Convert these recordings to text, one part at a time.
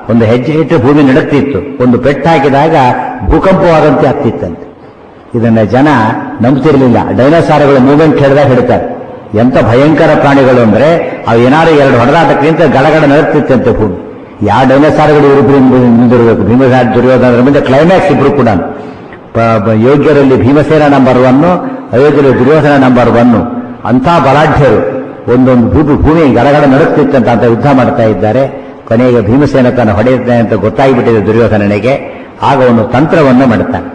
ಒಂದು ಹೆಜ್ಜೆ ಇಟ್ಟು ಭೂಮಿ ನಡುಕ್ತಿತ್ತು, ಒಂದು ಪೆಟ್ಟು ಹಾಕಿದಾಗ ಭೂಕಂಪವಾದಂತೆ ಆಗ್ತಿತ್ತಂತೆ. ಇದನ್ನ ಜನ ನಂಬ್ತಿರ್ಲಿಲ್ಲ. ಡೈನೋಸಾರ್ಗಳ ಮೂವ್ಮೆಂಟ್ ಹೇಳಿದಾಗ ಹೇಳ್ತಾರೆ, ಎಂತ ಭಯಂಕರ ಪ್ರಾಣಿಗಳು ಅಂದ್ರೆ ಅವು ಏನಾದ್ರು ಎರಡು ಹೊಡೆದಾಟಕ್ಕಿಂತ ಗಡಗಡ ನಡುಕ್ತಿತ್ತಂತೆ ಭೂಮಿ. ಯಾವ ಡೈನೋಸಾರ್ಗಳು ಇವರಿಬ್ಬರು ಮುಂದಿರಬೇಕು, ಭೀಮಸೇನ ದುರ್ಯೋಧನರ ಮುಂದೆ ಕ್ಲೈಮ್ಯಾಕ್ಸ್ ಇಬ್ರು ಕೂಡ. ಯೋಗ್ಯರಲ್ಲಿ ಭೀಮಸೇನ ನಂಬರ್ 1, ಅಯೋಗ್ಯರಲ್ಲಿ ದುರ್ಯೋಧನ ನಂಬರ್ 1. ಅಂಥ ಬಲಾಢ್ಯರು ಒಂದೊಂದು ಭೂಮಿ ಗಡಗಡ ನಡುಕ್ತಿತ್ತಂತ ಅಂತ ಯುದ್ಧ ಮಾಡ್ತಾ ಇದ್ದಾರೆ. ಕೊನೆಗೆ ಭೀಮಸೇನ ತಾನು ಹೊಡೆಯುತ್ತಾನೆ ಅಂತ ಗೊತ್ತಾಗಿಬಿಟ್ಟಿದೆ ದುರ್ಯೋಧನನಿಗೆ. ಆಗ ಒಂದು ತಂತ್ರವನ್ನು ಮಾಡುತ್ತಾನೆ.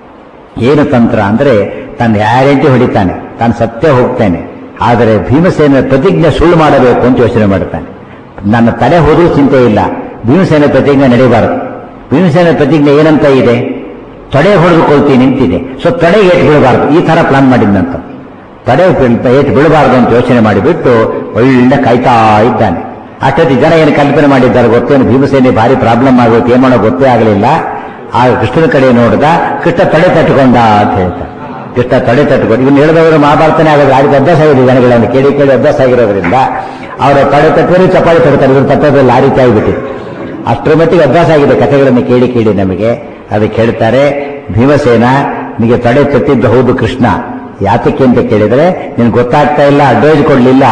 ಏನು ತಂತ್ರ ಅಂದ್ರೆ, ತಾನು ಗ್ಯಾರಂಟಿ ಹೊಡಿತಾನೆ, ತಾನು ಸತ್ಯ ಹೋಗ್ತಾನೆ, ಆದರೆ ಭೀಮಸೇನ ಪ್ರತಿಜ್ಞೆ ಸುಳ್ಳು ಮಾಡಬೇಕು ಅಂತ ಯೋಚನೆ ಮಾಡುತ್ತಾನೆ. ನನ್ನ ತಲೆ ಹೋದ್ರೂ ಚಿಂತೆ ಇಲ್ಲ, ಭೀಮಸೇನ ಪ್ರತಿಜ್ಞೆ ನಡೆಯಬಾರದು. ಭೀಮಸೇನ ಪ್ರತಿಜ್ಞೆ ಏನಂತ ಇದೆ, ತೊಡೆ ಹೊಡೆದುಕೊಳ್ತೀನಿ ನಿಂತಿದೆ. ಸೊ ತೊಡೆಗೆ ಏಟು ಬೀಳಬಾರ್ದು, ಈ ತರ ಪ್ಲಾನ್ ಮಾಡಿದ್ನಂತ. ತೊಡೆ ಏಟು ಬೀಳಬಾರ್ದು ಅಂತ ಯೋಚನೆ ಮಾಡಿಬಿಟ್ಟು ಒಳ್ಳೆ ಕಾಯ್ತಾ ಇದ್ದಾನೆ. ಅಷ್ಟೊತ್ತಿ ಜನ ಏನು ಕಲ್ಪನೆ ಮಾಡಿದ್ದಾರೆ ಗೊತ್ತೇನು, ಭೀಮಸೇನೆ ಭಾರಿ ಪ್ರಾಬ್ಲಮ್ ಆಗುತ್ತೆ, ಏನ್ ಮಾಡೋ ಗೊತ್ತೇ ಆಗಲಿಲ್ಲ. ಆಗ ಕೃಷ್ಣನ ಕಡೆ ನೋಡಿದ, ಕೃಷ್ಣ ತಡೆ ತಟ್ಟುಕೊಂಡ ಅಂತ ಹೇಳ್ತಾರೆ. ಕೃಷ್ಣ ತಡೆ ತಟ್ಟುಕೊಂಡು, ಇವನು ಹೇಳಿದವರು ಮಹಾಭಾರತನೇ ಆಗೋದು, ಆಡಿದ ಅಭ್ಯಾಸ ಆಗಿದೆ ಜನಗಳನ್ನು ಕೇಳಿ ಕೇಳಿ ಅಭ್ಯಾಸ ಆಗಿರೋದ್ರಿಂದ ಅವರ ತಡೆ ತಟ್ಟುವರೆ ಚಪಾಳಿ ತಡ್ತಾರೆ, ಇವರು ತಟ್ಟೋದ್ರಲ್ಲಿ ಆ ರೀತಿ ಆಗಿಬಿಟ್ಟಿದೆ. ಅಷ್ಟರ ಮಟ್ಟಿಗೆ ಅಭ್ಯಾಸ ಆಗಿದೆ ಕಥೆಗಳನ್ನು ಕೇಳಿ ಕೇಳಿ ನಮಗೆ. ಅದಕ್ಕೆ ಹೇಳ್ತಾರೆ, ಭೀಮಸೇನ ನಿಮಗೆ ತಡೆ ತಟ್ಟಿದ್ದು ಹೌದು ಕೃಷ್ಣ, ಯಾತಕ್ಕೆ ಅಂತ ಕೇಳಿದರೆ ನಿನ್ಗೆ ಗೊತ್ತಾಗ್ತಾ ಇಲ್ಲ, ಅಡ್ವೈಸ್ ಕೊಡ್ಲಿಲ್ಲ.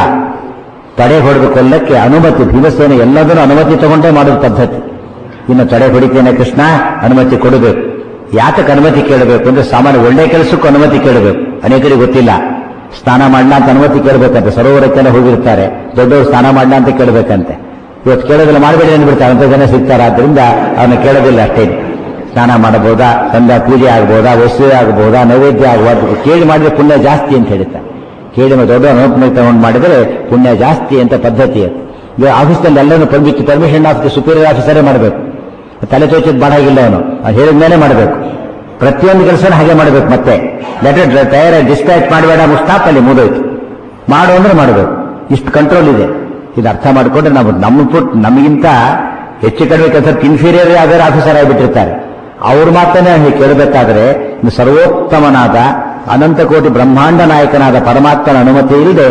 ತಡೆ ಹೊಡೆದು ಕೊಲ್ಲಕ್ಕೆ ಅನುಮತಿ, ಭೀಮಸೇನ ಎಲ್ಲದನ್ನೂ ಅನುಮತಿ ತಗೊಂಡೇ ಮಾಡೋದು ಪದ್ಧತಿ. ಇನ್ನು ತಡೆ ಹೊಡಿತೇನೆ ಕೃಷ್ಣ, ಅನುಮತಿ ಕೊಡಬೇಕು. ಯಾತಕ್ಕೆ ಅನುಮತಿ ಕೇಳಬೇಕು ಅಂದ್ರೆ, ಸಾಮಾನ್ಯ ಒಳ್ಳೆ ಕೆಲಸಕ್ಕೂ ಅನುಮತಿ ಕೇಳಬೇಕು. ಅನೇಕರಿಗೆ ಗೊತ್ತಿಲ್ಲ, ಸ್ನಾನ ಮಾಡ್ಲಾ ಅಂತ ಅನುಮತಿ ಕೇಳಬೇಕಂತೆ. ಸರೋವರಕ್ಕೆಲ್ಲ ಹೋಗಿರ್ತಾರೆ, ದೊಡ್ಡವರು ಸ್ನಾನ ಮಾಡ್ಲಾ ಅಂತ ಕೇಳಬೇಕಂತೆ. ಇವತ್ತು ಕೇಳೋದಿಲ್ಲ, ಮಾಡಬೇಡಿ ಅಂದ್ಬಿಡ್ತಾರೆ, ಅಂತ ಜನ ಸಿಗ್ತಾರೆ. ಆದ್ರಿಂದ ಅವನ್ನ ಕೇಳೋದಿಲ್ಲ ಅಷ್ಟೇ. ಸ್ನಾನ ಮಾಡಬಹುದಾ, ಸಂಧ್ಯಾ ಪೂಜೆ ಆಗ್ಬಹುದಾ, ವಸ್ತು ಆಗ್ಬಹುದಾ, ನೈವೇದ್ಯ ಆಗಬಾರ್ದು, ಕೇಳಿ ಮಾಡಿದ್ರೆ ಪುಣ್ಯ ಜಾಸ್ತಿ ಅಂತ ಹೇಳ್ತಾರೆ. ಕೇಳಿ ದೊಡ್ಡ ಅನುಮತಿ ತಗೊಂಡು ಮಾಡಿದರೆ ಪುಣ್ಯ ಜಾಸ್ತಿ ಅಂತ ಪದ್ಧತಿ ಅದು. ಈಗ ಆಫೀಸ್ನಲ್ಲಿ ಎಲ್ಲರೂ ಪರ್ಮಿಷನ್ ಆಫ್ ದಿ ಸುಪೀರಿಯರ್ ಆಫೀಸರೇ ಮಾಡಬೇಕು. ತಲೆ ತೋಚಿದ್ ಬಾಡಾಗಿಲ್ಲ ಅವನು, ಅದು ಹೇಳಿದ ಮೇಲೆ ಮಾಡಬೇಕು. ಪ್ರತಿಯೊಂದು ಕೆಲಸನ ಹಾಗೆ ಮಾಡಬೇಕು. ಮತ್ತೆ ಲೆಟರ್ ತಯಾರಾಗಿ ಡಿಸ್ಪ್ಯಾಚ್ ಮಾಡಬೇಡ, ಸ್ಟಾಪ್ ಅಲ್ಲಿ ಮುಗಿದೋಯ್ತು, ಮಾಡು ಅಂದ್ರೆ ಮಾಡಬೇಕು. ಇಷ್ಟು ಕಂಟ್ರೋಲ್ ಇದೆ. ಇದು ಅರ್ಥ ಮಾಡಿಕೊಂಡ್ರೆ ನಾವು ನಮಗಿಂತ ಹೆಚ್ಚು ಕಡಿಮೆ ಕೆಲಸ ಇನ್ಫೀರಿಯರ್ ಯಾವ್ದಾರು ಆಫೀಸರ್ ಆಗಿಬಿಟ್ಟಿರ್ತಾರೆ. ಅವ್ರ ಮಾತನ್ನೇ ಕೇಳಬೇಕಾದ್ರೆ ಸರ್ವೋತ್ತಮನಾದ ಅನಂತ ಕೋಟಿ ಬ್ರಹ್ಮಾಂಡ ನಾಯಕನಾದ ಪರಮಾತ್ಮನ ಅನುಮತಿ ಇಲ್ಲದೆ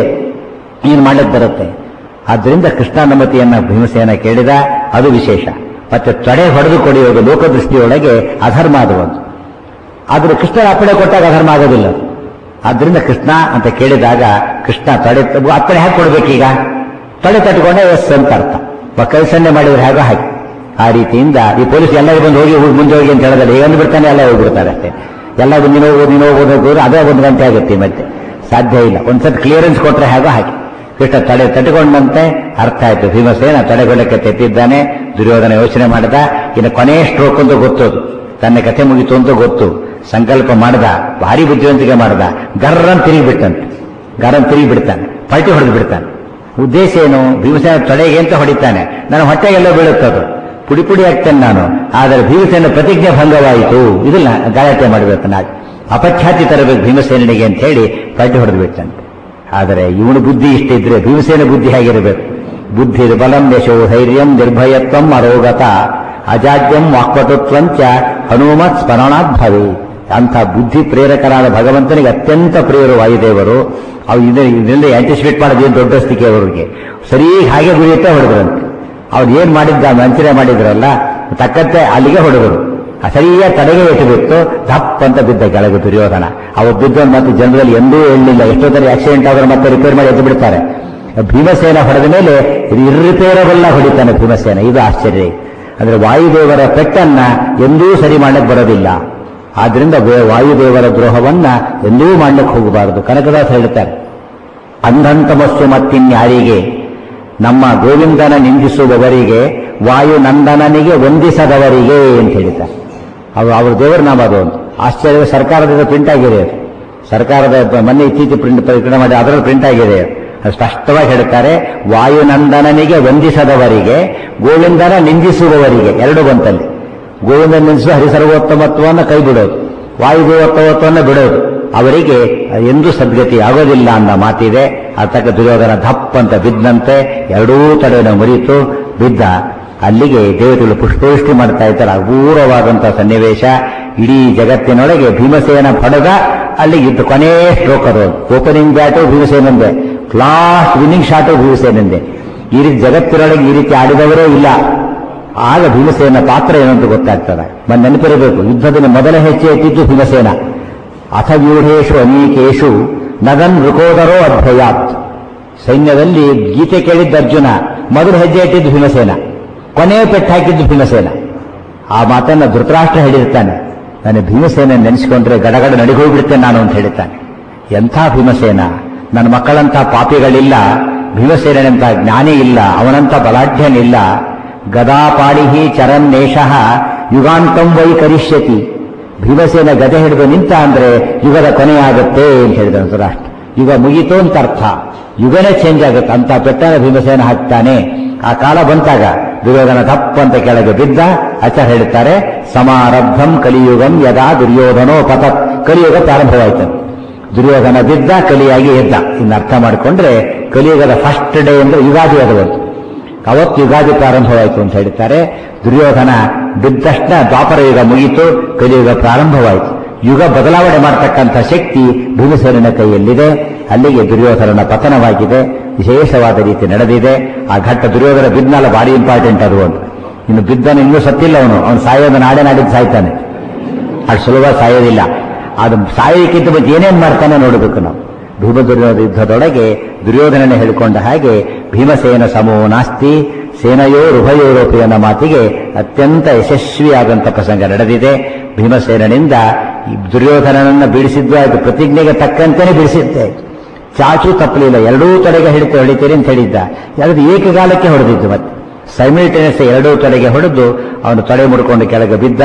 ಏನು ಮಾಡಕ್ಕೆ ಬರುತ್ತೆ. ಆದ್ದರಿಂದ ಕೃಷ್ಣಾನುಮತಿಯನ್ನ ಭೀಮಸೇನ ಕೇಳಿದ, ಅದು ವಿಶೇಷ. ಮತ್ತೆ ತಡೆ ಹೊಡೆದು ಕೊಡೆಯುವುದು ಲೋಕದೃಷ್ಟಿಯೊಳಗೆ ಅಧರ್ಮ ಅದು ಒಂದು. ಆದ್ರೆ ಕೃಷ್ಣನ ಅಪ್ಪಣೆ ಕೊಟ್ಟಾಗ ಅಧರ್ಮ ಆಗೋದಿಲ್ಲ. ಆದ್ರಿಂದ ಕೃಷ್ಣ ಅಂತ ಕೇಳಿದಾಗ ಕೃಷ್ಣ ತಡೆ ಅಪ್ಪಣೆ ಹೇಗೆ ಕೊಡ್ಬೇಕೀಗ, ತಡೆ ತಟ್ಟುಕೊಂಡೆ ಎಸ್ ಅಂತ ಅರ್ಥ. ಕೈಸನ್ನೆ ಮಾಡಿದ್ರೆ ಹೇಗೋ ಹಾಗೆ. ಆ ರೀತಿಯಿಂದ ಈ ಪೊಲೀಸ್ ಎಲ್ಲರೂ ಬಂದು ಹೋಗಿ ಮುಂದೆ ಹೋಗಿ ಅಂತ ಹೇಳಿದ್ರೆ ಹೇಗಂದು ಬಿಡ್ತಾನೆ, ಎಲ್ಲ ಹೋಗ್ಬಿಡ್ತಾರೆ ಅಷ್ಟೇ. ಎಲ್ಲ ನೀನು ಹೋಗೋದು ಅದೇ 1 ಗಂಟೆ ಆಗುತ್ತೆ, ಮತ್ತೆ ಸಾಧ್ಯ ಇಲ್ಲ. ಒಂದ್ಸತಿ ಕ್ಲಿಯರೆನ್ಸ್ ಕೊಟ್ರೆ ಹೇಗೋ ಹಾಗೆ. ಕೃಷ್ಣ ತಡೆ ತಟ್ಟುಕೊಂಡಂತೆ ಅರ್ಥ ಆಯ್ತು. ಭೀಮಸೇನ ತಡೆಗೊಳ್ಳಕ್ಕೆ ತೆತ್ತಿದ್ದಾನೆ. ದುರ್ಯೋಧನ ಯೋಚನೆ ಮಾಡಿದ, ಇನ್ನು ಕೊನೆ ಸ್ಟ್ರೋಕ್ ಅಂತ ಗೊತ್ತೋದು, ತನ್ನ ಕಥೆ ಮುಗಿತು ಅಂತ ಗೊತ್ತು. ಸಂಕಲ್ಪ ಮಾಡಿದ, ಭಾರಿ ಬುದ್ಧಿವಂತಿಕೆ ಮಾಡಿದ, ಗರ್ರನ್ ತಿರುಗಿ ಬಿಡ್ತಾನೆ, ಪಲ್ಟಿ ಹೊಡೆದು ಬಿಡ್ತಾನೆ. ಉದ್ದೇಶ ಏನು, ಭೀಮಸೇನ ತಡೆಗೆ ಅಂತ ಹೊಡಿತಾನೆ, ನನ್ನ ಹೊಟ್ಟೆಗೆಲ್ಲೋ ಬೀಳುತ್ತದು, ಪುಡಿ ಪುಡಿ ಆಗ್ತೇನೆ ನಾನು. ಆದರೆ ಭೀಮಸೇನ ಪ್ರತಿಜ್ಞೆ ಭಂಗವಾಯಿತು, ಇದನ್ನ ಗಲಾಟೆ ಮಾಡಬೇಕು, ನಾಳೆ ಅಪಖ್ಯಾತಿ ತರಬೇಕು ಭೀಮಸೇನಿಗೆ ಅಂತ ಹೇಳಿ ಪಲ್ಟಿ ಹೊಡೆದು ಬಿಡ್ತಾನೆ. ಆದರೆ ಇವನು ಬುದ್ಧಿ ಇಷ್ಟಿದ್ರೆ ಭೀಮಸೇನ ಬುದ್ಧಿ ಹೇಗಿರಬೇಕು. ಬುದ್ಧಿ ಬಲಂ ಯಶೋ ಧೈರ್ಯಂ ನಿರ್ಭಯತ್ವಂ ಅರೋಗತ ಅಜಾಡ್ಯಂ ವಾಕ್ಪಟುತ್ವಂಚ ಹನುಮತ್ ಸ್ಮರಣಾದ್ಭವಿ. ಅಂಥ ಬುದ್ಧಿ ಪ್ರೇರಕರಾದ ಭಗವಂತನಿಗೆ ಅತ್ಯಂತ ಪ್ರಿಯರು ವಾಯುದೇವರು. ಅವು ಇದರಿಂದ ಆಂಟಿಸಿಪೇಟ್ ಮಾಡೋದೇನು ದೊಡ್ಡ ಸ್ಥಿತಿ ಅವರಿಗೆ. ಸರಿ ಹಾಗೆ ಗುರಿಯುತ್ತೆ ಹೊಡೆದ್ರಂತೆ. ಅವ್ರು ಏನ್ ಮಾಡಿದ್ದ, ವಂಚನೆ ಮಾಡಿದ್ರಲ್ಲ, ತಕ್ಕಂತೆ ಅಲ್ಲಿಗೆ ಹೊಡೆದರು. ಸರಿಯಾಗಿ ತಡೆಗೆ ಇಟ್ಟುಬಿಟ್ಟು ದಪ್ಪ ಅಂತ ಬಿದ್ದ ಕೆಳಗೆ ದುರ್ಯೋಧನ. ಅವ ಬಿದ್ದವನು ಮತ್ತೆ ಜನರಲ್ಲಿ ಎಂದೂ ಹೇಳಲಿಲ್ಲ. ಎಷ್ಟೊತ್ತರ ಆಕ್ಸಿಡೆಂಟ್ ಆದ್ರೆ ಮತ್ತೆ ರಿಪೇರ್ ಮಾಡಿ ಎದ್ದು ಬಿಡ್ತಾರೆ. ಭೀಮಸೇನ ಹೊಡೆದ ಮೇಲೆ ಇರ್ರಿಪೇರಬಲ್ಲ ಹೊಡಿತಾನೆ ಭೀಮಸೇನ. ಇದು ಆಶ್ಚರ್ಯ. ಅಂದ್ರೆ ವಾಯುದೇವರ ಪೆಟ್ಟನ್ನ ಎಂದೂ ಸರಿ ಮಾಡಕ್ಕೆ ಬರೋದಿಲ್ಲ. ಆದ್ರಿಂದ ವಾಯುದೇವರ ದ್ರೋಹವನ್ನ ಎಂದೂ ಮಾಡ್ಲಿಕ್ಕೆ ಹೋಗಬಾರದು. ಕನಕದಾಸ ಹೇಳ್ತಾರೆ, ಅಂಧಂತಮಸ್ಸು ಮತ್ತಿನ್ಯಾರಿಗೆ ನಮ್ಮ ಗೋವಿಂದನ ನಿಂದಿಸುವವರಿಗೆ ವಾಯು ನಂದನನಿಗೆ ವಂದಿಸದವರಿಗೆ ಅಂತ ಹೇಳ್ತಾರೆ. ಅವ್ರ ದೇವರ ನಾಮ ಅದು ಒಂದು ಆಶ್ಚರ್ಯ. ಸರ್ಕಾರದಿಂದ ಪ್ರಿಂಟ್ ಆಗಿದೆ, ಸರ್ಕಾರದ ಮೊನ್ನೆ ಇತ್ತೀಚೆಗೆ ಪ್ರಿಂಟ್ ಮಾಡಿ ಅದರಲ್ಲಿ ಪ್ರಿಂಟ್ ಆಗಿದೆ. ಅದು ಸ್ಪಷ್ಟವಾಗಿ ಹೇಳ್ತಾರೆ, ವಾಯುನಂದನನಿಗೆ ವಂದಿಸದವರಿಗೆ ಗೋವಿಂದನ ನಿಂದಿಸುವವರಿಗೆ. ಎರಡು ಬಂತಲ್ಲಿ. ಗೋವಿಂದನ ನಿಂದಿಸುವ ಹರಿಸರ್ವೋತ್ತಮತ್ವವನ್ನು ಕೈ ಬಿಡೋದು, ವಾಯುದೇವೋತ್ತಮತ್ವವನ್ನು ಬಿಡೋದು, ಅವರಿಗೆ ಎಂದೂ ಸದ್ಗತಿ ಆಗೋದಿಲ್ಲ ಅನ್ನೋ ಮಾತಿದೆ. ಅರ್ಥಕ ದುರ್ಯೋಧನ ದಪ್ಪ ಅಂತ ಬಿದ್ದಂತೆ ಎರಡೂ ತಡೆಯನ್ನು ಮುರಿತು ಬಿದ್ದ. ಅಲ್ಲಿಗೆ ದೇವತೆಗಳು ಪುಷ್ಪವೃಷ್ಟಿ ಮಾಡ್ತಾ ಇದ್ದಾರೆ. ಅಪೂರ್ವವಾದಂತಹ ಸನ್ನಿವೇಶ. ಇಡೀ ಜಗತ್ತಿನೊಳಗೆ ಭೀಮಸೇನ ಹೊಡೆದ, ಅಲ್ಲಿಗೆ ಇದ್ದು ಕೊನೇ ಸ್ಟ್ರೋಕ್ ಅದು. ಓಪನಿಂಗ್ ಬ್ಯಾಟು ಭೀಮಸೇನಂದೆ, ಲಾಸ್ಟ್ ವಿನ್ನಿಂಗ್ ಶಾಟು ಭೀಮಸೇನಂದೆ. ಈ ರೀತಿ ಜಗತ್ತಿನೊಳಗೆ ಈ ರೀತಿ ಆಡಿದವರೇ ಇಲ್ಲ. ಆಗ ಭೀಮಸೇನ ಪಾತ್ರ ಏನಂತ ಗೊತ್ತಾಗ್ತದೆ. ನೆನಪಿರಬೇಕು, ಯುದ್ಧದಲ್ಲಿ ಮೊದಲ ಹೆಜ್ಜೆ ಎತ್ತಿದ್ದು ಭೀಮಸೇನ. ಅಥ ವ್ಯೂಢೇಶು ಅನೇಕೇಶು ನಗನ್ ವೃಕೋದರೋ ಅಭಯಾತ್. ಸೈನ್ಯದಲ್ಲಿ ಗೀತೆ ಕೇಳಿದ್ದ ಅರ್ಜುನ, ಮೊದಲು ಹೆಜ್ಜೆ ಇಟ್ಟಿದ್ದು ಭೀಮಸೇನ, ಕೊನೆಯ ಪೆಟ್ಟು ಹಾಕಿದ್ದು ಭೀಮಸೇನ. ಆ ಮಾತನ್ನ ಧೃತರಾಷ್ಟ್ರ ಹೇಳಿರ್ತಾನೆ, ನಾನು ಭೀಮಸೇನ ನೆನೆಸಿಕೊಂಡ್ರೆ ಗಡಗಡ ನಡಿಗೋಗ್ಬಿಡ್ತೇನೆ ನಾನು ಅಂತ ಹೇಳ್ತಾನೆ. ಎಂಥ ಭೀಮಸೇನ! ನನ್ನ ಮಕ್ಕಳಂಥ ಪಾಪಿಗಳಿಲ್ಲ, ಭೀಮಸೇನಂತ ಜ್ಞಾನಿ ಇಲ್ಲ, ಅವನಂತ ಬಲಾಢ್ಯನಿಲ್ಲ. ಗದಾಪಾಡಿಹಿ ಚರನ್ನೇಶಃ ಯುಗಾಂತಂ ವೈ ಕರಿಷ್ಯತಿ. ಭೀಮಸೇನ ಗದೆ ಹಿಡಿದು ನಿಂತ ಅಂದ್ರೆ ಯುಗದ ಕೊನೆಯಾಗುತ್ತೆ ಅಂತ ಹೇಳಿದ ಧೃತರಾಷ್ಟ್ರ. ಯುಗ ಮುಗಿತು ಅಂತ ಅರ್ಥ, ಯುಗನೇ ಚೇಂಜ್ ಆಗುತ್ತೆ ಅಂತ ಪೆಟ್ಟನ ಭೀಮಸೇನ ಹಾಕ್ತಾನೆ. ಆ ಕಾಲ ಬಂತಾಗ ದುರ್ಯೋಧನ ತಪ್ಪಂತ ಕೆಳಗೆ ಬಿದ್ದ. ಆಚಾರ್ಯ ಹೇಳುತ್ತಾರೆ, ಸಮಾರಬ್ಧಂ ಕಲಿಯುಗಂ ಯದಾ ದುರ್ಯೋಧನೋ ಪತತ್. ಕಲಿಯುಗ ಪ್ರಾರಂಭವಾಯಿತು. ದುರ್ಯೋಧನ ಬಿದ್ದ, ಕಲಿಯಾಗಿ ಎದ್ದ. ಇನ್ನು ಅರ್ಥ ಮಾಡಿಕೊಂಡ್ರೆ ಕಲಿಯುಗದ ಫಸ್ಟ್ ಡೇ ಅಂದ್ರೆ ಯುಗಾದಿ ಅದವತ್ತು. ಅವತ್ತು ಯುಗಾದಿ ಪ್ರಾರಂಭವಾಯಿತು ಅಂತ ಹೇಳ್ತಾರೆ. ದುರ್ಯೋಧನ ಬಿದ್ದ ತಕ್ಷಣ ದ್ವಾಪರ ಯುಗ ಮುಗಿತು, ಕಲಿಯುಗ ಪ್ರಾರಂಭವಾಯಿತು. ಯುಗ ಬದಲಾವಣೆ ಮಾಡತಕ್ಕಂಥ ಶಕ್ತಿ ಭೀಮಸೇನನ ಕೈಯಲ್ಲಿದೆ. ಅಲ್ಲಿಗೆ ದುರ್ಯೋಧನನ ಪತನವಾಗಿದೆ, ವಿಶೇಷವಾದ ರೀತಿ ನಡೆದಿದೆ. ಆ ಘಟ್ಟ ದುರ್ಯೋಧನ ಬಿದ್ದನಲ್ಲ, ಭಾರಿ ಇಂಪಾರ್ಟೆಂಟ್ ಅದು ಅಂತ. ಇನ್ನು ಬಿದ್ದನ ಇನ್ನೂ ಸತ್ತಿಲ್ಲ, ಅವನು ಸಾಯೋದು ನಾಳೆ ನಾಡಿದ್ದು ಸಾಯ್ತಾನೆ. ಅದು ಸುಲಭ ಸಾಯೋದಿಲ್ಲ. ಅದು ಸಾಯೋಕ್ಕಿಂತ ಬಗ್ಗೆ ಏನೇನು ಮಾಡ್ತಾನೆ ನೋಡಬೇಕು ನಾವು. ಭೀಮ ದುರ್ಯೋಧನ ಯುದ್ಧದೊಳಗೆ ದುರ್ಯೋಧನನೇ ಹೇಳಿಕೊಂಡ ಹಾಗೆ ಭೀಮಸೇನ ಸಮೋ ನಾಸ್ತಿ ಸೇನೆಯೋ ಉಭಯೋರೋಪಿ ಅನ್ನೋ ಮಾತಿಗೆ ಅತ್ಯಂತ ಯಶಸ್ವಿಯಾದಂಥ ಪ್ರಸಂಗ ನಡೆದಿದೆ. ಭೀಮಸೇನನಿಂದ ದುರ್ಯೋಧನನನ್ನು ಬೀಳಿಸಿದ್ದು ಆಯಿತು, ಪ್ರತಿಜ್ಞೆಗೆ ತಕ್ಕಂತೆಯೇ ಬೀಳಿಸಿದ್ದೆ. ಚಾಚು ತಪ್ಪಲಿಲ್ಲ, ಎರಡೂ ತೊಡೆಗೆ ಹೊಡಿತೀರಿ ಅಂತ ಹೇಳಿದ್ದ. ಯಾವುದು ಏಕಗಾಲಕ್ಕೆ ಹೊಡೆದಿದ್ದು, ಮತ್ತೆ ಸೈಮಿಲ್ಟೇನಿಯಸ್ ಎರಡೂ ತೊಡೆಗೆ ಹೊಡೆದು ಅವನು ತೊಡೆ ಮುಡ್ಕೊಂಡು ಕೆಳಗೆ ಬಿದ್ದ.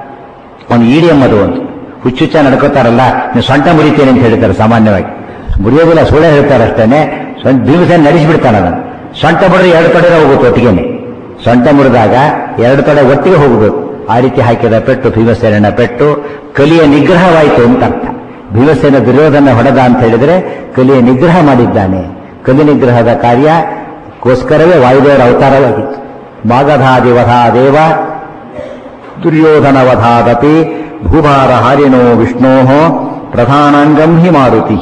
ಅವನು ಇಡಿಎಂ ಅದು ಒಂದು ಹುಚ್ಚುಚ್ಚ ನಡ್ಕೋತಾರಲ್ಲ, ನೀವು ಸೊಂಟ ಮುರಿತೇನೆ ಅಂತ ಹೇಳ್ತಾರೆ. ಸಾಮಾನ್ಯವಾಗಿ ಮುರಿಯೋದಿಲ್ಲ, ಸುಳ್ಳೆ ಹೇಳ್ತಾರೆ ಅಷ್ಟೇನೆ. ಭೀಮಸೇನ ನಡೆಸಿಬಿಡ್ತಾನೆ ಅದನ್ನು. ಸೊಂಟ ಮುರಿದ್ರೆ ಎರಡು ತೊಡೆ ಹೋಗುತ್ತೆ ಒಟ್ಟಿಗೆನೆ. ಸೊಂಟ ಮುರಿದಾಗ ಎರಡು ತೊಡೆ ಒಟ್ಟಿಗೆ ಹೋಗಬೇಕು. ಆ ರೀತಿ ಹಾಕಿದ ಪೆಟ್ಟು ಭೀಮಸೇನನ ಪೆಟ್ಟು. ಕಲಿಯ ನಿಗ್ರಹವಾಯಿತು ಅಂತ ಅರ್ಥ. ಭೀಮಸೇನ ದುರ್ಯೋಧನ ಹೊಡೆದ ಅಂತ ಹೇಳಿದ್ರೆ ಕಲಿಯ ನಿಗ್ರಹ ಮಾಡಿದ್ದಾನೆ. ಕಲಿ ನಿಗ್ರಹದ ಕಾರ್ಯಕ್ಕೋಸ್ಕರವೇ ವಾಯುದೇವರ ಅವತಾರವಾಗಿತ್ತು. ಮಾಗಧಾದಿವಧಾ ದೇವ ದುರ್ಯೋಧನ ವಧಾದಪಿ ಭೂಭಾರ ಹಾರಿಣೋ ವಿಷ್ಣೋ ಪ್ರಧಾನಾಂಗಂ ಹಿ ಮಾರುತಿ.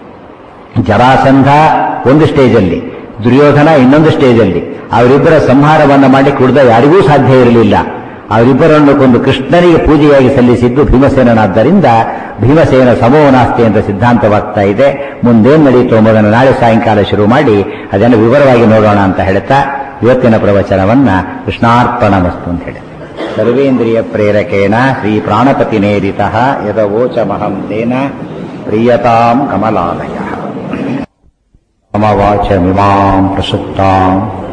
ಜರಾಸಂಧ ಒಂದು ಸ್ಟೇಜಲ್ಲಿ, ದುರ್ಯೋಧನ ಇನ್ನೊಂದು ಸ್ಟೇಜಲ್ಲಿ. ಅವರಿಬ್ಬರ ಸಂಹಾರವನ್ನು ಮಾಡಿ ಕುಡಿದ ಯಾರಿಗೂ ಸಾಧ್ಯ ಇರಲಿಲ್ಲ. ಅವರಿಬ್ಬರನ್ನು ಕೊಂದು ಕೃಷ್ಣನಿಗೆ ಪೂಜೆಯಾಗಿ ಸಲ್ಲಿಸಿದ್ದು ಭೀಮಸೇನನಾದ್ದರಿಂದ ಭೀಮಸೇನ ಸಮೋ ನಾಸ್ತಿ ಅಂತ ಸಿದ್ಧಾಂತವಾಗ್ತಾ ಇದೆ. ಮುಂದೇನು ನಡೆಯಿತು ಎಂಬುದನ್ನು ನಾಳೆ ಸಾಯಂಕಾಲ ಶುರು ಮಾಡಿ ಅದನ್ನು ವಿವರವಾಗಿ ನೋಡೋಣ ಅಂತ ಹೇಳ್ತಾ ಇವತ್ತಿನ ಪ್ರವಚನವನ್ನ ಕೃಷ್ಣಾರ್ಪಣಮಸ್ತು ಅಂತ ಹೇಳಿ ಸರ್ವೇಂದ್ರಿಯ ಪ್ರೇರಕೇಣ ಶ್ರೀ ಪ್ರಾಣಪತಿನೇರಿತ ಯದವೋಚಮಹಂ ತೇನ ಪ್ರಿಯತಾಂ ಕಮಲಾಲಯ. ಮಮವಾಚಮಿಮಾಂ ಪ್ರಸುಪ್ತಾಂ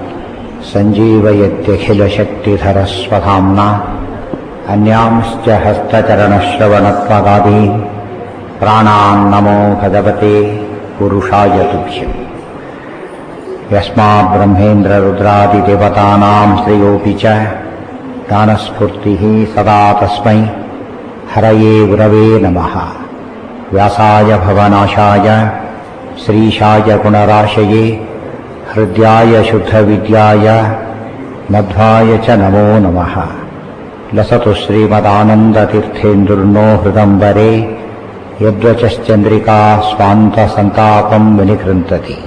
ಸಂಜೀವಯತ್ಯಖಿಲಶಕ್ತಿಧರಸ್ವಧಾಮ್ನಾ ಅನ್ಯಾಂಶ್ಚ ಹಸ್ತಚರಣಶ್ರವಣತ್ವಗಾದೀನ್ ಪ್ರಾಣಾನ್ ನಮೋ ಭಗವತೆ ಪುರುಷಾಯ ತುಭ್ಯಂ. ಯಸ್ಮಾತ್ ಬ್ರಹ್ಮೇಂದ್ರ ರುದ್ರಾದಿದೇವತಾನಾಂ ಶ್ರೇಯೋಪಿ ಚ ದಾನಸ್ಫೂರ್ತಿಃ ಸದಾ ತಸ್ಮೈ ಹರಯೇ ಗುರವೇ ನಮಃ. ವ್ಯಾಸಾಯ ಭವನಾಶಾಯ ಶ್ರೀಶಾಯ ಗುಣರಾಶಯೇ ಹೃದ್ಯಾಯ ಶುದ್ಧವಿದ್ಯಾಯ ಮಧ್ವಾಯ ಚ ನಮೋ ನಮಃ. ಲಸತು ಶ್ರೀಮದಾನಂದತೀರ್ಥೇಂದುರ್ನೋ ಹೃದಂಬರೆ ಯದ್ವಚಶ್ಚಂದ್ರಿಕಾ ಸ್ವಾಂತಸಂತಾಪಂ ವಿನಿಕೃಂತತಿ.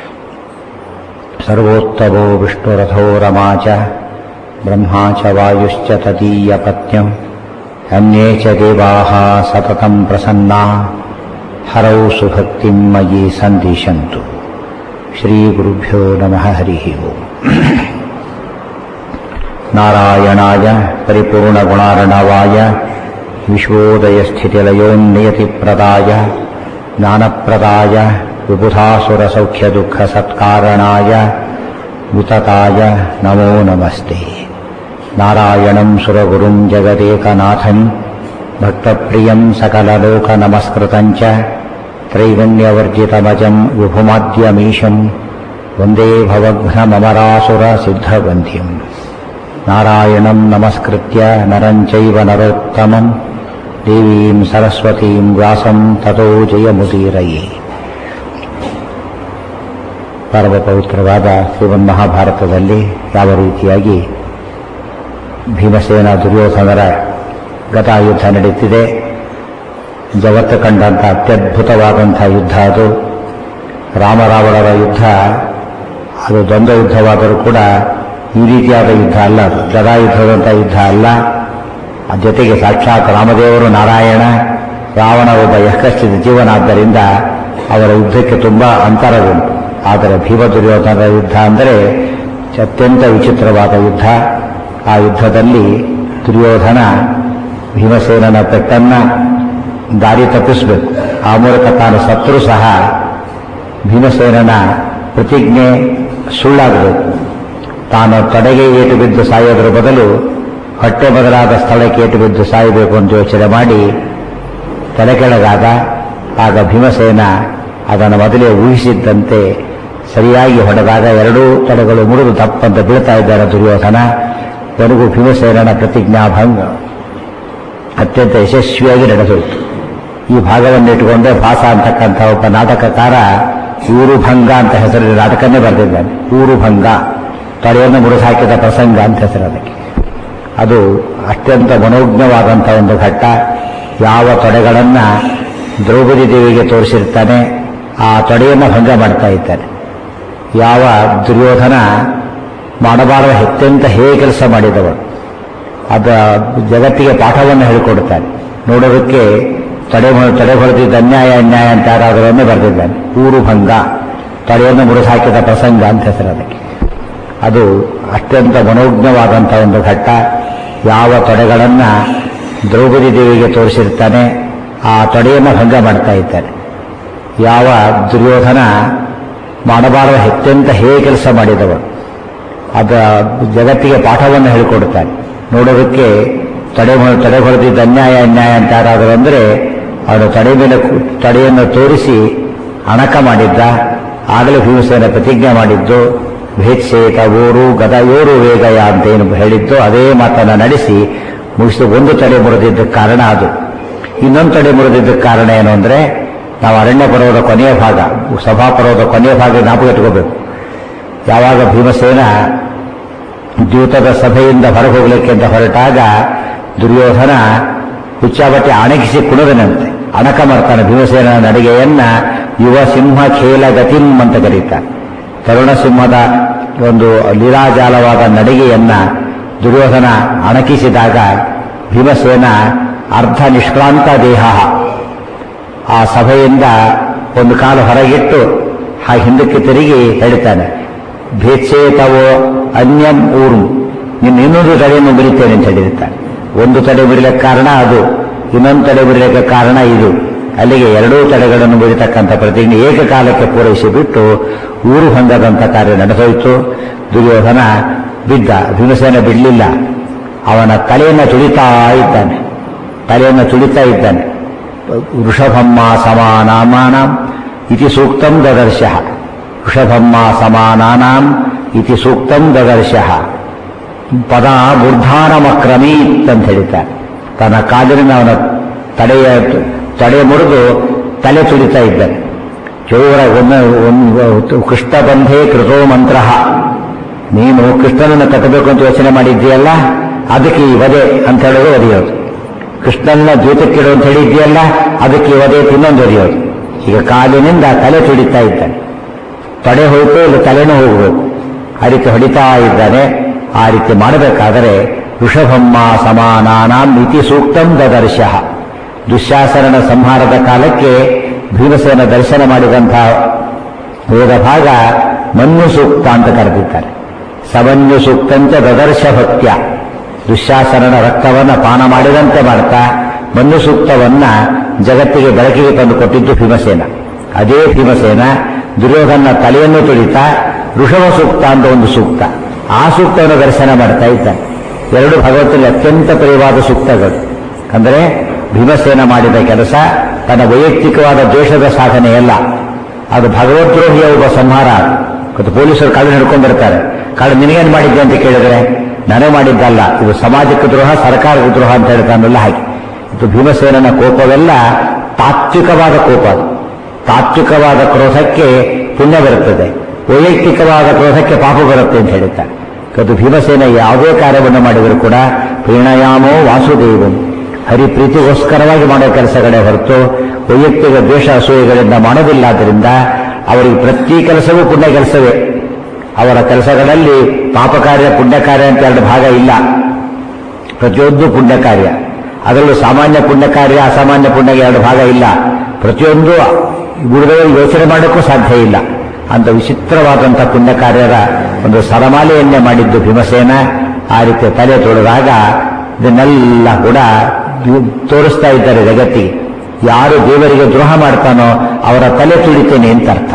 ಸರ್ವೋತ್ತಮೋ ವಿಷ್ಣುರಥೋ ರಮಾ ಚ ಬ್ರಹ್ಮಾ ಚ ವಾಯುಶ್ಚ ತದೀಯಪತ್ನ್ಯಂ ಅನ್ಯೇ ಚ ದೇವಾಃ ಸತತಂ ಪ್ರಸನ್ನಾ ಹರೌ ಸುಭಕ್ತಿಂ ಮಯಿ ಸಂದಿಶಂತು. ಶ್ರೀಗುರುಭ್ಯೋ ನಮಃ. ಹರಿಃ ಓಂ. ನಾರಾಯಣಾಯ ಪರಿಪೂರ್ಣಗುಣಾರ್ಣವಾಯ ವಿಶ್ವೋದಯಸ್ಥಿತಿಲಯೋನ್ನಿಯತಿಪ್ರದಾಯ ಜ್ಞಾನಪ್ರದಾಯ ವಿಬುಧಾಸುರಸೌಖ್ಯದುಃಖಸತ್ಕಾರಣಾಯ ವಿತತಾಯ ನಮೋ ನಮಸ್ತೆ. ನಾರಾಯಣಂ ಸುರಗುರುಂ ಜಗದೇಕನಾಥಂ ಭಕ್ತಪ್ರಿಯಂ ಸಕಲಲೋಕನಮಸ್ಕೃತಂ ಚ ತ್ರೈಗುಣ್ಯವರ್ಜಿತಮಜಂ ವಿಭುಮಾದ್ಯಮೀಶಂ ವಂದೇ ಭವಘ್ನಮರಾಸುರಸಿದ್ಧವಂದ್ಯಂ. ನಾರಾಯಣಂ ನಮಸ್ಕೃತ್ಯ ನರಂ ಚೈವ ನರೋತ್ತಮಂ ದೇವೀಂ ಸರಸ್ವತೀಂ ವ್ಯಾಸಂ ತತೋ ಜಯಮುದೀರಯೇ. ಪರಮ ಪವಿತ್ರವಾದ ಶ್ರೀಮನ್ಮಹಾಭಾರತದಲ್ಲಿ ಯಾವ ರೀತಿಯಾಗಿ ಭೀಮಸೇನ ದುರ್ಯೋಧನರ ಗದಾಯುದ್ಧ ನಡೆಯುತ್ತಿದೆ. ಜಗತ್ತು ಕಂಡಂಥ ಅತ್ಯದ್ಭುತವಾದಂಥ ಯುದ್ಧ ಅದು. ರಾಮರಾವಣರ ಯುದ್ಧ ಅದು ದ್ವಂದ್ವ ಯುದ್ಧವಾದರೂ ಕೂಡ ಈ ರೀತಿಯಾದ ಯುದ್ಧ ಅಲ್ಲ, ಅದು ಗದಾಯುದ್ಧದಂಥ ಯುದ್ಧ ಅಲ್ಲ. ಜೊತೆಗೆ ಸಾಕ್ಷಾತ್ ರಾಮದೇವರು, ನಾರಾಯಣ, ರಾವಣ ಒಬ್ಬ ಯಃಕಶ್ಚಿತ ಜೀವನಾದ್ದರಿಂದ ಅವರ ಯುದ್ಧಕ್ಕೆ ತುಂಬ ಅಂತರವುಂಟು. ಆದರೆ ಭೀಮ ದುರ್ಯೋಧನರ ಯುದ್ಧ ಅಂದರೆ ಅತ್ಯಂತ ವಿಚಿತ್ರವಾದ ಯುದ್ಧ. ಆ ಯುದ್ಧದಲ್ಲಿ ದುರ್ಯೋಧನ ಭೀಮಸೇನನ ಪೆಟ್ಟನ್ನು ದಾರಿ ತಪ್ಪಿಸಬೇಕು. ಆ ಮೂಲಕ ತಾನು ಸತ್ತರೂ ಸಹ ಭೀಮಸೇನನ ಪ್ರತಿಜ್ಞೆ ಸುಳ್ಳಾಗಬೇಕು. ತಾನು ತಡೆಗೆ ಏಟು ಬಿದ್ದು ಸಾಯೋದರ ಬದಲು ಹೊಟ್ಟೆ ಬದಲಾದ ಸ್ಥಳಕ್ಕೆ ಏಟು ಬಿದ್ದು ಸಾಯಬೇಕು ಅಂತ ಯೋಚನೆ ಮಾಡಿ ತಲೆ ಕೆಳಗಾದ. ಆಗ ಭೀಮಸೇನ ಅದನ್ನು ಮೊದಲೇ ಊಹಿಸಿದ್ದಂತೆ ಸರಿಯಾಗಿ ಹೊಡೆದಾಗ ಎರಡೂ ತಡೆಗಳು ಮುರಿದು ತಪ್ಪಂತ ಬೀಳ್ತಾ ಇದ್ದಾರೆ ದುರ್ಯೋಧನ. ಕೊನೆಗೂ ಭೀಮಸೇನನ ಪ್ರತಿಜ್ಞಾಭಂಗ ಅತ್ಯಂತ ಯಶಸ್ವಿಯಾಗಿ ನಡೆದೋಯಿತು. ಈ ಭಾಗವನ್ನು ಇಟ್ಟುಕೊಂಡೇ ಭಾಸ ಅಂತಕ್ಕಂಥ ಒಬ್ಬ ನಾಟಕಕಾರ ಊರುಭಂಗ ಅಂತ ಹೆಸರಿನ ನಾಟಕನೇ ಬರೆದಿದ್ದಾನೆ. ಊರುಭಂಗ, ತಡೆಯನ್ನು ಮುರಿದಾಕಿದ ಪ್ರಸಂಗ ಅಂತ ಹೆಸರು ಅದಕ್ಕೆ. ಅದು ಅತ್ಯಂತ ಮನೋಜ್ಞವಾದಂಥ ಒಂದು ಘಟ್ಟ. ಯಾವ ತೊಡೆಗಳನ್ನು ದ್ರೌಪದಿ ದೇವಿಗೆ ತೋರಿಸಿರ್ತಾನೆ ಆ ತೊಡೆಯನ್ನು ಭಂಗ ಮಾಡ್ತಾ ಇದ್ದಾನೆ. ಯಾವ ದುರ್ಯೋಧನ ಮಾಡಬಾರದ ಅತ್ಯಂತ ಹೇಗೆ ಕೆಲಸ ಮಾಡಿದವರು ಅದ ಜಗತ್ತಿಗೆ ಪಾಠವನ್ನು ಹೇಳಿಕೊಡ್ತಾನೆ. ನೋಡೋದಕ್ಕೆ ತಡೆ ಹೊಡೆದಿದ್ದ ಅನ್ಯಾಯ ಅಂತ ಯಾರಾದರನ್ನೇ ಬರೆದಿದ್ದಾನೆ. ಊರುಭಂಗ, ತಡೆಯನ್ನು ಮುರಿದಾಕಿದ ಪ್ರಸಂಗ ಅಂತ ಹೆಸರು ಅದಕ್ಕೆ. ಅದು ಅತ್ಯಂತ ಮನೋಜ್ಞವಾದಂಥ ಒಂದು ಘಟ್ಟ. ಯಾವ ತೊಡೆಗಳನ್ನು ದ್ರೌಪದಿ ದೇವಿಗೆ ತೋರಿಸಿರ್ತಾನೆ ಆ ತೊಡೆಯನ್ನು ಭಂಗ ಮಾಡ್ತಾ ಇದ್ದಾನೆ. ಯಾವ ದುರ್ಯೋಧನ ಮಾಡಬಾರದ ಅತ್ಯಂತ ಹೇಗೆ ಕೆಲಸ ಮಾಡಿದವರು ಅದ ಜಗತ್ತಿಗೆ ಪಾಠವನ್ನು ಹೇಳಿಕೊಡ್ತಾನೆ. ನೋಡೋದಕ್ಕೆ ತಡೆ ಹೊಡೆದಿದ್ದ ಅನ್ಯಾಯ ಅಂತ ಯಾರಾದರೂ ಅಂದರೆ ಅವನು ತಡೆ ಮೇಲೆ ತಡೆಯನ್ನು ತೋರಿಸಿ ಅಣಕ ಮಾಡಿದ್ದ. ಆಗಲೇ ಭೀಮಸೇನ ಪ್ರತಿಜ್ಞೆ ಮಾಡಿದ್ದು ಭೇತ್ಸೇತ ಓರು ಗದಯೋರು ವೇಗಯ ಅಂತ ಏನು ಹೇಳಿದ್ದು ಅದೇ ಮಾತನ್ನು ನಡೆಸಿ ಮುಗಿಸಿ ಒಂದು ತಡೆ ಮುರಿದಿದ್ದಕ್ಕೆ ಕಾರಣ ಅದು. ಇನ್ನೊಂದು ತಡೆ ಮುರಿದಿದ್ದಕ್ಕೆ ಕಾರಣ ಏನು ಅಂದರೆ ನಾವು ಅರಣ್ಯ ಪರ್ವದ ಕೊನೆಯ ಭಾಗ, ಸಭಾಪರ್ವದ ಕೊನೆಯ ಭಾಗ ಜ್ಞಾಪಕ ಇಟ್ಕೋಬೇಕು. ಯಾವಾಗ ಭೀಮಸೇನ ದ್ಯೂತದ ಸಭೆಯಿಂದ ಹೊರಗೆ ಹೋಗ್ಲಿಕ್ಕೆ ಅಂತ ಹೊರಟಾಗ ದುರ್ಯೋಧನ ಹುಚ್ಚಾಬಟ್ಟೆ ಅಣಗಿಸಿ ಕುಣದನಂತೆ. ಅಣಕ ಮಾಡ್ತಾನೆ ಭೀಮಸೇನ ನಡಿಗೆಯನ್ನ ಯುವ ಸಿಂಹ ಖೇಲ ಗತಿಂ ಅಂತ ಕರೀತಾನೆ. ತರುಣ ಸಿಂಹದ ಒಂದು ಲೀಲಾಜಾಲವಾದ ನಡಿಗೆಯನ್ನ ದುರ್ಯೋಧನ ಅಣಕಿಸಿದಾಗ ಭೀಮಸೇನ ಅರ್ಧ ನಿಷ್ಕ್ರಾಂತ ದೇಹ ಆ ಸಭೆಯಿಂದ ಒಂದು ಕಾಲು ಹೊರಗಿಟ್ಟು ಆ ಹಿಂದಕ್ಕೆ ತಿರುಗಿ ಹೇಳ್ತಾನೆ, ಭೇತ್ಸೇತವೋ ಅನ್ಯಂ ಊರು, ನಿನ್ನ ಇನ್ನೊಂದು ತಡೆಯನ್ನು ಮುರಿತೇನೆ ಅಂತ ಹೇಳಿರ್ತಾನೆ. ಒಂದು ತಡೆ ಮುರಿಲಿಕ್ಕೆ ಕಾರಣ ಅದು, ಇನ್ನೊಂದು ತಡೆ ಮುರಿಲಿಕ್ಕೆ ಕಾರಣ ಇದು. ಅಲ್ಲಿಗೆ ಎರಡೂ ತಡೆಗಳನ್ನು ಮುರಿತಕ್ಕಂಥ ಪ್ರತಿಜ್ಞೆ ಏಕಕಾಲಕ್ಕೆ ಪೂರೈಸಿ ಬಿಟ್ಟು ಊರು ಹೊಂದದಂಥ ಕಾರ್ಯ ನಡೆದೋಯ್ತು. ದುರ್ಯೋಧನ ಬಿದ್ದ, ಭೀಮಸೇನ ಬಿಡಲಿಲ್ಲ. ಅವನ ತಲೆಯನ್ನು ತುಳಿತಾ ಇದ್ದಾನೆ. ವೃಷಭಮ್ಮ ಸಮಾನಾಮಾನಾಂ ಇತಿ ಸೂಕ್ತಂ ದದರ್ಶಃ. ವೃಷಭಮ್ಮ ಸಮಾನಾನಾಂ ಇತಿ ಸೂಕ್ತಂ ದದರ್ಶಃ. ಪದ ಮೂರ್ಧಾನಮಕ್ರಮೀತ್ ಅಂತ ಹೇಳ್ತಾನೆ. ತನ್ನ ಕಾಲಿನ ಅವನ ತಡೆ ಮುರಿದು ತಲೆ ತುಳಿತಾ ಇದ್ದಾನೆ. ಚೌರ ಕೃಷ್ಣ ಬಂಧೇ ಕೃತೋ ಮಂತ್ರ, ನೀನು ಕೃಷ್ಣನನ್ನು ಕಟ್ಟಬೇಕು ಅಂತ ಯೋಚನೆ ಮಾಡಿದ್ದೀಯಲ್ಲ, ಅದಕ್ಕೆ ಈ ವಧೆ ಅಂತ ಹೇಳೋದು ಒದೆಯೋದು. ಕೃಷ್ಣನ ದ್ಯೂತಕ್ಕಿಡು ಅಂತ ಹೇಳಿದ್ದೀಯಲ್ಲ, ಅದಕ್ಕೆ ಈ ವಧೆ ಇನ್ನೊಂದು ಒದೆಯೋದು. ಈಗ ಕಾಲಿನಿಂದ ತಲೆ ತುಳಿತಾ ಇದ್ದಾನೆ. ತಡೆ ಹೋಯ್ತು, ಇಲ್ಲ ತಲೆನೂ ಹೋಗಬೇಕು. ಆ ರೀತಿ ಹೊಡಿತಾ ಇದ್ದಾನೆ. ಆ ರೀತಿ ಮಾಡಬೇಕಾದರೆ ವೃಷಭಮ್ಮ ಸಮಾನಾನಾಂ ಇತಿ ಸೂಕ್ತಂ ದದರ್ಶಃ. ದುಶ್ಯಾಸನನ ಸಂಹಾರದ ಕಾಲಕ್ಕೆ ಭೀಮಸೇನ ದರ್ಶನ ಮಾಡಿದಂತಹ ವೇದ ಭಾಗ ಮನ್ಯು ಸೂಕ್ತ ಅಂತ ಕರೆದಿದ್ದಾರೆ. ಸಮನ್ಯು ಸೂಕ್ತಂಚ ದದರ್ಶ ಭಕ್ತ್ಯ. ದುಶ್ಯಾಸನನ ರಕ್ತವನ್ನು ಪಾನ ಮಾಡಿದಂತೆ ಮಾಡ್ತಾ ಮನ್ಯು ಸೂಕ್ತವನ್ನ ಜಗತ್ತಿಗೆ ಬೆಳಕಿಗೆ ತಂದು ಕೊಟ್ಟಿದ್ದು ಭೀಮಸೇನ. ಅದೇ ಭೀಮಸೇನ ದುರ್ಯೋಧನ ತಲೆಯನ್ನು ತುಳಿತಾ ಋಷಭ ಸೂಕ್ತ ಅಂತ ಒಂದು ಸೂಕ್ತ, ಆ ಸೂಕ್ತವನ್ನು ದರ್ಶನ ಮಾಡ್ತಾ ಇದ್ದಾನೆ. ಎರಡು ಭಗವತ್ತಲ್ಲಿ ಅತ್ಯಂತ ಪ್ರಿಯವಾದ ಸೂಕ್ತಗಳು. ಅಂದರೆ ಭೀಮಸೇನ ಮಾಡಿದ ಕೆಲಸ ತನ್ನ ವೈಯಕ್ತಿಕವಾದ ದ್ವೇಷದ ಸಾಧನೆಯಲ್ಲ, ಅದು ಭಗವದ್ರೋಹಿಯ ಒಬ್ಬ ಸಂಹಾರ. ಮತ್ತು ಪೊಲೀಸರು ಕಾಳು ಹಿಡ್ಕೊಂಡು ಬರ್ತಾರೆ. ಕಾಳು ನಿನಗೇನು ಮಾಡಿದ್ದೆ ಅಂತ ಕೇಳಿದರೆ ನನಗೆ ಮಾಡಿದ್ದಲ್ಲ, ಇದು ಸಮಾಜಕ್ಕೆ ದ್ರೋಹ, ಸರ್ಕಾರಕ್ಕೆ ದ್ರೋಹ ಅಂತ ಹೇಳ್ತಾನಲ್ಲ ಹಾಗೆ. ಇದು ಭೀಮಸೇನನ ಕೋಪವೆಲ್ಲ ತಾತ್ವಿಕವಾದ ಕೋಪ. ತಾತ್ವಿಕವಾದ ಕ್ರೋಧಕ್ಕೆ ಪುಣ್ಯ ಬರುತ್ತದೆ, ವೈಯಕ್ತಿಕವಾದ ಕ್ರೋಧಕ್ಕೆ ಪಾಪ ಬರುತ್ತೆ ಅಂತ ಹೇಳ್ತಾರೆ. ಅದು ಭೀಮಸೇನ ಯಾವುದೇ ಕಾರ್ಯವನ್ನು ಮಾಡಿದರೂ ಕೂಡ ಪ್ರೀಣಯಾಮೋ ವಾಸುದೇವಂ, ಹರಿಪ್ರೀತಿಗೋಸ್ಕರವಾಗಿ ಮಾಡೋ ಕೆಲಸಗಳೇ ಹೊರತು ವೈಯಕ್ತಿಕ ದ್ವೇಷ ಅಸೂಯೆಗಳಿಂದ ಮಾಡೋದಿಲ್ಲ. ಆದ್ದರಿಂದ ಅವರಿಗೆ ಪ್ರತಿ ಕೆಲಸವೂ ಪುಣ್ಯ ಕೆಲಸವೇ. ಅವರ ಕೆಲಸಗಳಲ್ಲಿ ಪಾಪ ಕಾರ್ಯ ಪುಣ್ಯ ಕಾರ್ಯ ಅಂತ ಎರಡು ಭಾಗ ಇಲ್ಲ. ಪ್ರತಿಯೊಂದು ಪುಣ್ಯ ಕಾರ್ಯ, ಅದರಲ್ಲೂ ಸಾಮಾನ್ಯ ಪುಣ್ಯ ಕಾರ್ಯ ಅಸಾಮಾನ್ಯ ಪುಣ್ಯಗೆ ಎರಡು ಭಾಗ ಇಲ್ಲ. ಪ್ರತಿಯೊಂದು ಗುರುಗಳು ಯೋಚನೆ ಮಾಡೋಕ್ಕೂ ಸಾಧ್ಯ ಇಲ್ಲ. ಅಂತ ವಿಚಿತ್ರವಾದಂಥ ಪುಣ್ಯ ಕಾರ್ಯದ ಒಂದು ಸರಮಾಲೆಯನ್ನೇ ಮಾಡಿದ್ದು ಭೀಮಸೇನ. ಆ ರೀತಿ ತಲೆ ತೊಳೆದಾಗ ಇದನ್ನೆಲ್ಲ ಕೂಡ ತೋರಿಸ್ತಾ ಇದ್ದಾರೆ ಜಗತ್ತಿಗೆ. ಯಾರು ದೇವರಿಗೆ ದ್ರೋಹ ಮಾಡ್ತಾನೋ ಅವರ ತಲೆ ತುಳಿತೇನೆ ಅಂತ ಅರ್ಥ.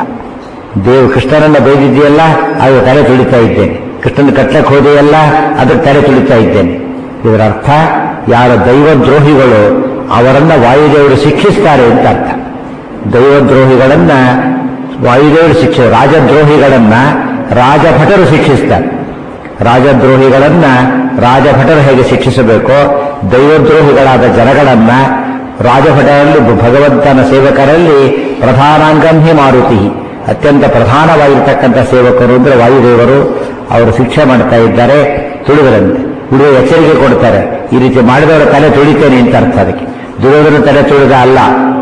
ಕೃಷ್ಣನನ್ನ ಬೈದಿದೆಯಲ್ಲ, ಅದು ತಲೆ ತುಳಿತಾ ಇದ್ದೇನೆ. ಕೃಷ್ಣನ ಕಟ್ಲಕ್ಕೆ ಹೋದೆಯಲ್ಲ, ಅದಕ್ಕೆ ತಲೆ ತುಳಿತಾ ಇದ್ದೇನೆ. ಇದರ ಅರ್ಥ ಯಾರ ದೈವದ್ರೋಹಿಗಳು ಅವರನ್ನ ವಾಯುದೇವರು ಶಿಕ್ಷಿಸ್ತಾರೆ ಅಂತ ಅರ್ಥ. ದೈವದ್ರೋಹಿಗಳನ್ನ ವಾಯುದೇವರು ಶಿಕ್ಷೆ, ರಾಜದ್ರೋಹಿಗಳನ್ನ ರಾಜಭಟರು ಶಿಕ್ಷಿಸ್ತಾರೆ. ರಾಜದ್ರೋಹಿಗಳನ್ನ ರಾಜಭಟರು ಹೇಗೆ ಶಿಕ್ಷಿಸಬೇಕೋ, ದೈವದ್ರೋಹಿಗಳಾದ ಜನಗಳನ್ನ ರಾಜಭಟರಲ್ಲಿ ಭಗವಂತನ ಸೇವಕರಲ್ಲಿ ಪ್ರಧಾನಾಂಗಂಹಿ ಮಾರುತಿ, ಅತ್ಯಂತ ಪ್ರಧಾನವಾಗಿರ್ತಕ್ಕಂಥ ಸೇವಕರು ಅಂದ್ರೆ ವಾಯುದೇವರು. ಅವರು ಶಿಕ್ಷೆ ಮಾಡ್ತಾ ಇದ್ದಾರೆ. ತುಳಿದರಂತೆ ಹುಡುಗ ಎಚ್ಚರಿಕೆ ಕೊಡ್ತಾರೆ, ಈ ರೀತಿ ಮಾಡಿದವರ ತಲೆ ತುಳಿತೇನೆ ಅಂತ ಅರ್ಥ. ಅದಕ್ಕೆ ದುರ್ಯೋಧನ ತಲೆ ತುಳಿದ ಅಲ್ಲ,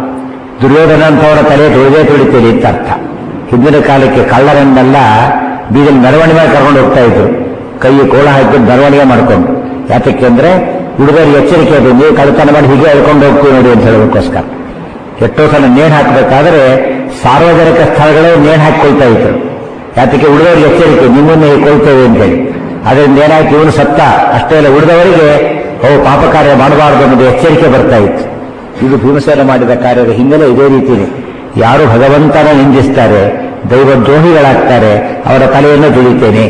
ದುರ್ಯೋಧನ ಅಂತವರ ತಲೆ ತುಳಿತೇನೆ ಅಂತ ಅರ್ಥ. ಹಿಂದಿನ ಕಾಲಕ್ಕೆ ಕಳ್ಳರನ್ನೆಲ್ಲ ಬೀದಲ್ಲಿ ಮೆರವಣಿಗೆ ಕರ್ಕೊಂಡು ಹೋಗ್ತಾ ಇದ್ರು, ಕೈ ಕೋಳ ಹಾಕಿದ್ದು ಮೆರವಣಿಗೆ ಮಾಡ್ಕೊಂಡು. ಯಾತಕ್ಕೆ ಅಂದ್ರೆ ಹುಡುಗರಿಗೆ ಎಚ್ಚರಿಕೆ ಅದು, ನೀವು ಕಳ್ಳತನ ಮಾಡಿ ಹೀಗೆ ಹೇಳ್ಕೊಂಡು ಹೋಗ್ತೀವಿ ನೋಡಿ ಅಂತ ಹೇಳೋದಕ್ಕೋಸ್ಕರ. ಎಷ್ಟೋ ಸಲ ನೇಣು ಹಾಕಬೇಕಾದ್ರೆ ಸಾರ್ವಜನಿಕ ಸ್ಥಳಗಳೇ ನೇಣು ಹಾಕಿಕೊಳ್ತಾ ಇದ್ರು. ಯಾತಕ್ಕೆ ಹುಡುಗರಿಗೆ ಎಚ್ಚರಿಕೆ, ನಿಮ್ಮನ್ನೇ ಕೊಳ್ತೇವೆ ಅಂತೇಳಿ. ಅದರಿಂದ ಏನಾಯ್ತು, ಇವನು ಸತ್ತ ಅಷ್ಟೇ ಅಲ್ಲ, ಉಳಿದವರಿಗೆ ಪಾಪ ಕಾರ್ಯ ಮಾಡಬಾರದು ಅನ್ನೋದು ಎಚ್ಚರಿಕೆ ಬರ್ತಾ ಇತ್ತು. ಇದು ಭೀಮಸೇನ ಮಾಡಿದ ಕಾರ್ಯದ ಹಿನ್ನೆಲೆ ಇದೇ ರೀತಿಯೇ. ಯಾರು ಭಗವಂತನ ನಿಂದಿಸ್ತಾರೆ, ದೈವದ್ರೋಹಿಗಳಾಗ್ತಾರೆ, ಅವರ ತಲೆಯನ್ನು ತುಳಿತೇನೆ.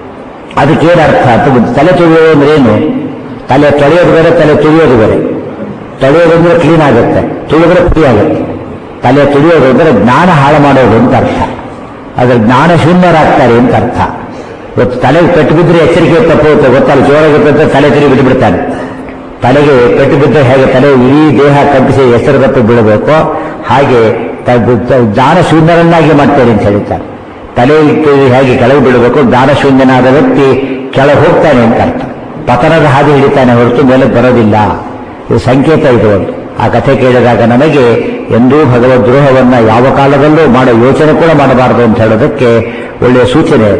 ಅದಕ್ಕೇನು ಅರ್ಥ ಅಂತ, ತಲೆ ತುಳಿಯೋದು ಅಂದ್ರೆ ಏನು? ತಲೆ ತೊಳೆಯೋದು ಬೇರೆ, ತಲೆ ತುಳಿಯೋದು ಬೇರೆ. ತೊಳೆಯೋದು ಅಂದ್ರೆ ಕ್ಲೀನ್ ಆಗುತ್ತೆ, ತುಳಿದ್ರೆ ಫ್ರೀ ಆಗುತ್ತೆ. ತಲೆ ತುಳಿಯೋದು ಅಂದ್ರೆ ಜ್ಞಾನ ಹಾಳು ಮಾಡೋದು ಅಂತ ಅರ್ಥ. ಅದ್ರ ಜ್ಞಾನ ಶೂನ್ಯರಾಗ್ತಾರೆ ಅಂತ ಅರ್ಥ. ಇವತ್ತು ತಲೆಗೆ ಪೆಟ್ಟು ಬಿದ್ದರೆ ಎಚ್ಚರಿಕೆ ತಪ್ಪುತ್ತೆ, ಗೊತ್ತಲ್ಲ, ಜೋರಾಗುತ್ತೆ ತಲೆ ತಿರುಗಿ ಬಿಟ್ಟುಬಿಡ್ತಾನೆ. ತಲೆಗೆ ಪೆಟ್ಟು ಬಿದ್ದರೆ ಹೇಗೆ ತಲೆ ಇಡೀ ದೇಹ ಕಪ್ಪಿಸಿ ಹೆಸರು ತಪ್ಪಿ ಬೀಳಬೇಕು, ಹಾಗೆ ಜ್ಞಾನ ಶೂನ್ಯರನ್ನಾಗಿ ಮಾಡ್ತೇನೆ ಅಂತ ಹೇಳ್ತಾರೆ. ತಲೆ ಹೇಗೆ ಕೆಳಗೆ ಬಿಡಬೇಕು, ಜ್ಞಾನ ಶೂನ್ಯನಾದ ವ್ಯಕ್ತಿ ಕೆಳಗೆ ಹೋಗ್ತಾನೆ ಅಂತ ಅರ್ಥ. ಪತನದ ಹಾದಿ ಹಿಡಿತಾನೆ ಹೊರತು ಮೇಲೆ ಬರೋದಿಲ್ಲ. ಇದು ಸಂಕೇತ. ಇದು ಒಂದು ಆ ಕಥೆ ಕೇಳಿದಾಗ ನಮಗೆ ಎಂದೂ ಭಗವದ್ರೋಹವನ್ನ ಯಾವ ಕಾಲದಲ್ಲೂ ಮಾಡೋ ಯೋಚನೆ ಕೂಡ ಮಾಡಬಾರದು ಅಂತ ಹೇಳೋದಕ್ಕೆ ಒಳ್ಳೆಯ ಸೂಚನೆ.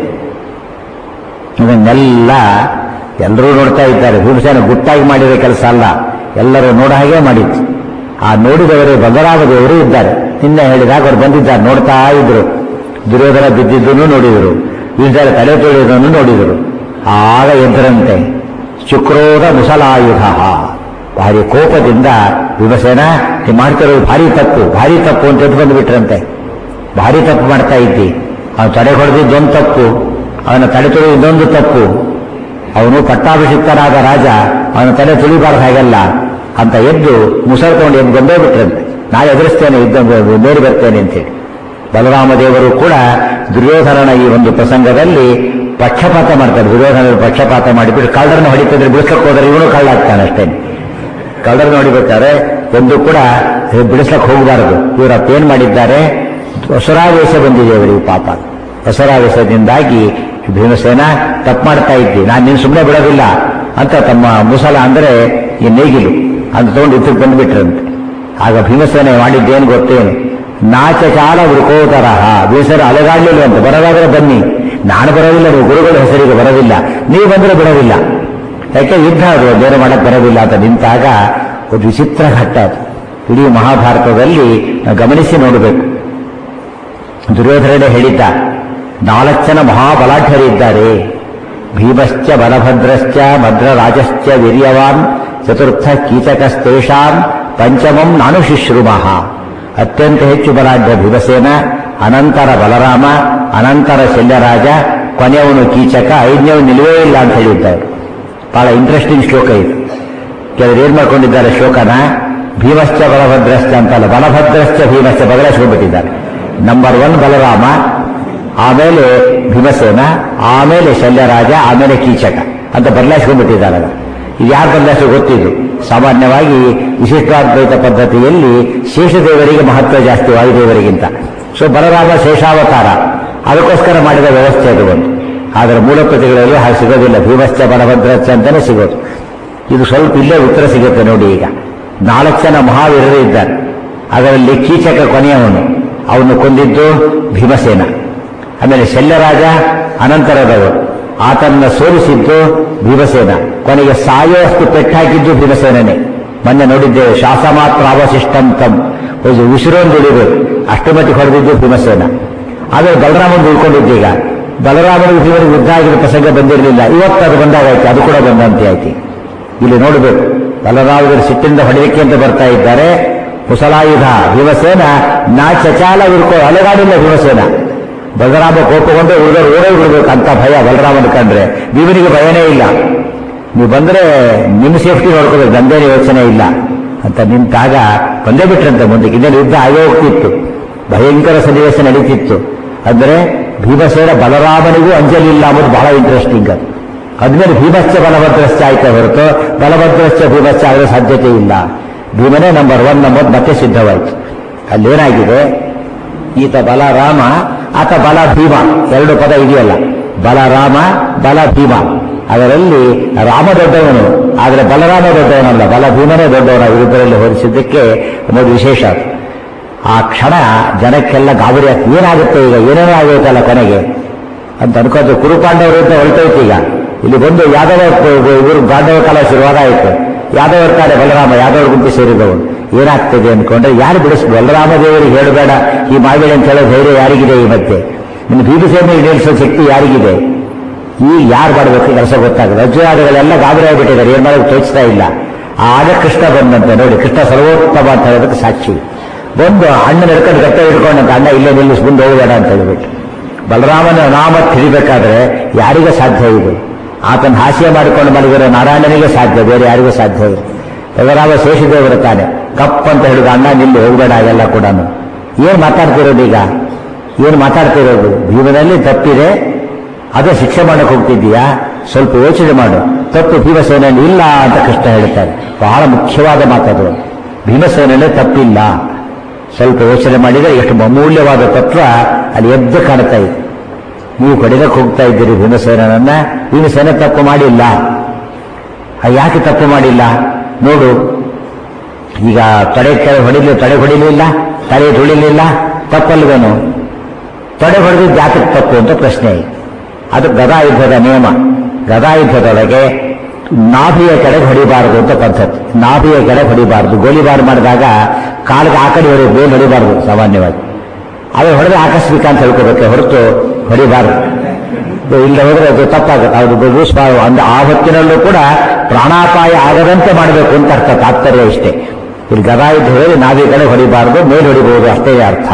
ಇದನ್ನೆಲ್ಲ ಎಲ್ಲರೂ ನೋಡ್ತಾ ಇದ್ದಾರೆ. ಭೀಮಸೇನ ಗುಟ್ಟಾಗಿ ಮಾಡಿದ ಕೆಲಸ ಅಲ್ಲ, ಎಲ್ಲರೂ ನೋಡ ಹಾಗೆ ಮಾಡಿತ್ತು. ಆ ನೋಡಿದವರು ಬದಲಾಗದವರು ಇದ್ದಾರೆ. ನಿನ್ನೆ ಹೇಳಿದಾಗ ಅವ್ರು ಬಂದಿದ್ದಾರೆ, ನೋಡ್ತಾ ಇದ್ರು. ದುರ್ಯೋಧನ ಬಿದ್ದಿದ್ದನ್ನು ನೋಡಿದರು, ಭೀಮಸೇನ ತಲೆ ತೊಳೆಯುವುದನ್ನು ನೋಡಿದರು. ಆಗ ಎದ್ದರಂತೆ ಶುಕ್ರೋಧ ಮುಸಲಾಯುಧ. ಭಾರಿ ಕೋಪದಿಂದ ಭೀಮಸೇನ ಮಾಡ್ತಿರೋದು ಭಾರಿ ತಪ್ಪು ಅಂತ ಎದ್ದು ಬಂದುಬಿಟ್ರಂತೆ. ಭಾರಿ ತಪ್ಪು ಮಾಡ್ತಾ ಇದ್ದಿ, ಅವನು ತಡೆ ಹೊಡೆದಿದ್ದೊಂದು ತಪ್ಪು, ಅವನ ತಲೆ ತುಳಿದೊಂದು ತಪ್ಪು. ಅವನು ಪಟ್ಟಾಭಿಷಿಕ್ತನಾದ ರಾಜ, ಅವನ ತಲೆ ತುಳಿಬಾರ್ದು ಹಾಗೆಲ್ಲ ಅಂತ ಎದ್ದು ಮುಸಲ್ಕೊಂಡು ಎದ್ದು ಬಂದೇ ಬಿಟ್ರಂತೆ. ನಾಳೆ ಎದುರಿಸ್ತೇನೆ, ನೋಡಿ ಬರ್ತೇನೆ ಅಂತೇಳಿ. ಬಲರಾಮ ದೇವರು ಕೂಡ ದುರ್ಯೋಧನನ ಈ ಒಂದು ಪ್ರಸಂಗದಲ್ಲಿ ಪಕ್ಷಪಾತ ಮಾಡ್ತಾರೆ. ದುರ್ಯೋಧನ ಪಕ್ಷಪಾತ ಮಾಡಿಬಿಟ್ಟು ಕಳ್ಳರನ್ನು ಹೊಡಿತಿದ್ರೆ ಬಿಡಿಸ್ಲಕ್ಕೆ ಹೋದರೆ ಇವನು ಕಳ್ಳಾಗ್ತಾನೆ ಅಷ್ಟೇ. ಕಳ್ಳರನ್ನು ಹೊಡಿಬೇಕಾದ್ರೆ ಒಂದು ಕೂಡ ಬಿಡಿಸ್ಲಕ್ಕೆ ಹೋಗಬಾರದು. ಇವರು ಅಪ್ಪೇನ್ ಮಾಡಿದ್ದಾರೆ, ಅಸುರಾವೇಶ ಬಂದಿದೆ ಅವರಿಗೆ ಪಾಪ. ಅಸುರಾವೇಶದಿಂದಾಗಿ ಭೀಮಸೇನ ತಪ್ಪು ಮಾಡ್ತಾ ಇದ್ದಿ, ನಾನು ನೀನು ಸುಮ್ಮನೆ ಬಿಡೋದಿಲ್ಲ ಅಂತ ತಮ್ಮ ಮುಸಲ ಅಂದರೆ ಈ ನೇಗಿಲು ಅಂತ ತಗೊಂಡು ಇದ್ದಕ್ಕೆ ಬಂದುಬಿಟ್ರಂತೆ. ಆಗ ಭೀಮಸೇನೆ ಮಾಡಿದ್ದೇನು ಗೊತ್ತೇನು? ನಾಚ ಚಾಲ ವೃಕೋದರಹ. ಭೀಮಸೇನ ಅಲೆಗಾಡಲಿಲ್ಲ ಅಂತ, ಬರೋದಾದ್ರೆ ಬನ್ನಿ, ನಾನು ಬರೋದಿಲ್ಲ, ನೀವು ಗುರುಗಳ ಹೆಸರಿಗೆ ಬರೋದಿಲ್ಲ, ನೀವು ಬಂದರೆ ಬಿಡೋದಿಲ್ಲ. ಯಾಕೆ ಯುದ್ಧ ಅದು, ಬೇರೆ ಮಾಡಕ್ಕೆ ಬರೋದಿಲ್ಲ ಅಂತ ನಿಂತಾಗ ಒಂದು ವಿಚಿತ್ರ ಘಟ್ಟ ಅದು. ಇಡೀ ಮಹಾಭಾರತದಲ್ಲಿ ಗಮನಿಸಿ ನೋಡಬೇಕು. ದುರ್ಯೋಧನನೇ ಹೇಳಿದ್ದ, 4 ಜನ ಮಹಾಬಲಾಢ್ಯರಿದ್ದಾರೆ. ಭೀಮಶ್ಚ ಬಲಭದ್ರಶ್ಚ ಭದ್ರರಾಜಶ್ಚ ವೀರ್ಯವಾನ್ ಚತುರ್ಥ ಕೀಚಕಸ್ತೇಷಾಂ ಪಂಚಮಂ ನಾನು ಶಿಶ್ರುಮಃ. ಅತ್ಯಂತ ಹೆಚ್ಚು ಬಲಾಢ್ಯ ಭೀಮಸೇನ, ಅನಂತರ ಬಲರಾಮ, ಅನಂತರ ಶಲ್ಯರಾಜ, ಕೊನೆಯವನು ಕೀಚಕ, 5ನೇವನು ನಿಲ್ಲುವೇ ಇಲ್ಲ ಅಂತ ಹೇಳಿದ್ದಾರೆ. ಬಹಳ ಇಂಟ್ರೆಸ್ಟಿಂಗ್ ಶ್ಲೋಕ ಇದು. ಕೆಲವರು ಏನ್ ಮಾಡ್ಕೊಂಡಿದ್ದಾರೆ ಶ್ಲೋಕನ, ಭೀಮಶ್ಚ ಬಲಭದ್ರಶ್ಚ ಅಂತಲ್ಲ, ಬಲಭದ್ರಶ್ಚ ಭೀಮಶ್ಚ ಬದಲಾಯಿಸಿಕೊಂಡಿದ್ದಾರೆ. ನಂಬರ್ 1 ಬಲರಾಮ, ಆಮೇಲೆ ಭೀಮಸೇನ, ಆಮೇಲೆ ಶಲ್ಯರಾಜ, ಆಮೇಲೆ ಕೀಚಕ ಅಂತ ಬದಲಾಯಿಸ್ಕೊಂಡ್ಬಿಟ್ಟಿದ್ದಾರೆ. ಇದು ಯಾರು ಬದಲಾಯಿಸೋ ಗೊತ್ತಿದ್ದು? ಸಾಮಾನ್ಯವಾಗಿ ವಿಶಿಷ್ಟಾದ್ವೈತ ಪದ್ಧತಿಯಲ್ಲಿ ಶೇಷದೇವರಿಗೆ ಮಹತ್ವ ಜಾಸ್ತಿ ವಾಯುದೇವರಿಗಿಂತ. ಸೊ ಬಲರಾಮ ಶೇಷಾವತಾರ, ಅದಕ್ಕೋಸ್ಕರ ಮಾಡಿದ ವ್ಯವಸ್ಥೆ ಅದು ಒಂದು. ಆದರೆ ಮೂಲ ಕೃತಿಗಳಲ್ಲಿ ಹಾಗೆ ಸಿಗೋದಿಲ್ಲ. ಭೀಮಶ್ಚ ಬಲಭದ್ರಶ್ಚ ಅಂತಾನೆ ಸಿಗೋದು. ಇದು ಸ್ವಲ್ಪ ಇಲ್ಲೇ ಉತ್ತರ ಸಿಗುತ್ತೆ ನೋಡಿ. ಈಗ 4 ಜನ ಮಹಾವೀರರು ಇದ್ದಾರೆ. ಅದರಲ್ಲಿ ಕೀಚಕ ಕೊನೆಯವನು, ಅವನು ಕೊಂದಿದ್ದು ಭೀಮಸೇನ. ಆಮೇಲೆ ಶಲ್ಯರಾಜ ಅನಂತರದವರು, ಆತನ್ನ ಸೋಲಿಸಿದ್ದು ಭೀಮಸೇನ, ಕೊನೆಗೆ ಸಾಯೋಷ್ಟು ಪೆಟ್ಟಾಕಿದ್ದು ಭೀಮಸೇನನೇ. ಮೊನ್ನೆ ನೋಡಿದ್ದೇವೆ, ಶಾಸ ಮಾತ್ರ ಅವಶಿಷ್ಟಂ ತಂ, ಉಸಿರೊಂದು ಉಳಿಬೇಕು ಅಷ್ಟು ಮಟ್ಟಿಗೆ ಹೊಡೆದಿದ್ದು ಭೀಮಸೇನ. ಆದರೆ ಬಲರಾಮನ್ ಉಳ್ಕೊಂಡಿದ್ದೀಗ, ಬಲರಾಮನಿಗೆ ಭೀಮನಿಗೆ ಯುದ್ಧ ಆಗಿರೋ ಪ್ರಸಂಗ ಬಂದಿರಲಿಲ್ಲ, ಇವತ್ತು ಅದು ಬಂದಾಗಾಯ್ತು, ಅದು ಕೂಡ ಬಂದಂತೆ ಆಯ್ತು. ಇಲ್ಲಿ ನೋಡಬೇಕು, ಬಲರಾಮರು ಸಿಟ್ಟಿಂದ ಹೊಡೆಯಕ್ಕೆ ಅಂತ ಬರ್ತಾ ಇದ್ದಾರೆ. ಕುಶಲಾಯುಧ ಭೀಮಸೇನ ಚಚಾಲ ಅಲೆಗಾಡಿಲ್ಲ ಭೀಮಸೇನ. ಬಲರಾಮ ಕೋಪಗೊಂಡು ಉಳಿದವರು ಓಡೇ ಬಿಡಬೇಕು ಅಂತ ಭಯ ಬಲರಾಮನ ಕಂಡ್ರೆ. ಭೀಮನಿಗೆ ಭಯನೇ ಇಲ್ಲ, ನೀವು ಬಂದ್ರೆ ನಿಮ್ಮ ಸೇಫ್ಟಿ ನೋಡ್ಕೋಬೇಕು, ನಂದೇನು ಯೋಚನೆ ಇಲ್ಲ ಅಂತ ನಿಂತಾಗ ಬಂದೇ ಬಿಟ್ರಂತೆ. ಮುಂದಕ್ಕೆ ಇನ್ನೇನು ಯುದ್ಧ ಆಗೇ ಹೋಗ್ತಿತ್ತು, ಭಯಂಕರ ಸನ್ನಿವೇಶ ನಡೀತಿತ್ತು. ಅಂದ್ರೆ ಭೀಮಸೇನ ಬಲರಾಮನಿಗೂ ಅಂಜಲಿಲ್ಲ ಅನ್ನೋದು ಬಹಳ ಇಂಟ್ರೆಸ್ಟಿಂಗ್. ಅದ್ಮೇಲೆ ಭೀಮಶ್ಚ ಬಲಭದ್ರಶ್ಚ ಆಯ್ತಾ ಹೊರತು ಬಲಭದ್ರಶ್ಚ ಭೀಮಶ್ಚ ಆಗೋ ಸಾಧ್ಯತೆ ಇಲ್ಲ. ಭೀಮನೇ ನಂಬರ್ 1 ನಂಬರ್ ಮತ್ತೆ ಸಿದ್ಧವಾಯಿತು. ಅಲ್ಲೇನಾಗಿದೆ, ಈತ ಬಲರಾಮ, ಆತ ಬಲ ಭೀಮ, ಎರಡು ಪದ ಇದೆಯಲ್ಲ, ಬಲರಾಮ ಬಲ ಭೀಮ. ಅದರಲ್ಲಿ ರಾಮ ದೊಡ್ಡವನು, ಆದರೆ ಬಲರಾಮ ದೊಡ್ಡವನಲ್ಲ, ಬಲ ಭೀಮನೇ ದೊಡ್ಡವನ. ಇಬ್ಬರಲ್ಲಿ ಹೋಲಿಸಿದ್ದಕ್ಕೆ ಒಂದು ವಿಶೇಷ. ಆ ಕ್ಷಣ ಜನಕ್ಕೆಲ್ಲ ಗಾಬರಿ ಆಗ್ತದೆ, ಏನಾಗುತ್ತೆ ಈಗ, ಏನೇನೋ ಆಗೋಯ್ತಲ್ಲ ಕೊನೆಗೆ ಅಂತ ಅನ್ಕೋದು. ಕುರುಪಾಂಡವರಿಂದ ಹೊರಟೋಯ್ತು. ಈಗ ಇಲ್ಲಿ ಬಂದು ಯಾದವ ಇವರು ಪಾಂಡವ ಕಾಲ ಶುರುವಾದ ಆಯಿತು. ಯಾದವ ಇರ್ತಾರೆ, ಬಲರಾಮ ಯಾದವರ ಗುಂಪು ಸೇರಿದವನು. ಏನಾಗ್ತದೆ ಅನ್ಕೊಂಡ್ರೆ ಯಾರು ಬಿಡಿಸ್ಬೋದು, ಬಲರಾಮ ದೇವರಿಗೆ ಹೇಳಬೇಡ ಈ ಮಾಡಬೇಡ ಅಂತ ಹೇಳೋ ಧೈರ್ಯ ಯಾರಿಗಿದೆ ಈ ಮಧ್ಯೆ? ನಿನ್ನ ಭೀಮಸೇನ ಈಡೇರಿಸೋ ಶಕ್ತಿ ಯಾರಿಗಿದೆ? ಈಗ ಯಾರು ಮಾಡಬೇಕು ಕೆಲಸ ಗೊತ್ತಾಗುತ್ತೆ. ಅಜ್ಜಾದಿಗಳೆಲ್ಲ ಗಾಬರಿ ಆಗಿಬಿಟ್ಟಿದ್ದಾರೆ, ಏನ್ ಮಾಡೋದು ತೋಚ್ತಾ ಇಲ್ಲ. ಆಗ ಕೃಷ್ಣ ಬಂದಂತೆ. ನೋಡಿ, ಕೃಷ್ಣ ಸರ್ವೋತ್ತಮ ಅಂತ ಹೇಳೋದಕ್ಕೆ ಸಾಕ್ಷಿ. ಬಂದು ಅಣ್ಣ ನಡ್ಕೊಂಡು ಗಟ್ಟ ಹಿಡ್ಕೊಂಡಂತ, ಅಣ್ಣ ಇಲ್ಲೇ ನಿಲ್ಲಿಸಿ ಮುಂದೆ ಹೋಗಬೇಡ ಅಂತ ಹೇಳಿಬಿಟ್ಟು. ಬಲರಾಮನ ನಾಮ ತಿಳಿಬೇಕಾದ್ರೆ ಯಾರಿಗೆ ಸಾಧ್ಯ ಇದೆ? ಆತನ ಹಾಸ್ಯ ಮಾಡಿಕೊಂಡು ಮಲಗಿರೋ ನಾರಾಯಣನಿಗೆ ಸಾಧ್ಯ, ಬೇರೆ ಯಾರಿಗೂ ಸಾಧ್ಯ ಇಲ್ಲ. ಬಲರಾಮ ಶೇಷದೇವರು ತಾನೆ ಕಪ್ ಅಂತ ಹೇಳಿದ, ಅಣ್ಣ ನಿಲ್ಲಿ ಹೋಗಬೇಡ. ಎಲ್ಲ ಕೂಡ ಏನ್ ಮಾತಾಡ್ತಿರೋದು ಈಗ? ಏನು ಮಾತಾಡ್ತಿರೋದು? ಭೀಮನಲ್ಲಿ ತಪ್ಪಿದೆ, ಅದೇ ಶಿಕ್ಷೆ ಮಾಡಕ್ಕೆ ಹೋಗ್ತಿದ್ದೀಯಾ? ಸ್ವಲ್ಪ ಯೋಚನೆ ಮಾಡು. ತಪ್ಪು ಭೀಮಸೇನಲ್ಲಿ ಇಲ್ಲ ಅಂತ ಕೃಷ್ಣ ಹೇಳ್ತಾರೆ. ಬಹಳ ಮುಖ್ಯವಾದ ಮಾತದು. ಭೀಮಸೇನಲ್ಲಿ ತಪ್ಪಿಲ್ಲ, ಸ್ವಲ್ಪ ಯೋಚನೆ ಮಾಡಿದರೆ ಎಷ್ಟು ಅಮೂಲ್ಯವಾದ ತತ್ವ ಅಲ್ಲಿ ಎದ್ದು ಕಾಣ್ತಾ ಇದೆ. ನೀವು ಹೊಡೆದಕ್ಕೆ ಹೋಗ್ತಾ ಇದ್ದೀರಿ ಭೀಮಸೇನನ್ನ. ಭೀಮಸೇನ ತಪ್ಪು ಮಾಡಿಲ್ಲ. ಯಾಕೆ ತಪ್ಪು ಮಾಡಿಲ್ಲ ನೋಡು. ಈಗ ತಡೆ ಹೊಡಿಲಿಲ್ಲ, ತಲೆ ತುಳಿಲಿಲ್ಲ, ತಪ್ಪಲ್ವೇನು? ತಡೆ ಹೊಡೆದಿದ್ದು ಯಾಕೆ ತಪ್ಪು ಅಂತ ಪ್ರಶ್ನೆ. ಅದು ಗದಾಯುದ್ಧದ ನಿಯಮ. ಗದಾಯುದ್ಧದೊಳಗೆ ನಾಭಿಯ ಕಡೆ ಹೊಡಿಬಾರದು ಅಂತ ಪದ್ಧತಿ. ನಾಭಿಯ ಕಡೆ ಹೊಡಿಬಾರದು. ಗೋಲಿಬಾರ್ ಮಾಡಿದಾಗ ಕಾಲಿಗೆ ಆ ಕಡೆ ಬೇಲ್ ಹೊಡಿಬಾರದು ಸಾಮಾನ್ಯವಾಗಿ. ಅದು ಹೊಡೆದ್ರೆ ಆಕಸ್ಮಿಕ ಅಂತ ಹೇಳ್ಕೋಬೇಕೆ ಹೊರತು ಹೊಡಿಬಾರದು. ಇಲ್ಲ ಹೋದ್ರೆ ಅದು ತಪ್ಪಾಗುತ್ತೆ. ಅದು ಅಂದ್ರೆ ಆ ಹೊತ್ತಿನಲ್ಲೂ ಕೂಡ ಪ್ರಾಣಾಪಾಯ ಆಗದಂತೆ ಮಾಡಬೇಕು ಅಂತ ಅರ್ಥ, ತಾತ್ಪರ್ಯ ಇಷ್ಟೇ. ಇಲ್ಲಿ ಗದಾಯುದ್ಧ ಹೇಳಿ ನಾಭಿ ಕಡೆ ಹೊಡಿಬಾರದು, ಮೇಲೆ ಹೊಡಿಬಹುದು, ಅಷ್ಟೇ ಅರ್ಥ.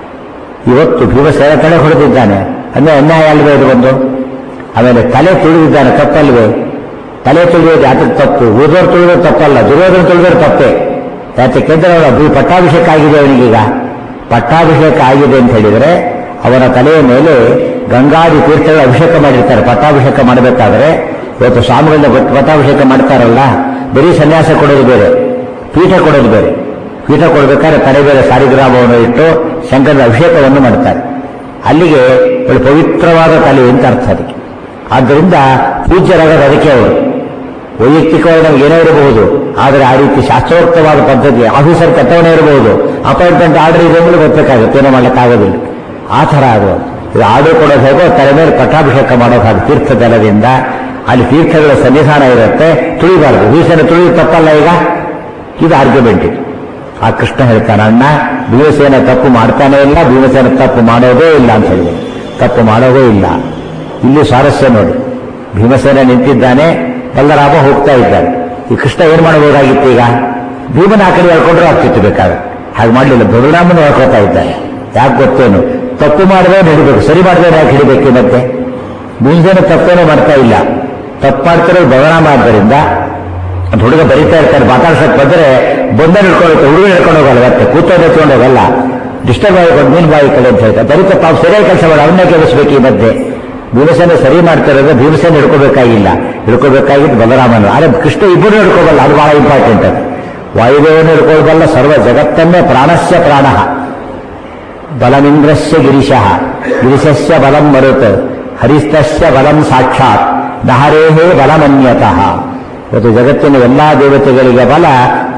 ಇವತ್ತು ಭೀಮಸೇನ ಕಡೆ ಹೊಡೆದಿದ್ದಾನೆ ಅಂದ್ರೆ ಅನ್ಯಾಯ ಅಲ್ವೇ ಇದು ಒಂದು. ಆಮೇಲೆ ತಲೆ ತುಳಿದಿದ್ದಾನೆ, ತಪ್ಪಲ್ವೇ? ತಲೆ ತುಳಿಯೋದು ಯಾತಕ್ಕೆ ತಪ್ಪು? ಉಳಿದವರು ತುಳಿಯೋದು ತಪ್ಪಲ್ಲ, ದುರ್ಯೋಧನ ತುಳಿಯೋದು ತಪ್ಪೇ. ಯಾಕೆಂದ್ರೆ ಅವರ ಪಟ್ಟಾಭಿಷೇಕ ಆಗಿದೆ ಅವನಿಗೀಗ. ಪಟ್ಟಾಭಿಷೇಕ ಆಗಿದೆ ಅಂತ ಹೇಳಿದರೆ ಅವನ ತಲೆಯ ಮೇಲೆ ಗಂಗಾದಿ ತೀರ್ಥಗಳ ಅಭಿಷೇಕ ಮಾಡಿರ್ತಾರೆ. ಪಟ್ಟಾಭಿಷೇಕ ಮಾಡಬೇಕಾದ್ರೆ ಇವತ್ತು ಸ್ವಾಮಿಗಳನ್ನ ಪಟ್ಟಾಭಿಷೇಕ ಮಾಡ್ತಾರಲ್ಲ, ಬರೀ ಸನ್ಯಾಸ ಕೊಡೋದು ಬೇರೆ, ಪೀಠ ಕೊಡೋದು ಬೇರೆ. ಪೀಠ ಕೊಡಬೇಕಾದ್ರೆ ತಲೆ ಬೇರೆ ಸಾರಿಗ್ರಾಮವನ್ನು ಇಟ್ಟು ಶಂಕರದ ಅಭಿಷೇಕವನ್ನು ಮಾಡ್ತಾರೆ. ಅಲ್ಲಿಗೆ ಒಂದು ಪವಿತ್ರವಾದ ತಲೆ ಅಂತ ಅರ್ಥ ಅದಕ್ಕೆ. ಆದ್ದರಿಂದ ಪೂಜ್ಯರಾಗೋದು ಅದಕ್ಕೆ ಅವರು. ವೈಯಕ್ತಿಕವಾಗಿ ನಮ್ಗೆ ಏನೋ ಇರಬಹುದು, ಆದರೆ ಆ ರೀತಿ ಶಾಸ್ತ್ರೋಕ್ತವಾದ ಪದ್ಧತಿ. ಆಫೀಸರ್ ಕೆಟ್ಟವನೇ ಇರಬಹುದು, ಅಪಾಯಿಂಟ್ಮೆಂಟ್ ಆರ್ಡರ್ ಇದೆ ಅಂದ್ರೆ ಗೊತ್ತಬೇಕಾಗುತ್ತೆ, ಏನೋ ಮಾಡ್ಲಿಕ್ಕಾಗೋದಿಲ್ಲ. ಆ ಥರ ಆಗುವ ಇದು ಆರ್ಡರ್ ಕೊಡೋದು ಹೇಗೋ ತಲೆ ಮೇಲೆ ಪಟ್ಟಾಭಿಷೇಕ ಮಾಡೋದು ಹಾಗೆ ತೀರ್ಥ ಜಲದಿಂದ. ಅಲ್ಲಿ ತೀರ್ಥಗಳ ಸನ್ನಿಧಾನ ಇರುತ್ತೆ, ತುಳಿಬಾರದು. ಭೀಮಸೇನ ತುಳಿದು ತಪ್ಪಲ್ಲ ಈಗ, ಇದು ಆರ್ಗ್ಯುಮೆಂಟ್. ಇದು ಆ ಕೃಷ್ಣ ಹೇಳ್ತಾನೆ, ಅಣ್ಣ ಭೀಮಸೇನ ತಪ್ಪು ಮಾಡ್ತಾನೇ ಇಲ್ಲ, ಭೀಮಸೇನ ತಪ್ಪು ಮಾಡೋದೇ ಇಲ್ಲ ಅಂತ ಹೇಳಿದೆ. ತಪ್ಪು ಮಾಡೋದೇ ಇಲ್ಲ. ಇಲ್ಲಿ ಸ್ವಾರಸ್ಯ ನೋಡಿ, ಭೀಮಸೇನ ನಿಂತಿದ್ದಾನೆ, ಬಲರಾಮ ಹೋಗ್ತಾ ಇದ್ದಾನೆ. ಈ ಕೃಷ್ಣ ಏನ್ ಮಾಡಬಹುದಾಗಿತ್ತು? ಈಗ ಭೀಮನ ಆ ಕಡೆ ಹೇಳ್ಕೊಂಡ್ರೆ ಆಗ್ತಿತ್ತು ಬೇಕಾದ್ರೆ. ಹಾಗೆ ಮಾಡಲಿಲ್ಲ, ಬಲರಾಮನ ಹೇಳ್ಕೊತಾ ಇದ್ದಾನೆ. ಯಾಕೆ ಗೊತ್ತೇನು? ತಪ್ಪು ಮಾಡಿದ್ರೆ ಹಿಡಿಬೇಕು, ಸರಿ ಮಾಡಿದ್ರೆ ಯಾಕೆ ಹಿಡಿಬೇಕು? ಮತ್ತೆ ಭೀಮಸೇನ ತಪ್ಪೇನೋ ಮಾಡ್ತಾ ಇಲ್ಲ, ತಪ್ಪು ಮಾಡ್ತಿರೋದು ಬಲರಾಮ. ಆದ್ದರಿಂದ ಹುಡುಗ ಬರೀತಾ ಇರ್ತಾರೆ, ಮಾತಾಡ್ಸಕ್ ಬಂದ್ರೆ ಬಂದ ಹಿಡ್ಕೊಂಡು ಹುಡುಗ ಹಿಡ್ಕೊಂಡು ಹೋಗಲ್ಲ, ಮತ್ತೆ ಕೂತೋದು ಎತ್ಕೊಂಡು ಹೋಗಲ್ಲ, ಡಿಸ್ಟರ್ಬ್ ಆಗಿಕೊಂಡು ನೀನ್ ಬಾಯಿ ಕಡೆ ಅಂತ ಹೇಳ್ತಾರೆ. ಬರೀತಾ ಪಾಪ ಸರಿಯಾಗಿ ಕೆಲಸ ಮಾಡಿ ಅವನ್ನೇ ಕೆಲಸಬೇಕು. ಈ ಮಧ್ಯೆ ಭೀಮಸೇನ ಸರಿ ಮಾಡ್ತಿರೋದ್ರೆ ಭೀಮಸೇನ ಹಿಡ್ಕೋಬೇಕಾಗಿಲ್ಲ, ಹಿಡ್ಕೋಬೇಕಾಗಿದ್ದು ಬಲರಾಮನು. ಆದರೆ ಕೃಷ್ಣ ಇಬ್ಬರು ಹಿಡ್ಕೋಬಲ್ಲ, ಅದು ಬಹಳ ಇಂಪಾರ್ಟೆಂಟ್. ಅದು ವಾಯುದೇವನು ಹಿಡ್ಕೊಳ್ಬಲ್ಲ, ಸರ್ವ ಜಗತ್ತನ್ನೇ. ಪ್ರಾಣಸ್ಯ ಪ್ರಾಣ ಬಲಮಿಂದ್ರಸ್ಯ ಗಿರಿಶಃ, ಗಿರಿಶಸ್ಯ ಬಲಂ ಮರುತ್, ಹರಿಸ್ತಸ್ಯ ಬಲಂ ಸಾಕ್ಷಾತ್, ನಹರೇಹೇ ಬಲಮನ್ಯತಃ. ಇವತ್ತು ಜಗತ್ತಿನ ಎಲ್ಲಾ ದೇವತೆಗಳಿಗೆ ಬಲ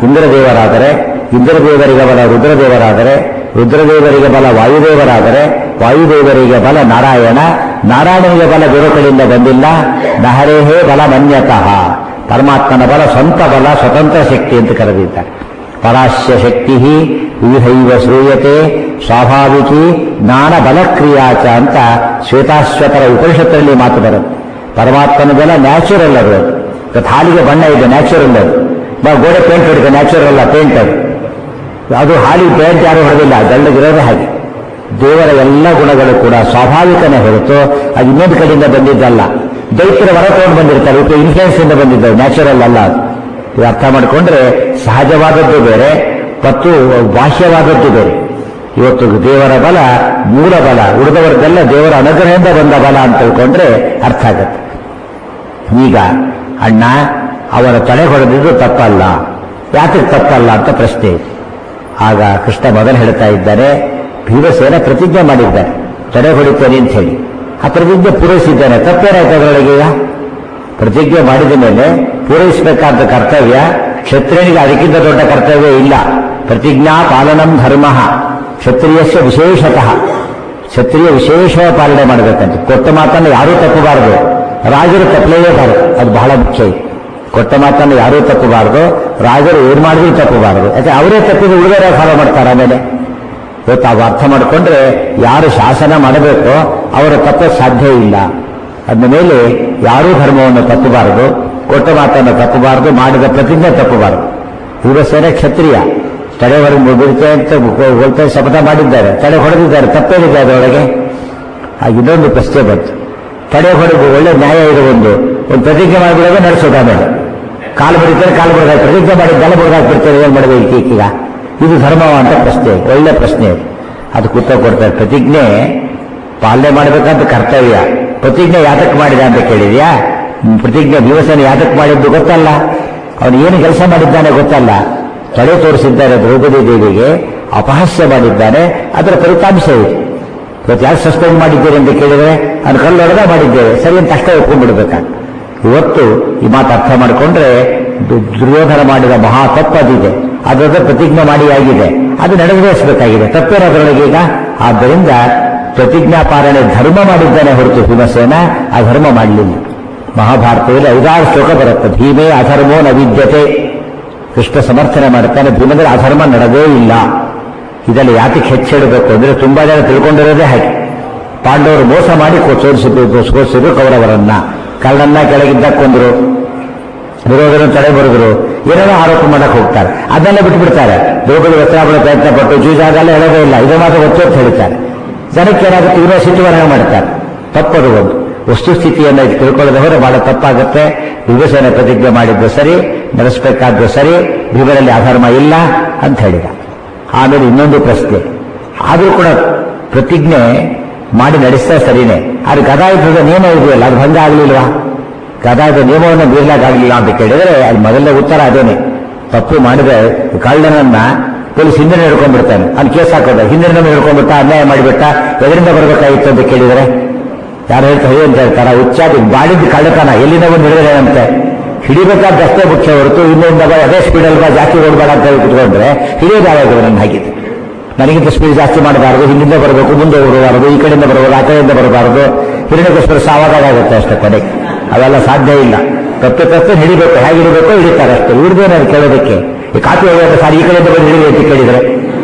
ಇಂದ್ರದೇವರಾದರೆ, ಇಂದ್ರದೇವರಿಗೆ ಬಲ ರುದ್ರದೇವರಾದರೆ, ರುದ್ರದೇವರಿಗೆ ಬಲ ವಾಯುದೇವರಾದರೆ, ವಾಯುದೇವರಿಗೆ ಬಲ ನಾರಾಯಣ, ನಾರಾಯಣನಿಗೆ ಬಲ ಬೇರೆ ಕಡೆಯಿಂದ ಬಂದಿಲ್ಲ. ನಹರೇಹೇ ಬಲ ಮನ್ಯತಃ, ಪರಮಾತ್ಮನ ಬಲ ಸ್ವಂತ ಬಲ, ಸ್ವತಂತ್ರ ಶಕ್ತಿ ಅಂತ ಕರೆದಿದ್ದಾರೆ. ಪರಾಶ್ಯ ಶಕ್ತಿ ವಿವಿಧೈವ ಶ್ರೂಯತೆ ಸ್ವಾಭಾವಿಕಿ ಜ್ಞಾನ ಬಲಕ್ರಿಯಾಚ ಅಂತ ಶ್ವೇತಾಶ್ವತರ ಉಪನಿಷತ್ತರಲ್ಲಿ ಮಾತು ಬರುತ್ತೆ. ಪರಮಾತ್ಮನ ಬಲ ನ್ಯಾಚುರಲ್ ಅದು. ಹಾಲಿಗೆ ಬಣ್ಣ ಇದೆ, ನ್ಯಾಚುರಲ್ ಅದು. ಗೋಡೆ ಪೇಂಟ್ ಹೊಡಿದೆ, ನ್ಯಾಚುರಲ್ ಅಲ್ಲ, ಪೇಂಟ್ ಅದು. ಅದು ಹಾಲಿಗೆ ಪೇಂಟ್ ಯಾರು ಹೊಡೆದಿಲ್ಲ, ಗಳ್ಳಗಿರೋದೇ ಹಾಗೆ. ದೇವರ ಎಲ್ಲ ಗುಣಗಳು ಕೂಡ ಸ್ವಾಭಾವಿಕನೇ ಹೊರತು ಅದು ಇನ್ನೊಂದು ಕಡೆಯಿಂದ ಬಂದಿದ್ದಲ್ಲ. ದೈತ್ಯರ ಹೊರ ತಗೊಂಡು ಬಂದಿರ್ತಾರೆ, ಇವತ್ತು ಇನ್ಫ್ಲೂಯೆನ್ಸ್ ಇಂದ ಬಂದಿದ್ದವು, ನ್ಯಾಚುರಲ್ ಅಲ್ಲ ಅದು. ಇದು ಅರ್ಥ ಮಾಡಿಕೊಂಡ್ರೆ ಸಹಜವಾದದ್ದು ಬೇರೆ ಮತ್ತು ಬಾಹ್ಯವಾದದ್ದು ಬೇರೆ. ಇವತ್ತು ದೇವರ ಬಲ ಮೂಲ ಬಲ, ಉಳಿದವರದೆಲ್ಲ ದೇವರ ಅನುಗ್ರಹದಿಂದ ಬಂದ ಬಲ ಅಂತ ತಿಳ್ಕೊಂಡ್ರೆ ಅರ್ಥ ಆಗತ್ತೆ. ಈಗ ಅಣ್ಣ ಅವರ ತಲೆ ಹೊಡೆದಿದ್ದು ತಪ್ಪಲ್ಲ, ಯಾತಕ್ಕೆ ತಪ್ಪಲ್ಲ ಅಂತ ಪ್ರಶ್ನೆ ಇದೆ. ಆಗ ಕೃಷ್ಣ ಮೊದಲು ಹೇಳ್ತಾ ಇದ್ದಾರೆ, ಭೀಮಸೇನ ಪ್ರತಿಜ್ಞೆ ಮಾಡಿದ್ದಾರೆ ತಡೆ ಹೊಡಿತೇನೆ ಅಂತ ಹೇಳಿ. ಆ ಪ್ರತಿಜ್ಞೆ ಪೂರೈಸಿದ್ದಾನೆ, ತಪ್ಪೇನಾಯ್ತು ಅದರೊಳಗೆ? ಈಗ ಪ್ರತಿಜ್ಞೆ ಮಾಡಿದ ಮೇಲೆ ಪೂರೈಸಬೇಕಾದ ಕರ್ತವ್ಯ ಕ್ಷತ್ರಿಯನಿಗೆ ಅದಕ್ಕಿಂತ ದೊಡ್ಡ ಕರ್ತವ್ಯ ಇಲ್ಲ. ಪ್ರತಿಜ್ಞಾ ಪಾಲನಂ ಧರ್ಮ ಕ್ಷತ್ರಿಯಸ್ಯ ವಿಶೇಷತಃ, ಕ್ಷತ್ರಿಯ ವಿಶೇಷ ಪಾಲನೆ ಮಾಡಬೇಕಂತ. ಕೊಟ್ಟ ಮಾತನ್ನು ಯಾರೂ ತಪ್ಪಬಾರದು, ರಾಜರು ತಪ್ಪಲೇಬಾರದು, ಅದು ಬಹಳ ಮುಖ್ಯ. ಕೊಟ್ಟ ಮಾತನ್ನು ಯಾರೂ ತಪ್ಪಬಾರದು, ರಾಜರು ಏನ್ ಮಾಡಿದ್ರು ತಪ್ಪಬಾರದು. ಯಾಕೆ ಅವರೇ ತಪ್ಪಿದ್ರೆ ಉಳಿದವರೇ ಫಾಲೋ ಮಾಡ್ತಾರೆ. ಆಮೇಲೆ ಇವತ್ತು ತಾವು ಅರ್ಥ ಮಾಡಿಕೊಂಡ್ರೆ ಯಾರು ಶಾಸನ ಮಾಡಬೇಕೋ ಅವರ ತಪ್ಪ ಸಾಧ್ಯ ಇಲ್ಲ. ಅದ ಮೇಲೆ ಯಾರೂ ಧರ್ಮವನ್ನು ತಪ್ಪಬಾರದು, ಕೊಟ್ಟ ಮಾತನ್ನು ತಪ್ಪಬಾರದು, ಮಾಡಿದ ಪ್ರತಿಜ್ಞೆ ತಪ್ಪಬಾರದು. ಭೀಮಸೇನ ಕ್ಷತ್ರಿಯ, ತಡೆ ಹೊರಗೆ ಬಿಡುತ್ತೆ ಅಂತ ಹೋಗ್ತಾ ಶಪಥ ಮಾಡಿದ್ದಾರೆ, ತಡೆ ಹೊಡೆದಿದ್ದಾರೆ, ತಪ್ಪೇನಿದೆ ಅದರೊಳಗೆ? ಇನ್ನೊಂದು ಪ್ರಶ್ನೆ ಬಂತು. ತಡೆ ಹೊಡೆದು ಒಳ್ಳೆ ನ್ಯಾಯ ಇರೋ ಒಂದು ಪ್ರತಿಜ್ಞೆ ಮಾಡಿಬಿಡೋದು ನಡೆಸೋದು, ಆಮೇಲೆ ಕಾಲು ಬಡಿತಾರೆ, ಕಾಲು ಬಿಡೋದಾಗಿ ಪ್ರತಿಜ್ಞೆ ಮಾಡಿದ್ದೆಲ್ಲ ಬಿಡೋದಾಗ್ಬಿಡ್ತಾರೆ, ಏನ್ ಮಾಡಬೇಕು ಈಗ? ಇದು ಧರ್ಮವ ಅಂತ ಪ್ರಶ್ನೆ, ಒಳ್ಳೆ ಪ್ರಶ್ನೆ. ಅದು ಉತ್ತರ ಕೊಡ್ತಾರೆ. ಪ್ರತಿಜ್ಞೆ ಪಾಲನೆ ಮಾಡಬೇಕಂತ ಕರ್ತವ್ಯ. ಪ್ರತಿಜ್ಞೆ ಯಾತಕ್ಕೆ ಮಾಡಿದ ಅಂತ ಕೇಳಿದ್ಯಾ? ಪ್ರತಿಜ್ಞೆ ಭೀಮಸೇನ ಯಾತಕ್ಕೆ ಮಾಡಿದ್ದು ಗೊತ್ತಲ್ಲ, ಅವನು ಏನು ಕೆಲಸ ಮಾಡಿದ್ದಾನೆ ಗೊತ್ತಲ್ಲ. ತಡೆ ತೋರಿಸಿದ್ದಾರೆ ದ್ರೌಪದಿ ದೇವಿಗೆ, ಅಪಹಾಸ್ಯ ಮಾಡಿದ್ದಾನೆ, ಅದರ ಫಲಿತಾಂಶ ಇದೆ. ಇವತ್ತು ಯಾರು ಸಸ್ಪೆಂಡ್ ಮಾಡಿದ್ದೀರಿ ಅಂತ ಕೇಳಿದರೆ ಅದು ಕಲ್ಲೊಡೆದ ಮಾಡಿದ್ದೇವೆ ಸರಿ ಅಂತ ಅಷ್ಟೇ ಒಪ್ಕೊಂಡ್ಬಿಡ್ಬೇಕಾಗ. ಇವತ್ತು ಈ ಮಾತು ಅರ್ಥ ಮಾಡಿಕೊಂಡ್ರೆ ದುರ್ಯೋಧನ ಮಾಡಿದ ಮಹಾ ತಪ್ಪದಿದೆ, ಅದರ ಪ್ರತಿಜ್ಞೆ ಮಾಡಿ ಆಗಿದೆ, ಅದು ನಡೆಸಬೇಕಾಗಿದೆ, ತಪ್ಪೇನದರೊಳಗೆ ಈಗ. ಆದ್ದರಿಂದ ಪ್ರತಿಜ್ಞಾ ಪಾಲನೆ ಧರ್ಮ ಮಾಡಿದ್ದಾನೆ ಹೊರತು ಭೀಮಸೇನ ಆ ಧರ್ಮ ಮಾಡಲಿಲ್ಲ. ಮಹಾಭಾರತದಲ್ಲಿ 5-6 ಶ್ಲೋಕ ಬರುತ್ತೆ, ಭೀಮೇ ಅಧರ್ಮೋ ನ ವಿದ್ಯತೆ. ಕೃಷ್ಣ ಸಮರ್ಥನೆ ಮಾಡುತ್ತಾನೆ, ಭೀಮದಲ್ಲಿ ಅಧರ್ಮ ನಡೆದೇ ಇಲ್ಲ. ಇದರಲ್ಲಿ ಯಾತಕ್ಕೆ ಹೆಚ್ಚಿಡಬೇಕು ಅಂದ್ರೆ ತುಂಬಾ ಜನ ತಿಳ್ಕೊಂಡಿರೋದೇ ಹಾಗೆ. ಪಾಂಡವರು ಮೋಸ ಮಾಡಿ ಸೋಸಿದ್ರು ಕೌರವರನ್ನ, ಕಳ್ಳನ್ನ ಕೆಳಗಿದ್ದ ಕೊಂದ್ರು, ವಿರೋಧನ ತಡೆ ಬರೆದ್ರು, ಏನೇನೋ ಆರೋಪ ಮಾಡಕ್ ಹೋಗ್ತಾರೆ. ಅದನ್ನೆಲ್ಲ ಬಿಟ್ಬಿಡ್ತಾರೆ. ದ್ರೌಪದಿ ವಸ್ತ್ರಾಭರಣ ಪ್ರಯತ್ನ ಪಟ್ಟು ಜೂಜಾಗಲ್ಲ ಹೇಳೋದೇ ಇಲ್ಲ, ಇದು ಮಾತ್ರ ಒತ್ತು ಅಂತ ಹೇಳ್ತಾರೆ. ಜನಕ್ಕೆ ಏನಾಗುತ್ತೆ, ಯೂನಿವರ್ಸಿಟಿವನ್ನ ಮಾಡ್ತಾರೆ. ತಪ್ಪದು ಒಂದು ವಸ್ತುಸ್ಥಿತಿಯನ್ನು ತಿಳ್ಕೊಳ್ಳೋದು ಹೊರ ಬಹಳ ತಪ್ಪಾಗುತ್ತೆ. ಭೀಮಸೇನ ಪ್ರತಿಜ್ಞೆ ಮಾಡಿದ್ದು ಸರಿ, ನಡೆಸಬೇಕಾದ್ದು ಸರಿ, ಭೀಮರಲ್ಲಿ ಅಧರ್ಮ ಇಲ್ಲ ಅಂತ ಹೇಳಿದ. ಆಮೇಲೆ ಇನ್ನೊಂದು ಪ್ರಶ್ನೆ, ಆದರೂ ಕೂಡ ಪ್ರತಿಜ್ಞೆ ಮಾಡಿ ನಡೆಸ್ತಾ ಸರಿನೇ, ಅದು ಗದಾಯುದ್ಧದ ನಿಯಮ ಇದೆಯಲ್ಲ, ಅದು ಭಂಗ ಆಗಲಿಲ್ವಾ? ಗದಾಯುಧ ನಿಯಮವನ್ನು ಮೀರಲಾಗಲಿಲ್ಲ ಅಂತ ಕೇಳಿದರೆ ಅದು ಮೊದಲನೇ ಉತ್ತರ ಅದೇನೆ. ತಪ್ಪು ಮಾಡಿದ ಕಳ್ಳನನ್ನ ಪೊಲೀಸ್ ಹಿಂದೆ ಹಿಡ್ಕೊಂಡ್ಬಿಡ್ತಾನೆ, ಅಲ್ಲಿ ಕೇಸ್ ಹಾಕೋದ, ಹಿಂದಿನ ಹಿಡ್ಕೊಂಡ್ಬಿಟ್ಟ, ಅನ್ಯಾಯ ಮಾಡಿಬಿಟ್ಟ, ಎದರಿಂದ ಬರಬೇಕಾಗಿತ್ತು ಅಂತ ಕೇಳಿದರೆ ಯಾರು ಹೇಳ್ತಾರೆ ಅಂತ ಹೇಳ್ತಾರ, ಉಚ್ಚಾಟಿ ಬಾಡಿದ್ದು ಕಳ್ಳತನ ಎಲ್ಲಿಂದ ಒಂದು ಹಿಡಿದ್ರೇನಂತೆ. ಹಿಡಿಬೇಕಾದ ಅಷ್ಟೇ ಮುಖ್ಯ ಹೊರತು ಇನ್ನೊಂದ ಅದೇ ಸ್ಪೀಡಲ್ಲಿ ಜಾಸ್ತಿ ಓಡಬೇಡ ಅಂತ ಹೇಳಿ ಕುತ್ಕೊಂಡ್ರೆ ಹಿಡಿಯೋದು ಯಾವಾಗ ನನ್ನ ಹಾಗಿದೆ. ನನಗಿಂತ ಸ್ಪೀಡ್ ಜಾಸ್ತಿ ಮಾಡಬಾರದು, ಹಿಂದಿಂದ ಬರಬೇಕು, ಮುಂದೆ ಓಡಬಾರದು, ಈ ಕಡೆಯಿಂದ ಬರಬಾರದು, ಆ ಕಡೆಯಿಂದ ಬರಬಾರದು. ಹಿರಣ್ಯಕೇಶ್ವರ ಸಾವಾಗುತ್ತೆ ಅಷ್ಟೇ ಕೊನೆಗೆ. ಅವೆಲ್ಲ ಸಾಧ್ಯ ಇಲ್ಲ. ತಪ್ಪು ಹಿಡಿಬೇಕು, ಹೇಗೆ ಹಿಡಿಬೇಕೋ ಹಿಡಿತಾರೆ ಅಷ್ಟೇ. ಹಿಡಿದೇನಾದ್ರು ಕೇಳೋದಕ್ಕೆ ಈ ಕಾಪಿ ಹೋಗೋದು ಸಾರಿ, ಈ ಕಡೆಯಿಂದ ಬಂದು ಹಿಡಿದು ಅಂತ ಕೇಳಿದರೆ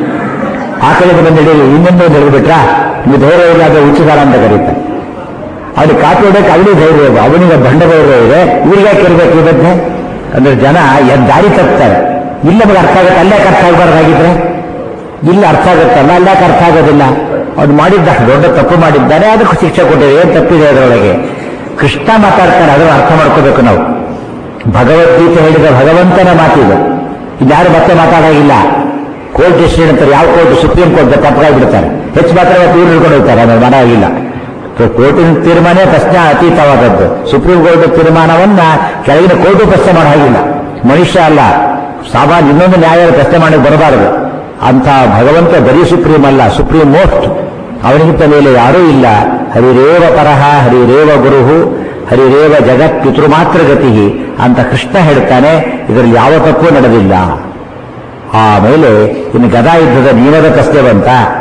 ಆ ಕಡೆಯಿಂದ ಬಂದು ಹಿಡಿದು ಇನ್ನೊಂದು ಹಿಡಿದ್ಬಿಟ್ರಾ, ನೀವು ಧೈರ್ಯ ಇಲ್ಲ ಅದು ಉಚಿತಾರ ಅಂತ ಕರೀತಾರೆ. ಅವ್ರಿಗೆ ಕಾಪಿ ಹೊಡೋಕೆ ಅವನಿಗೆ ಧೈರ್ಯ ಇದೆ, ಅವನಿಗೆ ಬಂಡ ಧೈರ್ಯ ಇದೆ, ಇವ್ರಿಗೆ ಯಾಕೆ ಇರಬೇಕು ಇವತ್ತೆ ಅಂದ್ರೆ ಜನ ದಾರಿ ತಪ್ತಾರೆ. ಇಲ್ಲ ನಮಗೆ ಅರ್ಥ ಆಗುತ್ತೆ, ಅಲ್ಲಾಕೆ ಅರ್ಥ ಆಗಬಾರ್ದಾಗಿದ್ರೆ, ಇಲ್ಲ ಅರ್ಥ ಆಗುತ್ತಲ್ಲ, ಅಲ್ಲಾಕೆ ಅರ್ಥ ಆಗೋದಿಲ್ಲ. ಅವ್ನು ಮಾಡಿದ್ದ ದೊಡ್ಡ ತಪ್ಪು ಮಾಡಿದ್ದಾನೆ, ಅದಕ್ಕೆ ಶಿಕ್ಷೆ ಕೊಟ್ಟಿದೆ, ಏನ್ ತಪ್ಪಿದೆ ಅದರೊಳಗೆ? ಕೃಷ್ಣ ಮಾತಾಡ್ತಾನೆ, ಅದನ್ನು ಅರ್ಥ ಮಾಡ್ಕೋಬೇಕು ನಾವು. ಭಗವದ್ಗೀತೆ ಹೇಳಿದ ಭಗವಂತನ ಮಾತಿದೆ, ಇದ್ಯಾರು ಮತ್ತೆ ಮಾತಾಡೋಗಿಲ್ಲ. ಕೋರ್ಟ್ ಡಿಸಿಷನ್ ಅಂತಾರೆ, ಯಾವ ಕೋರ್ಟ್? ಸುಪ್ರೀಂ ಕೋರ್ಟ್ ತಪ್ಪಾಗಿಬಿಡ್ತಾರೆ, ಹೆಚ್ಚು ಮಾತ್ರ ಇವ್ರು ಹಿಡ್ಕೊಂಡು ಹೋಗ್ತಾರೆ, ಆಮೇಲೆ ಮಾಡೋಗಿಲ್ಲ. ಕೋರ್ಟಿನ ತೀರ್ಮಾನ ಪ್ರಶ್ನೆ ಅತೀತವಾದದ್ದು. ಸುಪ್ರೀಂ ಕೋರ್ಟ್ ತೀರ್ಮಾನವನ್ನ ಕೆಳಗಿನ ಕೋರ್ಟು ಪ್ರಶ್ನೆ ಮಾಡೋ ಹಾಗಿಲ್ಲ. ಮನುಷ್ಯ ಅಲ್ಲ, ಸಾಮಾನ್ಯ ಇನ್ನೊಂದು ನ್ಯಾಯ ಪ್ರಶ್ನೆ ಮಾಡಕ್ಕೆ ಬರಬಾರದು. ಅಂತ ಭಗವಂತ ಬರೀ ಸುಪ್ರೀಂ ಅಲ್ಲ, ಸುಪ್ರೀಂ ಮೋಸ್ಟ್, ಅವನಿಗಿಂತ ಮೇಲೆ ಯಾರೂ ಇಲ್ಲ. ಹರಿರೇವ ಪರಹ ಹರಿರೇವ ಗುರುಹು ಹರಿರೇವ ಜಗತ್ ಪಿತೃ ಮಾತ್ರ ಗತಿ ಅಂತ ಕೃಷ್ಣ ಹೇಳ್ತಾನೆ. ಇದರಲ್ಲಿ ಯಾವ ತಪ್ಪು ನಡೆದಿಲ್ಲ. ಆಮೇಲೆ ಇನ್ನು ಗದಾಯುದ್ಧದ ನಿಯಮದ ಪ್ರಶ್ನೆ ಬಂತ.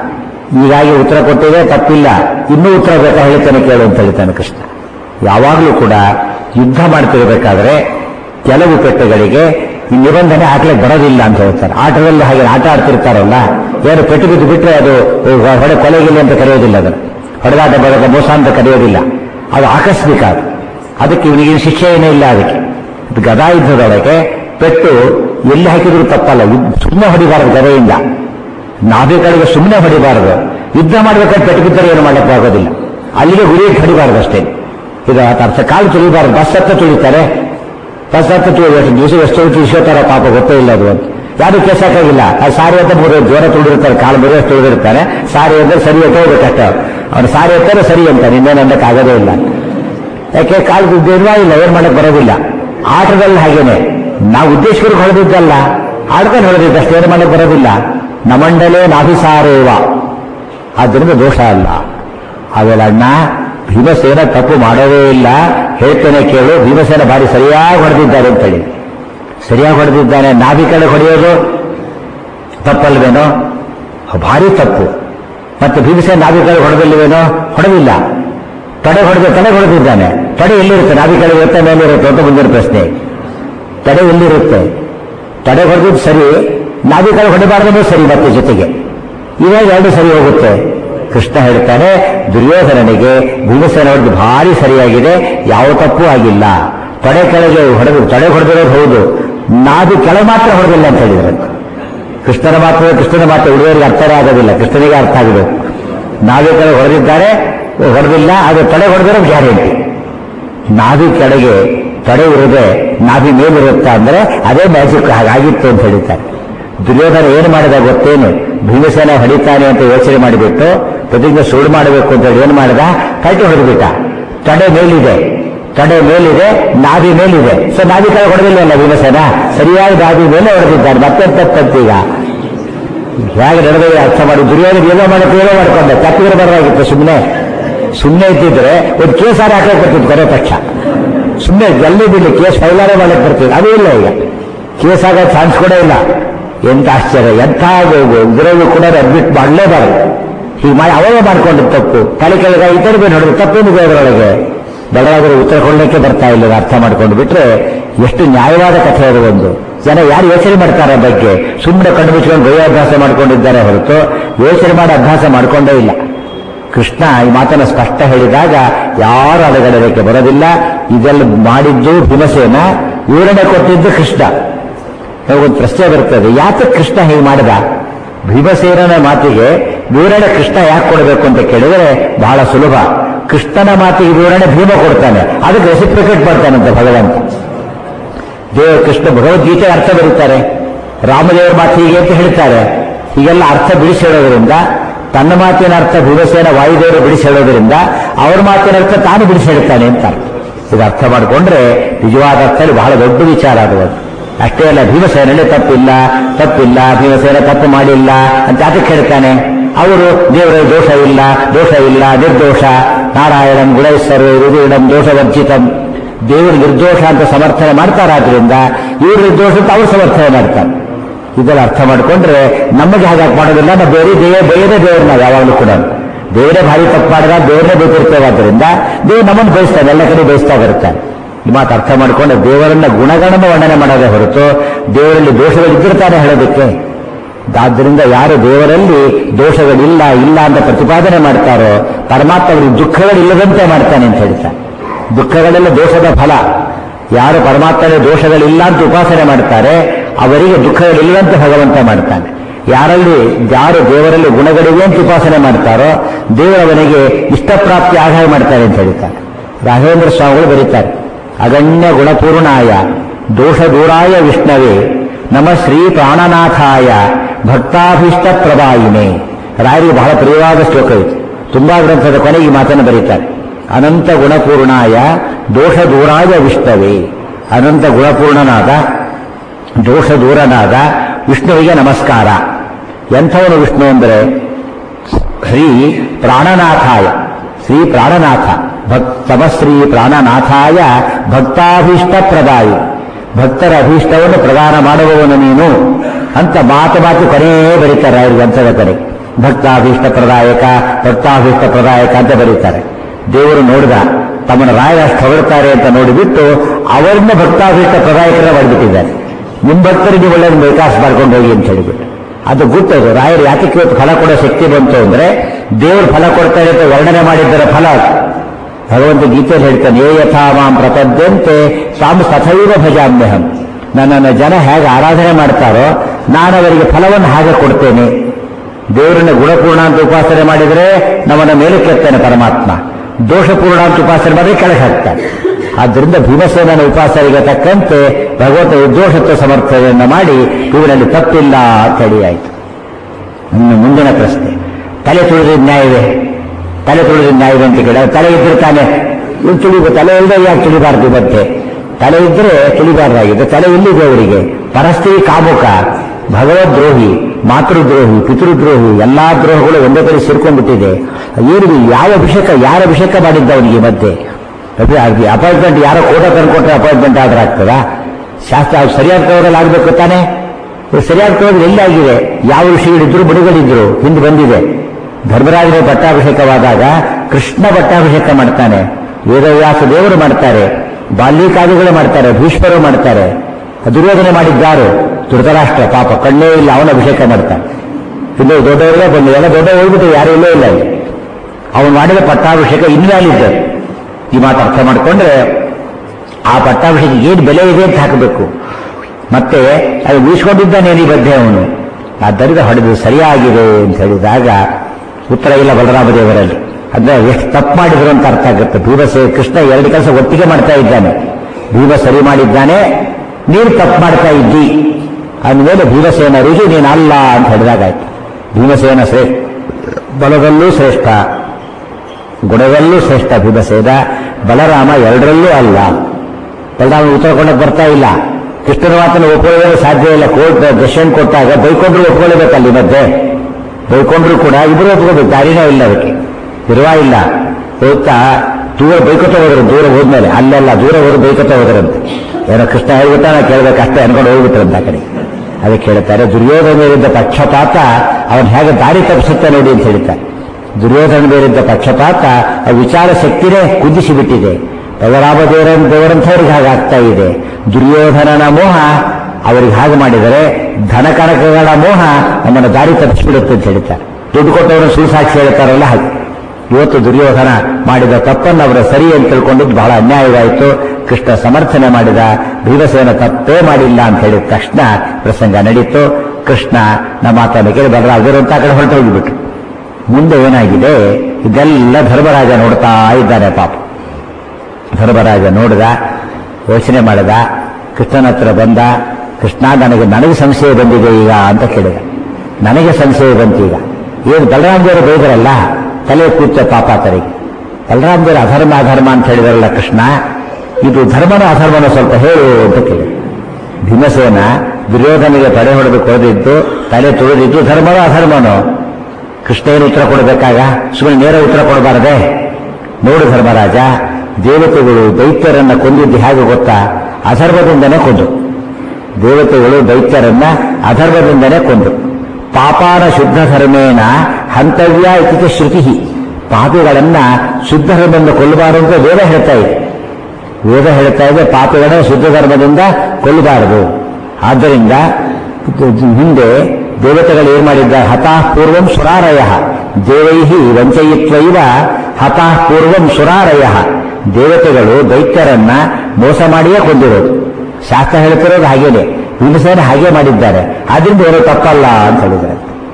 ಹೀಗಾಗಿ ಉತ್ತರ ಕೊಟ್ಟಿದೆ, ತಪ್ಪಿಲ್ಲ, ಇನ್ನೂ ಉತ್ತರ ಬೇಕಾ ಹೇಳ್ತಾನೆ ಕೇಳು ಅಂತ ಹೇಳ್ತಾನೆ ಕೃಷ್ಣ. ಯಾವಾಗಲೂ ಕೂಡ ಯುದ್ಧ ಮಾಡ್ತಿರ್ಬೇಕಾದ್ರೆ ಕೆಲವು ಪೆಟ್ಟುಗಳಿಗೆ ಈ ನಿಬಂಧನೆ ಹಾಕ್ಲಿಕ್ಕೆ ಬರೋದಿಲ್ಲ ಅಂತ ಹೇಳ್ತಾರೆ. ಆಟದಲ್ಲಿ ಹಾಗೆ ಆಟ ಆಡ್ತಿರ್ತಾರಲ್ಲ, ಏನು ಪೆಟ್ಟು ಬಿದ್ದು ಬಿಟ್ಟರೆ ಅದು ಹೊಡೆ ಕೊಲೆಗಿಲ್ಲ ಅಂತ ಕರೆಯೋದಿಲ್ಲ, ಅದನ್ನು ಹೊಡೆದಾಟ ಬರೋದ ಮೋಸ ಅಂತ ಕರೆಯೋದಿಲ್ಲ, ಅದು ಆಕಸ್ಮಿಕ. ಅದಕ್ಕೆ ಇವನಿಗೆ ಶಿಕ್ಷೆ ಏನೇ ಇಲ್ಲ. ಅದಕ್ಕೆ ಗದಾ ಯುದ್ಧದೊಳಗೆ ಪೆಟ್ಟು ಎಲ್ಲಿ ಹಾಕಿದ್ರು ತಪ್ಪಲ್ಲ, ಸುಮ್ಮನೆ ಹೊಡಿಬಾರದು, ಗದೆಯಿಂದ ನಾಭಿಗಳಿಗೆ ಸುಮ್ಮನೆ ಹೊಡಿಬಾರದು. ಯುದ್ಧ ಮಾಡ್ಬೇಕಾದ್ರೆ ಪೆಟ್ಟು ಬಿದ್ದರೆ ಏನು ಮಾಡಕ್ಕೆ ಆಗೋದಿಲ್ಲ, ಅಲ್ಲಿಗೆ ಗುರಿಯಿಟ್ಟು ಹೊಡಿಬಾರದು ಅಷ್ಟೇ. ಇದು ಅರ್ಥ. ಕಾಲು ತುಳಿಬಾರದು, ಬಸ್ ಹತ್ತ ತುಳಿತಾರೆ, ಬಸ್ ಹತ್ತ ತುಳಿಬೇಕು, ದಿವಸ ಎಷ್ಟು ತುಳಿಸೋತಾರ ಪಾಪ ಗೊತ್ತೇ ಇಲ್ಲ ಅದು ಅಂತ. ಯಾರು ಕೇಸಾಕಾಗಿಲ್ಲ. ಅದು ಸಾರಿ ಅಂತ ಜೋರ ತುಳಿದಿರ್ತಾರೆ, ಕಾಲು ಮುರಿಯೋಷ್ಟು ತುಳಿದಿರ್ತಾರೆ. ಸಾರಿ ಅಂದ್ರೆ ಸರಿ ಅಂತ ಹೋಗ್ಬೇಕಷ್ಟ, ಅವ್ನು ಸಾರಿ ಅಂತಾರೆ ಸರಿ ಅಂತ, ನಿನ್ನೇನು ಅನ್ನಕ್ಕೆ ಆಗೋದೇ ಇಲ್ಲ. ಯಾಕೆ ಕಾಲು ನಿರ್ವಾಯಿಲ್ಲ, ಏನ್ ಮಾಡಕ್ ಬರೋದಿಲ್ಲ. ಆಟದಲ್ಲಿ ಹಾಗೇನೆ, ನಾವು ಉದ್ದೇಶಕರಿಗೆ ಹೊಡೆದಿದ್ದಲ್ಲ, ಆಟದಲ್ಲಿ ಹೊಡೆದಿದ್ದ ಅಷ್ಟು ಏನು ಮಾಡಕ್ ಬರೋದಿಲ್ಲ. ನಮಂಡಲೇ ನಾಭಿಸಾರೇವ, ಆದ್ದರಿಂದ ದೋಷ ಅಲ್ಲ. ಆಮೇಲೆ ಅಣ್ಣ ಭೀಮಸೇನ ತಪ್ಪು ಮಾಡೋದೇ ಇಲ್ಲ, ಹೇಳ್ತೇನೆ ಕೇಳು, ಭೀಮಸೇನ ಭಾರಿ ಸರಿಯಾಗಿ ಹೊಡೆದಿದ್ದಾರೆ ಅಂತೇಳಿ. ಸರಿಯಾಗಿ ಹೊಡೆದಿದ್ದಾನೆ, ನಾಭಿ ಕಡೆ ಹೊಡೆಯೋದು ತಪ್ಪಲ್ವೇನೋ? ಭಾರಿ ತಪ್ಪು. ಮತ್ತೆ ಭೀಮಸೇನ ನಾಭಿ ಕಡೆ ಹೊಡೆದಿಲ್ಲವೇನೋ? ಹೊಡೆದಿಲ್ಲ. ತಡೆ ಹೊಡೆದಿದ್ದಾನೆ. ತಡೆ ಎಲ್ಲಿರುತ್ತೆ? ನಾಭಿ ಕಡೆ ಇರುತ್ತೆ, ಮೇಲಿರುತ್ತೆ ಅಂತ ಮುಂದಿನ ಪ್ರಶ್ನೆ. ತಡೆ ಎಲ್ಲಿರುತ್ತೆ? ತಡೆ ಹೊಡೆದಿದ್ದು ಸರಿ, ನಾಭಿ ಕಡೆ ಹೊಡೆಬಾರ್ದು ಸರಿ, ಮತ್ತೆ ಜೊತೆಗೆ ಇವಾಗ ಎರಡು ಸರಿ ಹೋಗುತ್ತೆ. ಕೃಷ್ಣ ಹೇಳ್ತಾನೆ, ದುರ್ಯೋಧನನಿಗೆ ಭೀಮಸೇನ ಹೊಡೆದು ಭಾರಿ ಸರಿಯಾಗಿದೆ, ಯಾವ ತಪ್ಪು ಆಗಿಲ್ಲ. ತಡೆ ಕೆಳಗೆ ಹೊಡೆದಿರೋದು ಹೌದು, ನಾಭಿ ಕೆಳಗೆ ಮಾತ್ರ ಹೊಡೆದಿಲ್ಲ ಅಂತ ಹೇಳಿದ್ರೆ ಕೃಷ್ಣನ ಮಾತ್ರ ಉಳಿಯೋರಿಗೆ ಅರ್ಥನೇ ಆಗೋದಿಲ್ಲ, ಕೃಷ್ಣನಿಗೆ ಅರ್ಥ ಆಗಬೇಕು. ನಾಭಿ ಕೆಳಗೆ ಹೊಡೆದಿಲ್ಲ, ಅದು ತಡೆ ಹೊಡೆದಿರೋ ಗ್ಯಾರಂಟಿ. ನಾಭಿ ಕೆಳಗೆ ತಡೆ ಇರದೆ ನಾಭಿ ಮೇಲಿರುತ್ತಾ ಅಂದ್ರೆ ಅದೇ ಮ್ಯಾಜಿಕ್, ಹಾಗಾಗಿತ್ತು ಅಂತ ಹೇಳ್ತಾರೆ. ದುರ್ಯೋಧನ ಏನು ಮಾಡಿದ ಗೊತ್ತೇನು? ಭೀಮಸೇನ ಹೊಡಿತಾನೆ ಅಂತ ಯೋಚನೆ ಮಾಡಿಬಿಟ್ಟು ಪ್ರತಿಜ್ಞೆ ಸುಳ್ಳು ಮಾಡಬೇಕು ಅಂತ ಹೇಳಿ ಏನು ಮಾಡಿದ? ಕಟ್ಟಿ ಹೊಡೆದ್ಬಿಟ್ಟ. ತಡೆ ಮೇಲಿದೆ, ನಾಭಿ ಮೇಲಿದೆ. ಸೊ ನಾಭಿ ಕಡೆ ಹೊಡೆದಿಲ್ಲವಲ್ಲ ಭೀಮಸೇನ, ಸರಿಯಾಗಿ ನಾಭಿ ಮೇಲೆ ಹೊಡೆದಿದ್ದಾರೆ. ಮತ್ತೆ ತಪ್ಪಂತೀಗ ಹೇಗೆ ನಡೆದ ಅರ್ಥ ಮಾಡಿ. ದುರ್ಯೋಧನ ಏನೋ ಮಾಡ್ಕೊಂಡೆ, ತಪ್ಪಿದ್ರೆ ಬರವಾಗಿತ್ತು. ಸುಮ್ಮನೆ ಇದ್ದಿದ್ರೆ ಒಂದು ಕೇಸಾರ ಹಾಕಕ್ಕೆ ಬರ್ತಿತ್ತು ಕೊನೆ ಪಕ್ಷ. ಸುಮ್ಮನೆ ಜಲ್ದಿ ಬಿಡ್ಲಿ, ಕೇಸ್ ಫೈಲಾರೇ ಮಾಡಕ್ಕೆ ಬರ್ತಿದ್ರು. ಅದು ಇಲ್ಲ, ಈಗ ಕೇಸ್ ಆಗೋ ಚಾನ್ಸ್ ಕೂಡ ಇಲ್ಲ. ಎಂತ ಆಶ್ಚರ್ಯ, ಎಂಥ ಗುರುವು ಕೂಡ ಅಡ್ಮಿಟ್ ಮಾಡಲೇಬಾರದು. ಹೀಗೆ ಮಾಡಿ ಅವೇ ಮಾಡ್ಕೊಂಡಿದ್ದು ತಪ್ಪು. ತಲೆ ಕೆಳಗೆ ಇತರ ಬೇರೆ ಹೊಡೆದು ತಪ್ಪೇನಿದೆ ಅದರೊಳಗೆ. ಬಡವಾದರು ಉತ್ತರ ಕೊಡಲಿಕ್ಕೆ ಬರ್ತಾ ಇಲ್ಲ, ಅರ್ಥ ಮಾಡ್ಕೊಂಡು ಬಿಟ್ರೆ ಎಷ್ಟು ನ್ಯಾಯವಾದ ಕಥೆ ಅದು. ಒಂದು ಜನ ಯಾರು ಯೋಚನೆ ಮಾಡ್ತಾರೆ ಬಗ್ಗೆ, ಸುಮ್ಮನೆ ಕಣ್ಣು ಮುಚ್ಕೊಂಡು ಗೌಯಾಭ್ಯಾಸ ಮಾಡ್ಕೊಂಡಿದ್ದಾರೆ ಹೊರತು ಯೋಚನೆ ಮಾಡಿ ಅಭ್ಯಾಸ ಮಾಡ್ಕೊಂಡೇ ಇಲ್ಲ. ಕೃಷ್ಣ ಈ ಮಾತನ್ನು ಸ್ಪಷ್ಟ ಹೇಳಿದಾಗ ಯಾರು ಅಡಗಡಲಿಕ್ಕೆ ಬರೋದಿಲ್ಲ. ಇದೆಲ್ಲ ಮಾಡಿದ್ದು ಭೀಮಸೇನ, ವಿವರಣೆ ಕೊಟ್ಟಿದ್ದು ಕೃಷ್ಣ. ಒಂದು ಪ್ರಶ್ನೆ ಬರ್ತದೆ, ಯಾಕೆ ಕೃಷ್ಣ ಹೀಗೆ ಮಾಡಿದ? ಭೀಮಸೇನನ ಮಾತಿಗೆ ವಿವರಣೆ ಕೃಷ್ಣ ಯಾಕೆ ಕೊಡಬೇಕು ಅಂತ ಕೇಳಿದರೆ ಬಹಳ ಸುಲಭ. ಕೃಷ್ಣನ ಮಾತಿಗೆ ವಿವರಣೆ ಭೀಮ ಕೊಡ್ತಾನೆ, ಅದಕ್ಕೆ ರೆಸಿಪ್ರಿಕೇಟ್ ಮಾಡ್ತಾನಂತ ಭಗವಂತ. ಕೃಷ್ಣ ಭಗವದ್ಗೀತೆ ಅರ್ಥ ಬರೀತಾರೆ, ರಾಮದೇವರ ಮಾತು ಹೀಗೆ ಅಂತ ಹೇಳ್ತಾರೆ. ಹೀಗೆಲ್ಲ ಅರ್ಥ ಬಿಡಿಸಿ ಹೇಳೋದ್ರಿಂದ, ತನ್ನ ಮಾತಿನ ಅರ್ಥ ಭೀಮಸೇನ ವಾಯುದೇವರು ಬಿಡಿಸಿ ಹೇಳೋದ್ರಿಂದ ಅವ್ರ ಮಾತಿನ ಅರ್ಥ ತಾನು ಬಿಡಿಸಿ ಹೇಳ್ತಾನೆ ಅಂತ. ಇದು ಅರ್ಥ ಮಾಡಿಕೊಂಡ್ರೆ ನಿಜವಾದ ಅರ್ಥದಲ್ಲಿ ಬಹಳ ದೊಡ್ಡ ವಿಚಾರ ಅದು. ಅಷ್ಟೇ ಅಲ್ಲ, ಭೀಮಸೇನಲ್ಲಿ ತಪ್ಪಿಲ್ಲ, ಭೀಮಸೇನ ತಪ್ಪು ಮಾಡಿಲ್ಲ ಅಂತ ಅದಕ್ಕೆ ಹೇಳ್ತಾನೆ. ಅವರು ದೇವರ ದೋಷ ಇಲ್ಲ, ನಿರ್ದೋಷ, ನಾರಾಯಣಂ ಗುಣೈಸ್ಸರ್ವೇ ರುದೀಣಂ ದೋಷವರ್ಜಿತಂ, ದೇವರು ನಿರ್ದೋಷ ಅಂತ ಸಮರ್ಥನೆ ಮಾಡ್ತಾರಾದ್ರಿಂದ ಇವರು ನಿರ್ದೋಷ ಅಂತ ಅವರು ಸಮರ್ಥನೆ ಮಾಡ್ತಾರೆ. ಇದೆಲ್ಲ ಅರ್ಥ ಮಾಡಿಕೊಂಡ್ರೆ ನಮಗೆ ಹಾಗಾಗಿ ಮಾಡೋದಿಲ್ಲ. ನಾವು ಬೇರೆ ದೇವ್ರನ್ನ ಯಾವಾಗಲೂ ಕೂಡ ದೇವರೇ ಭಾರಿ ತಪ್ಪು ಮಾಡಿದ ದೇವರನ್ನೇ ಬೈತಿರ್ತೇವೆ. ಆದ್ದರಿಂದ ದೇವರು ನಮ್ಮನ್ನು ಬಯಸ್ತಾನೆ, ಎಲ್ಲ ಕಡೆ ಬಯಸ್ತಾ ಬರ್ತಾನೆ. ಈ ಮಾತು ಅರ್ಥ ಮಾಡಿಕೊಂಡ್ರೆ ದೇವರನ್ನ ಗುಣಗಣನ ವರ್ಣನೆ ಮಾಡೋದೇ ಹೊರತು ದೇವರಲ್ಲಿ ದೋಷಗಳಿದ್ದಿರ್ತಾನೆ ಹೇಳೋದಕ್ಕೆ. ಆದ್ದರಿಂದ ಯಾರು ದೇವರಲ್ಲಿ ದೋಷಗಳಿಲ್ಲ ಅಂತ ಪ್ರತಿಪಾದನೆ ಮಾಡ್ತಾರೋ ಪರಮಾತ್ಮ ಅವರಿಗೆ ದುಃಖಗಳಿಲ್ಲದಂತೆ ಮಾಡ್ತಾನೆ ಅಂತ ಹೇಳ್ತಾನೆ. ದುಃಖಗಳೆಲ್ಲ ದೋಷದ ಫಲ. ಯಾರು ಪರಮಾತ್ಮನ ದೋಷಗಳಿಲ್ಲ ಅಂತ ಉಪಾಸನೆ ಮಾಡ್ತಾರೆ ಅವರಿಗೆ ದುಃಖಗಳಿಲ್ಲದಂತೆ ಭಗವಂತ ಮಾಡ್ತಾನೆ. ಯಾರು ದೇವರಲ್ಲಿ ಗುಣಗಳಿವೆ ಅಂತ ಉಪಾಸನೆ ಮಾಡ್ತಾರೋ ದೇವರವನಿಗೆ ಇಷ್ಟಪ್ರಾಪ್ತಿ ಆದಾಯ ಮಾಡ್ತಾರೆ ಅಂತ ಹೇಳ್ತಾರೆ. ರಾಘವೇಂದ್ರ ಸ್ವಾಮಿಗಳು ಬರೀತಾರೆ, ಅಗಣ್ಯ ಗುಣಪೂರ್ಣಾಯ ದೋಷ ದೂರಾಯ ವಿಷ್ಣವೇ ನಮ ಶ್ರೀ ಪ್ರಾಣನಾಥಾಯ ಭಕ್ತಾಭೀಷ್ಟ ಪ್ರದಾಯಿನೇ. ರಾಯರಿಗೆ ಬಹಳ ಪ್ರಿಯವಾದ ಶ್ಲೋಕ ಇತ್ತು. ತುಂಬಾ ಗ್ರಂಥದ ಕೊನೆಗೆ ಈ ಮಾತನ್ನು ಬರೀತಾರೆ, ಅನಂತ ಗುಣಪೂರ್ಣಾಯ ದೋಷ ದೂರಾಯ ವಿಷ್ಣವೇ. ಅನಂತ ಗುಣಪೂರ್ಣನಾದ ದೋಷ ದೂರನಾದ ವಿಷ್ಣುವಿಗೆ ನಮಸ್ಕಾರ. ಎಂಥವನು ವಿಷ್ಣು ಅಂದರೆ ಶ್ರೀ ಪ್ರಾಣನಾಥಾಯ, ಶ್ರೀ ಪ್ರಾಣನಾಥ, ತಮಶ್ರೀ ಪ್ರಾಣನಾಥಾಯ ಭಕ್ತಾಭೀಷ್ಟ ಪ್ರದಾಯಿ, ಭಕ್ತರ ಅಭೀಷ್ಟವನ್ನು ಪ್ರದಾನ ಮಾಡುವವನು ನೀನು ಅಂತ ಮಾತು ಕೊನೆಯೇ ಬರೀತಾರೆ ಅವರು ಗ್ರಂಥದ ಕಡೆ. ಭಕ್ತಾಭೀಷ್ಟ ಪ್ರದಾಯಕ ಭಕ್ತಾಭೀಷ್ಟ ಪ್ರದಾಯಕ ಅಂತ ಬರೀತಾರೆ. ದೇವರು ನೋಡಿದ ತಮ್ಮನ್ನು ರಾಯರು ಅಷ್ಟು ಹೊಗಳ್ತಾರೆ ಅಂತ ನೋಡಿಬಿಟ್ಟು ಅವರನ್ನ ಭಕ್ತಾಭೀಷ್ಟ ಪ್ರದಾಯಕರ ಮಾಡಿಬಿಟ್ಟಿದ್ದಾರೆ. ನಿಮ್ಮ ಭಕ್ತರಿಗೆ ಒಳ್ಳೆಯ ವಿಕಾಸ ಮಾಡ್ಕೊಂಡು ಹೋಗಿ ಅಂತ ಹೇಳಿಬಿಟ್ಟು ಅದು ಗೊತ್ತದು. ರಾಯರು ಯಾತಕ್ಕೆ ಇವತ್ತು ಫಲ ಕೊಡೋ ಶಕ್ತಿ ಬಂತು ಅಂದ್ರೆ ದೇವರು ಫಲ ಕೊಡ್ತಾರೆ ಅಂತ ವರ್ಣನೆ ಮಾಡಿದ್ದರ ಫಲ. ಭಗವಂತ ಗೀತೆಯಲ್ಲಿ ಹೇಳ್ತಾನೆ, ಏ ಯಥಾ ಮಾಂ ಪ್ರಪದ್ಯಂತೆ ತಾಂ ತಥೈವ ಭಜಾಮ್ಯಹಂ. ನನ್ನನ್ನು ಜನ ಹೇಗೆ ಆರಾಧನೆ ಮಾಡ್ತಾರೋ ನಾನು ಅವರಿಗೆ ಫಲವನ್ನು ಹಾಗೆ ಕೊಡ್ತೇನೆ. ದೇವರನ್ನ ಗುಣಪೂರ್ಣ ಅಂತ ಉಪಾಸನೆ ಮಾಡಿದರೆ ನಮ್ಮನ್ನ ಮೇಲಕ್ಕೆತ್ತಾನೆ ಪರಮಾತ್ಮ, ದೋಷಪೂರ್ಣ ಅಂತ ಉಪಾಸನೆ ಮಾಡಿದ್ರೆ ಕೆಳಗೆ ಹಾಕ್ತಾನೆ. ಆದ್ದರಿಂದ ಭೀಮಸೇನನ ಉಪಾಸನೆಗೆ ತಕ್ಕಂತೆ ಭಗವಂತ ನಿರ್ದೋಷತ್ವ ಸಮರ್ಥನೆಯನ್ನು ಮಾಡಿ ಇವರಲ್ಲಿ ತಪ್ಪಿಲ್ಲ ಅಂತ ಹೇಳಿ ಆಯಿತು. ಇನ್ನು ಮುಂದಿನ ಪ್ರಶ್ನೆ, ತಲೆ ತುಳಿದ್ರೆ ನ್ಯಾಯವೇ? ತಲೆ ತುಳಿದ್ರೆ ನ್ಯಾಯವೇ ಅಂತ ಕೇಳ. ತಲೆ ಇದ್ರೆ ತಾನೆ ಇವ್ರು ತುಳಿಬೇಕು, ತಲೆ ಇಲ್ಲದೆ ಯಾಕೆ ತುಳಿಬಾರ್ದು? ಮತ್ತೆ ತಲೆ ಇದ್ರೆ ತುಳಿಬಾರ್ದಾಗಿದೆ. ತಲೆ ಇಲ್ಲಿದೆ ಅವರಿಗೆ. ಪರಸ್ತ್ರೀ ಕಾಮುಕ, ಭಗವದ್ರೋಹಿ, ಮಾತೃದ್ರೋಹಿ, ಪಿತೃದ್ರೋಹಿ, ಎಲ್ಲಾ ದ್ರೋಹಗಳು ಒಂದೇ ಕಡೆ ಸೇರ್ಕೊಂಡ್ಬಿಟ್ಟಿದೆ. ಏನು ಯಾವ ಅಭಿಷೇಕ, ಯಾರ ಅಭಿಷೇಕ ಮಾಡಿದ್ದ ಅವನಿಗೆ? ಮಧ್ಯೆ ಅಪಾಯಿಂಟ್ಮೆಂಟ್ ಯಾರೋ ಕೋಟ ತಂದುಕೊಟ್ರೆ ಅಪಾಯಿಂಟ್ಮೆಂಟ್ ಆರ್ಡರ್ ಆಗ್ತದಾ? ಶಾಸ್ತ್ರ ಸರಿಯಾದ ಕ್ರಮದಲ್ಲಿ ಆಗಬೇಕು ತಾನೆ. ಸರಿಯಾದ ಕ್ರಮದಲ್ಲಿ ಎಲ್ಲಾಗಿದೆ? ಯಾವ ಋಷಿಗಳಿದ್ರು ಬಡುಗಳಿದ್ರು ಹಿಂದೆ ಬಂದಿದೆ. ಧರ್ಮರಾಜನ ಪಟ್ಟಾಭಿಷೇಕವಾದಾಗ ಕೃಷ್ಣ ಪಟ್ಟಾಭಿಷೇಕ ಮಾಡ್ತಾನೆ, ವೇದವ್ಯಾಸ ದೇವರು ಮಾಡ್ತಾರೆ, ಬಾಲ್ಯಕಾದಿಗಳು ಮಾಡ್ತಾರೆ, ಭೀಷ್ಮರು ಮಾಡ್ತಾರೆ, ದುರ್ಯೋಧನೆ ಮಾಡಿದ್ದಾರು. ಧೃತರಾಷ್ಟ್ರ ಪಾಪ ಕಣ್ಣೇ ಇಲ್ಲ, ಅವನ ಅಭಿಷೇಕ ಮಾಡ್ತಾನೆ. ಇನ್ನು ದೊಡ್ಡವರೇ ಬಂದು ಎಲ್ಲ ದೊಡ್ಡ ಹೋಗ್ಬಿಟ್ಟು ಯಾರು ಇಲ್ಲೇ ಇಲ್ಲ. ಅವನು ಮಾಡಿದ ಪಟ್ಟಾಭಿಷೇಕ ಇನ್ವ್ಯಾಲಿಡ್. ಈ ಮಾತು ಅರ್ಥ ಮಾಡಿಕೊಂಡ್ರೆ ಆ ಪಟ್ಟಾಭಿಷೇಕ ಏನು ಬೆಲೆ ಇದೆ ಅಂತ ಹಾಕಬೇಕು. ಮತ್ತೆ ಅದು ಉಳಿಸ್ಕೊಂಡಿದ್ದಾನೆ ಈ ಮಧ್ಯೆ ಅವನು. ಆದ್ದರಿಂದ ಹೊಡೆದು ಸರಿಯಾಗಿದೆ ಅಂತ ಹೇಳಿದಾಗ ಉತ್ತರ ಇಲ್ಲ ಬಲರಾಮದೇವರಲ್ಲಿ. ಅಂದ್ರೆ ಎಷ್ಟು ತಪ್ಪು ಮಾಡಿದ್ರು ಅಂತ ಅರ್ಥ ಆಗುತ್ತೆ. ಭೀಮಸೇ ಕೃಷ್ಣ ಎರಡು ಕೆಲಸ ಒಟ್ಟಿಗೆ ಮಾಡ್ತಾ ಇದ್ದಾನೆ. ಭೀಮ ಸರಿ ಮಾಡಿದ್ದಾನೆ, ನೀನು ತಪ್ಪು ಮಾಡ್ತಾ ಇದ್ದಿ ಅಂದಮೇಲೆ ಭೀಮಸೇನ ರುಜು ನೀನು ಅಲ್ಲ ಅಂತ ಹೇಳಿದಾಗಾಯ್ತು. ಭೀಮಸೇನ ಶ್ರೇಷ್ಠ, ಬಲದಲ್ಲೂ ಶ್ರೇಷ್ಠ, ಗುಣದಲ್ಲೂ ಶ್ರೇಷ್ಠ ಭೀಮಸೇನ. ಬಲರಾಮ ಎರಡರಲ್ಲೂ ಅಲ್ಲ. ಬಲರಾಮ ಉತ್ತರ ಕೊಡಕ್ಕೆ ಬರ್ತಾ ಇಲ್ಲ. ಕೃಷ್ಣನ ಮಾತನ್ನು ಒಪ್ಕೊಳ್ಳೋದು ಸಾಧ್ಯ ಇಲ್ಲ. ಕೋರ್ಟ್ ಡೆಸಿಷನ್ ಕೊಟ್ಟಾಗ ಬೈಕೊಂಡ್ರು ಒಪ್ಕೊಳ್ಳಬೇಕಲ್ಲಿ. ಮಧ್ಯೆ ಬೈಕೊಂಡ್ರು ಕೂಡ ಇಬ್ಬರು ಒಪ್ಕೋಬೇಕು, ದಾರಿನೇ ಇಲ್ಲ ಅದಕ್ಕೆ, ಇರುವ ಇಲ್ಲ. ಹೋಗ್ತಾ ದೂರ ಬೈಕೊತ ಹೋದ್ರು, ದೂರ ಹೋದ್ಮೇಲೆ ಅಲ್ಲೆಲ್ಲ ದೂರ ಹೋದ್ರು ಬೈಕೊತ ಹೋದ್ರಂತೆ. ಏನೋ ಕೃಷ್ಣ ಹೇಳ್ಬಿಟ್ಟ ನಾ ಕೇಳ್ಬೇಕು ಅಷ್ಟೇ ಅನ್ಕೊಂಡು ಹೋಗ್ಬಿಟ್ರಂತ ಆ ಕಡೆ. ಅದಕ್ಕೆ ಹೇಳ್ತಾರೆ, ದುರ್ಯೋಧನ ಮೇಲಿದ್ದ ಪಕ್ಷಪಾತ ಅವನು ಹೇಗೆ ದಾರಿ ತಪ್ಪಿಸುತ್ತೆ ನೋಡಿ ಅಂತ ಹೇಳ್ತಾರೆ. ದುರ್ಯೋಧನ ಮೇಲಿದ್ದ ಪಕ್ಷಪಾತ ಆ ವಿಚಾರ ಶಕ್ತಿನೇ ಕುದಿಸಿಬಿಟ್ಟಿದೆ. ದೇವರಂಥವ್ರಿಗೆ ಹಾಗಾಗ್ತಾ ಇದೆ. ದುರ್ಯೋಧನನ ಮೋಹ ಅವರಿಗೆ ಹಾಗೆ ಮಾಡಿದರೆ ಧನಕನಕಗಳ ಮೋಹ ನಮ್ಮನ್ನು ದಾರಿ ತಪ್ಪಿಸಿಬಿಡುತ್ತೆ ಅಂತ ಹೇಳ್ತಾರೆ. ದುಡ್ಡು ಕೊಟ್ಟವರು ಸುಳ್ಳು ಸಾಕ್ಷಿ ಹೇಳ್ತಾರಲ್ಲ ಹಾಗೆ. ಇವತ್ತು ದುರ್ಯೋಧನ ಮಾಡಿದ ತಪ್ಪನ್ನು ಅವರ ಸರಿ ಅಂತ ತಿಳ್ಕೊಂಡಿದ್ದು ಬಹಳ ಅನ್ಯಾಯವಾಯಿತು. ಕೃಷ್ಣ ಸಮರ್ಥನೆ ಮಾಡಿದ, ಭೀಮಸೇನ ತಪ್ಪೇ ಮಾಡಿಲ್ಲ ಅಂತ ಹೇಳಿದ ತಕ್ಷಣ ಪ್ರಸಂಗ ನಡೀತು. ಕೃಷ್ಣ ನಮ್ಮ ಮಾತನ್ನು ಕೇಳಿ ಬಲರಾಜರಂತ ಆ ಕಡೆ ಹೊರಟು ಹೋಗಿಬಿಟ್ರು. ಮುಂದೆ ಏನಾಗಿದೆ ಇದೆಲ್ಲ ಧರ್ಮರಾಜ ನೋಡ್ತಾ ಇದ್ದಾನೆ. ಪಾಪ ಧರ್ಮರಾಜ ನೋಡಿದ, ಯೋಚನೆ ಮಾಡಿದ, ಕೃಷ್ಣನ ಹತ್ರ ಬಂದ. ಕೃಷ್ಣ ನನಗೆ ಸಂಶಯ ಬಂದಿದೆ ಈಗ ಅಂತ ಕೇಳಿದ. ನನಗೆ ಸಂಶಯ ಬಂತು ಈಗ. ಏನು ಬಲರಾಮದೇವರು ಬೈದರಲ್ಲ, ತಲೆ ಕೂತ ಪಾಪಾತರಿಗೆ. ಬಲರಾಮದೇವರು ಅಧರ್ಮ ಅಧರ್ಮ ಅಂತ ಹೇಳಿದಾರಲ್ಲ ಕೃಷ್ಣ, ಇದು ಧರ್ಮನ ಅಧರ್ಮನ ಸ್ವಲ್ಪ ಹೇಳು ಅಂತ ಕೇಳಿ. ಭೀಮಸೇನ ದುರ್ಯೋಧನಿಗೆ ತಡೆ ಹೊಡೆದು ಕೊಡದಿದ್ದು, ತಲೆ ತುಳಿದಿದ್ದು ಧರ್ಮನೋ ಅಧರ್ಮನೋ? ಕೃಷ್ಣ ಏನು ಉತ್ತರ ಕೊಡಬೇಕಾಗ? ಸುಮ್ಮನೆ ನೇರ ಉತ್ತರ ಕೊಡಬಾರದೆ? ನೋಡು ಧರ್ಮರಾಜ, ದೇವತೆಗಳು ದೈತ್ಯರನ್ನ ಕೊಂದಿದ್ದು ಹೇಗೆ ಗೊತ್ತಾ? ಅಧರ್ಮದಿಂದನೇ ಕೊಂದು. ದೇವತೆಗಳು ದೈತ್ಯರನ್ನ ಅಧರ್ಮದಿಂದನೇ ಕೊಂದು. ಪಾಪಾನ ಶುದ್ಧ ಧರ್ಮೇನ ಹಂತವ್ಯ ಇತಿ ಶ್ರುತಿ. ಪಾಪಿಗಳನ್ನ ಶುದ್ಧ ಧರ್ಮದಿಂದ ಕೊಲ್ಲಬಾರದು ಅಂತ ವೇದ ಹೇಳ್ತಾ ಇದೆ. ವೇದ ಹೇಳ್ತಾ ಇದೆ ಪಾಪಿಗಳನ್ನ ಶುದ್ಧ ಧರ್ಮದಿಂದ ಕೊಲ್ಲಬಾರದು. ಆದ್ದರಿಂದ ಹಿಂದೆ ದೇವತೆಗಳು ಏನ್ ಮಾಡಿದ್ದಾರೆ? ಹತಾಃ ಪೂರ್ವಂ ಸುರಾರಯ ದೇವೈಹಿ ವಂಚಯಿತ್ವೈವ ಹತಾಃ ಪೂರ್ವಂ ಸುರಾರಯ. ದೇವತೆಗಳು ದೈತ್ಯರನ್ನ ಮೋಸ ಮಾಡಿಯೇ ಕೊಂದಿರೋದು. ಶಾಸ್ತ್ರ ಹೇಳ್ತಿರೋದು ಹಾಗೇನೆ. ಭೀಮಸೇನ ಹಾಗೆ ಮಾಡಿದ್ದಾರೆ. ಆದ್ರಿಂದ ಏನೋ ತಪ್ಪಲ್ಲ ಅಂತ ಹೇಳಿದ್ದಾರೆ.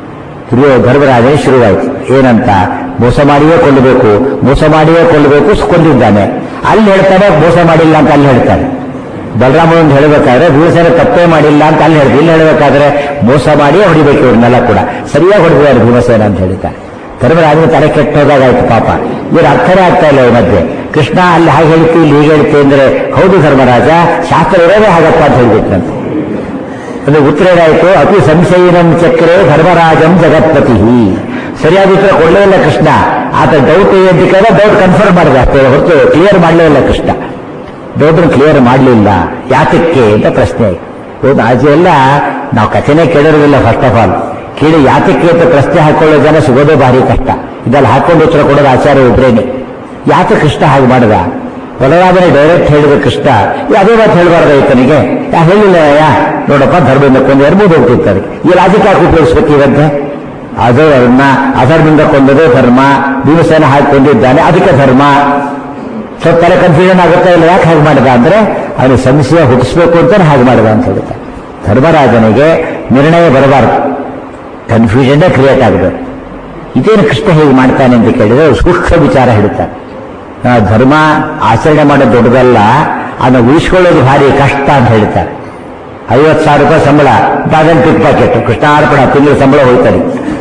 ಧರ್ಮರಾಜನೇ ಶುರುವಾಯಿತು. ಏನಂತ? ಮೋಸ ಮಾಡಿಯೇ ಕೊಲ್ಲಬೇಕು, ಮೋಸ ಮಾಡಿಯೇ ಕೊಲ್ಲಬೇಕು, ಕೊಂದಿದ್ದಾನೆ. ಅಲ್ಲಿ ಹೇಳ್ತಾನೆ ಮೋಸ ಮಾಡಿಲ್ಲ ಅಂತ ಅಲ್ಲಿ ಹೇಳ್ತಾನೆ. ಬಲರಾಮನೊಂದು ಹೇಳಬೇಕಾದ್ರೆ ಭೀಮಸೇನ ತಪ್ಪೇ ಮಾಡಿಲ್ಲ ಅಂತ ಅಲ್ಲಿ ಹೇಳ್ತಾರೆ. ಇಲ್ಲಿ ಹೇಳಬೇಕಾದ್ರೆ ಮೋಸ ಮಾಡಿಯೇ ಹೊಡಿಬೇಕು ಇವ್ರನ್ನೆಲ್ಲ ಕೂಡ. ಸರಿಯಾಗಿ ಹೊಡೆದಿದ್ದಾರೆ ಭೀಮಸೇನ ಅಂತ ಹೇಳ್ತಾರೆ. ಧರ್ಮರಾಜನ ತಲೆ ಕೆಟ್ಟೋದಾಗಾಯ್ತು ಪಾಪ. ಇವರು ಅರ್ಥನೇ ಆಗ್ತಾ ಇಲ್ಲ ಈ ಮಧ್ಯೆ. ಕೃಷ್ಣ ಅಲ್ಲಿ ಹಾಗೆ ಹೇಳ್ತಿ, ಇಲ್ಲಿ ಹೀಗೆ ಹೇಳ್ತಿ ಅಂದ್ರೆ ಹೌದು ಧರ್ಮರಾಜ, ಶಾಸ್ತ್ರ ಇರೋದೇ ಹಾಗಪ್ಪ ಅಂತ ಹೇಳ್ಬಿಟ್ರಂತೆ. ಅಂದ್ರೆ ಉತ್ತರ ಏನಾಯಿತು? ಅತಿ ಸಂಶಯಿನಂ ಚಕ್ರೆ ಧರ್ಮರಾಜಂ ಜಗತ್ಪತಿ. ಸರಿಯಾದ ಉತ್ತರ ಕೊಡಲೇ ಇಲ್ಲ ಕೃಷ್ಣ. ಆತ ಡೌಟ್ ಅಂತ ಕೇಳಿದ್ರೆ ಡೌಟ್ ಕನ್ಫರ್ಮ್ ಮಾಡಿದ ಅಷ್ಟೇ ಹೊರತು ಕ್ಲಿಯರ್ ಮಾಡಲೇ ಇಲ್ಲ ಕೃಷ್ಣ. ಡೌಟನ್ನು ಕ್ಲಿಯರ್ ಮಾಡಲಿಲ್ಲ. ಯಾತಕ್ಕೆ ಅಂತ ಪ್ರಶ್ನೆ ಆಯಿತು. ಆಚೆ ಎಲ್ಲ ನಾವು ಕಥೆನೇ ಕೇಳಿರೋದಿಲ್ಲ. ಫಸ್ಟ್ ಆಫ್ ಆಲ್ ಕೇಳಿ ಯಾತಕ್ಕೆ ಅಂತ ಪ್ರಶ್ನೆ ಹಾಕೊಳ್ಳೋ ಜನ ಸಿಗೋದೇ ಭಾರಿ ಕಷ್ಟ. ಇದೆಲ್ಲ ಹಾಕೊಂಡು ಉತ್ತರ ಕೊಡೋದು ಆಚಾರ್ಯ ಒಬ್ಬರೇನೆ. ಯಾತ ಕೃಷ್ಣ ಹಾಗೆ ಮಾಡಿದ? ಬಲರಾಮನೇ ಡೈರೆಕ್ಟ್ ಹೇಳಿದ ಕೃಷ್ಣ ಅದೇ ಮಾತು ಹೇಳಬಾರ್ದ ಈತನಿಗೆ? ಹೇಳಿಲ್ಲ ನೋಡಪ್ಪ ಧರ್ಮದಿಂದ ಕೊಂದು ಎರ್ಬೋದು ಹೋಗ್ತಿರ್ತಾರೆ, ಈ ರಾಜಕೀಯ ಯಾಕೆ ಉಪಯೋಗಿಸ್ಬೇಕು ಇವತ್ತೆ? ಅದನ್ನ ಅಧರ್ಮದಿಂದ ಕೊಂದದೇ ಧರ್ಮ, ಭೀಮಸೇನ ಹಾಕಿಕೊಂಡಿದ್ದಾನೆ ಅದಕ್ಕೆ ಧರ್ಮ. ಸ್ವಲ್ಪ ತಲೆ ಕನ್ಫ್ಯೂಷನ್ ಆಗುತ್ತಾ ಇಲ್ಲ, ಯಾಕೆ ಹಾಗೆ ಮಾಡಿದ ಅಂದ್ರೆ ಅವನು ಸಂಶಯ ಹುಟ್ಟಿಸ್ಬೇಕು ಅಂತಾನೆ ಹಾಗೆ ಮಾಡಿದ ಅಂತ ಹೇಳ್ತಾರೆ. ಧರ್ಮರಾಜನಿಗೆ ನಿರ್ಣಯ ಬರಬಾರದು, ಕನ್ಫ್ಯೂಷನ್ನೇ ಕ್ರಿಯೇಟ್ ಆಗಬೇಕು. ಇದೇನು ಕೃಷ್ಣ ಹೇಗೆ ಮಾಡ್ತಾನೆ ಅಂತ ಕೇಳಿದ್ರೆ ಸೂಕ್ಷ್ಮ ವಿಚಾರ ಹೇಳ್ತಾನೆ. ಧರ್ಮ ಆಚರಣೆ ಮಾಡೋದು ದೊಡ್ಡದಲ್ಲ, ಅದನ್ನು ಉಳಿಸ್ಕೊಳ್ಳೋದು ಭಾರಿ ಕಷ್ಟ ಅಂತ ಹೇಳ್ತಾರೆ. 50,000 ರೂಪಾಯಿ ಸಂಬಳ, ಬಾಗಲ್ ಪಿಕ್ ಪಾಕೆಟ್, ಕೃಷ್ಣಾರ್ಪಣ, ತಿಂಗಳ ಸಂಬಳ ಹೋಯ್ತಾರೆ.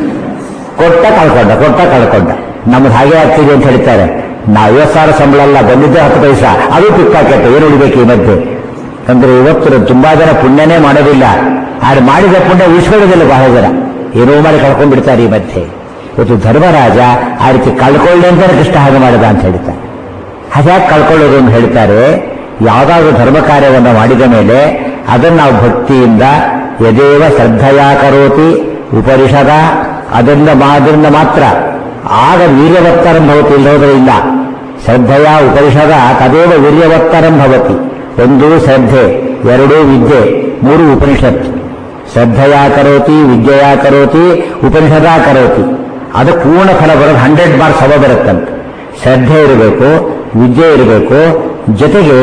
ಕೊಟ್ಟ ಕಳ್ಕೊಂಡ. ನಮ್ದು ಹಾಗೆ ಆಗ್ತೀವಿ ಅಂತ ಹೇಳ್ತಾರೆ. ನಾವು 50,000 ಸಂಬಳ ಅಲ್ಲ, ಬಂದಿದ್ದೆ 10 ಪೈಸಾ, ಅದು ಪಿಕ್ ಪಾಕೆಟ್. ಏನು ಉಳಿಬೇಕು ಈ ಮಧ್ಯೆ? ಅಂದ್ರೆ ಇವತ್ತು ತುಂಬಾ ಜನ ಪುಣ್ಯನೇ ಮಾಡೋದಿಲ್ಲ, ಆದ್ರೆ ಮಾಡಿದ ಪುಣ್ಯ ಉಳಿಸ್ಕೊಳ್ಳೋದಿಲ್ಲ. ಬಹಳ ಜನ ಏನೋ ಮಾಡಿ ಕಳ್ಕೊಂಡ್ಬಿಡ್ತಾರೆ ಈ ಮಧ್ಯೆ. ಇವತ್ತು ಧರ್ಮರಾಜ ಆ ರೀತಿ ಕಳ್ಕೊಳ್ಳಿ ಅಂತಾನೆ ಕೃಷ್ಣ ಹಾಗೆ ಮಾಡಿದ ಅಂತ ಹೇಳ್ತಾರೆ. ಹಾಗಾಗಿ ಕಳ್ಕೊಳ್ಳೋದು ಅಂತ ಹೇಳ್ತಾರೆ. ಯಾವುದಾದ್ರೂ ಧರ್ಮ ಕಾರ್ಯವನ್ನು ಮಾಡಿದ ಮೇಲೆ ಅದನ್ನು ನಾವು ಭಕ್ತಿಯಿಂದ ಯದೇವ ಶ್ರದ್ಧೆಯಾ ಕರೋತಿ ಉಪನಿಷದ ಅದರಿಂದ ಮಾತ್ರ ಆಗ ವೀರ್ಯವತ್ತರಂ ಭವತಿ, ಇಲ್ಲೋದ್ರೆ ಇಲ್ಲ. ಶ್ರದ್ಧೆಯ ಉಪನಿಷದ ತದೇವ ವೀರ್ಯವತ್ತರಂ ಭವತಿ. 1 ಶ್ರದ್ಧೆ, 2 ವಿದ್ಯೆ, 3 ಉಪನಿಷತ್ತು. ಶ್ರದ್ಧೆಯಾ ಕರೋತಿ, ವಿದ್ಯೆಯಾ ಕರೋತಿ, ಉಪನಿಷದಾ ಕರೋತಿ. ಅದು ಪೂರ್ಣ ಫಲ ಬರೋದು 100 ಮಾರ್ಕ್ಸ್ ಸಮ ಬರುತ್ತಂತೆ. ಶ್ರದ್ಧೆ ಇರಬೇಕು, ವಿದ್ಯೆ ಇರಬೇಕು, ಜೊತೆಗೆ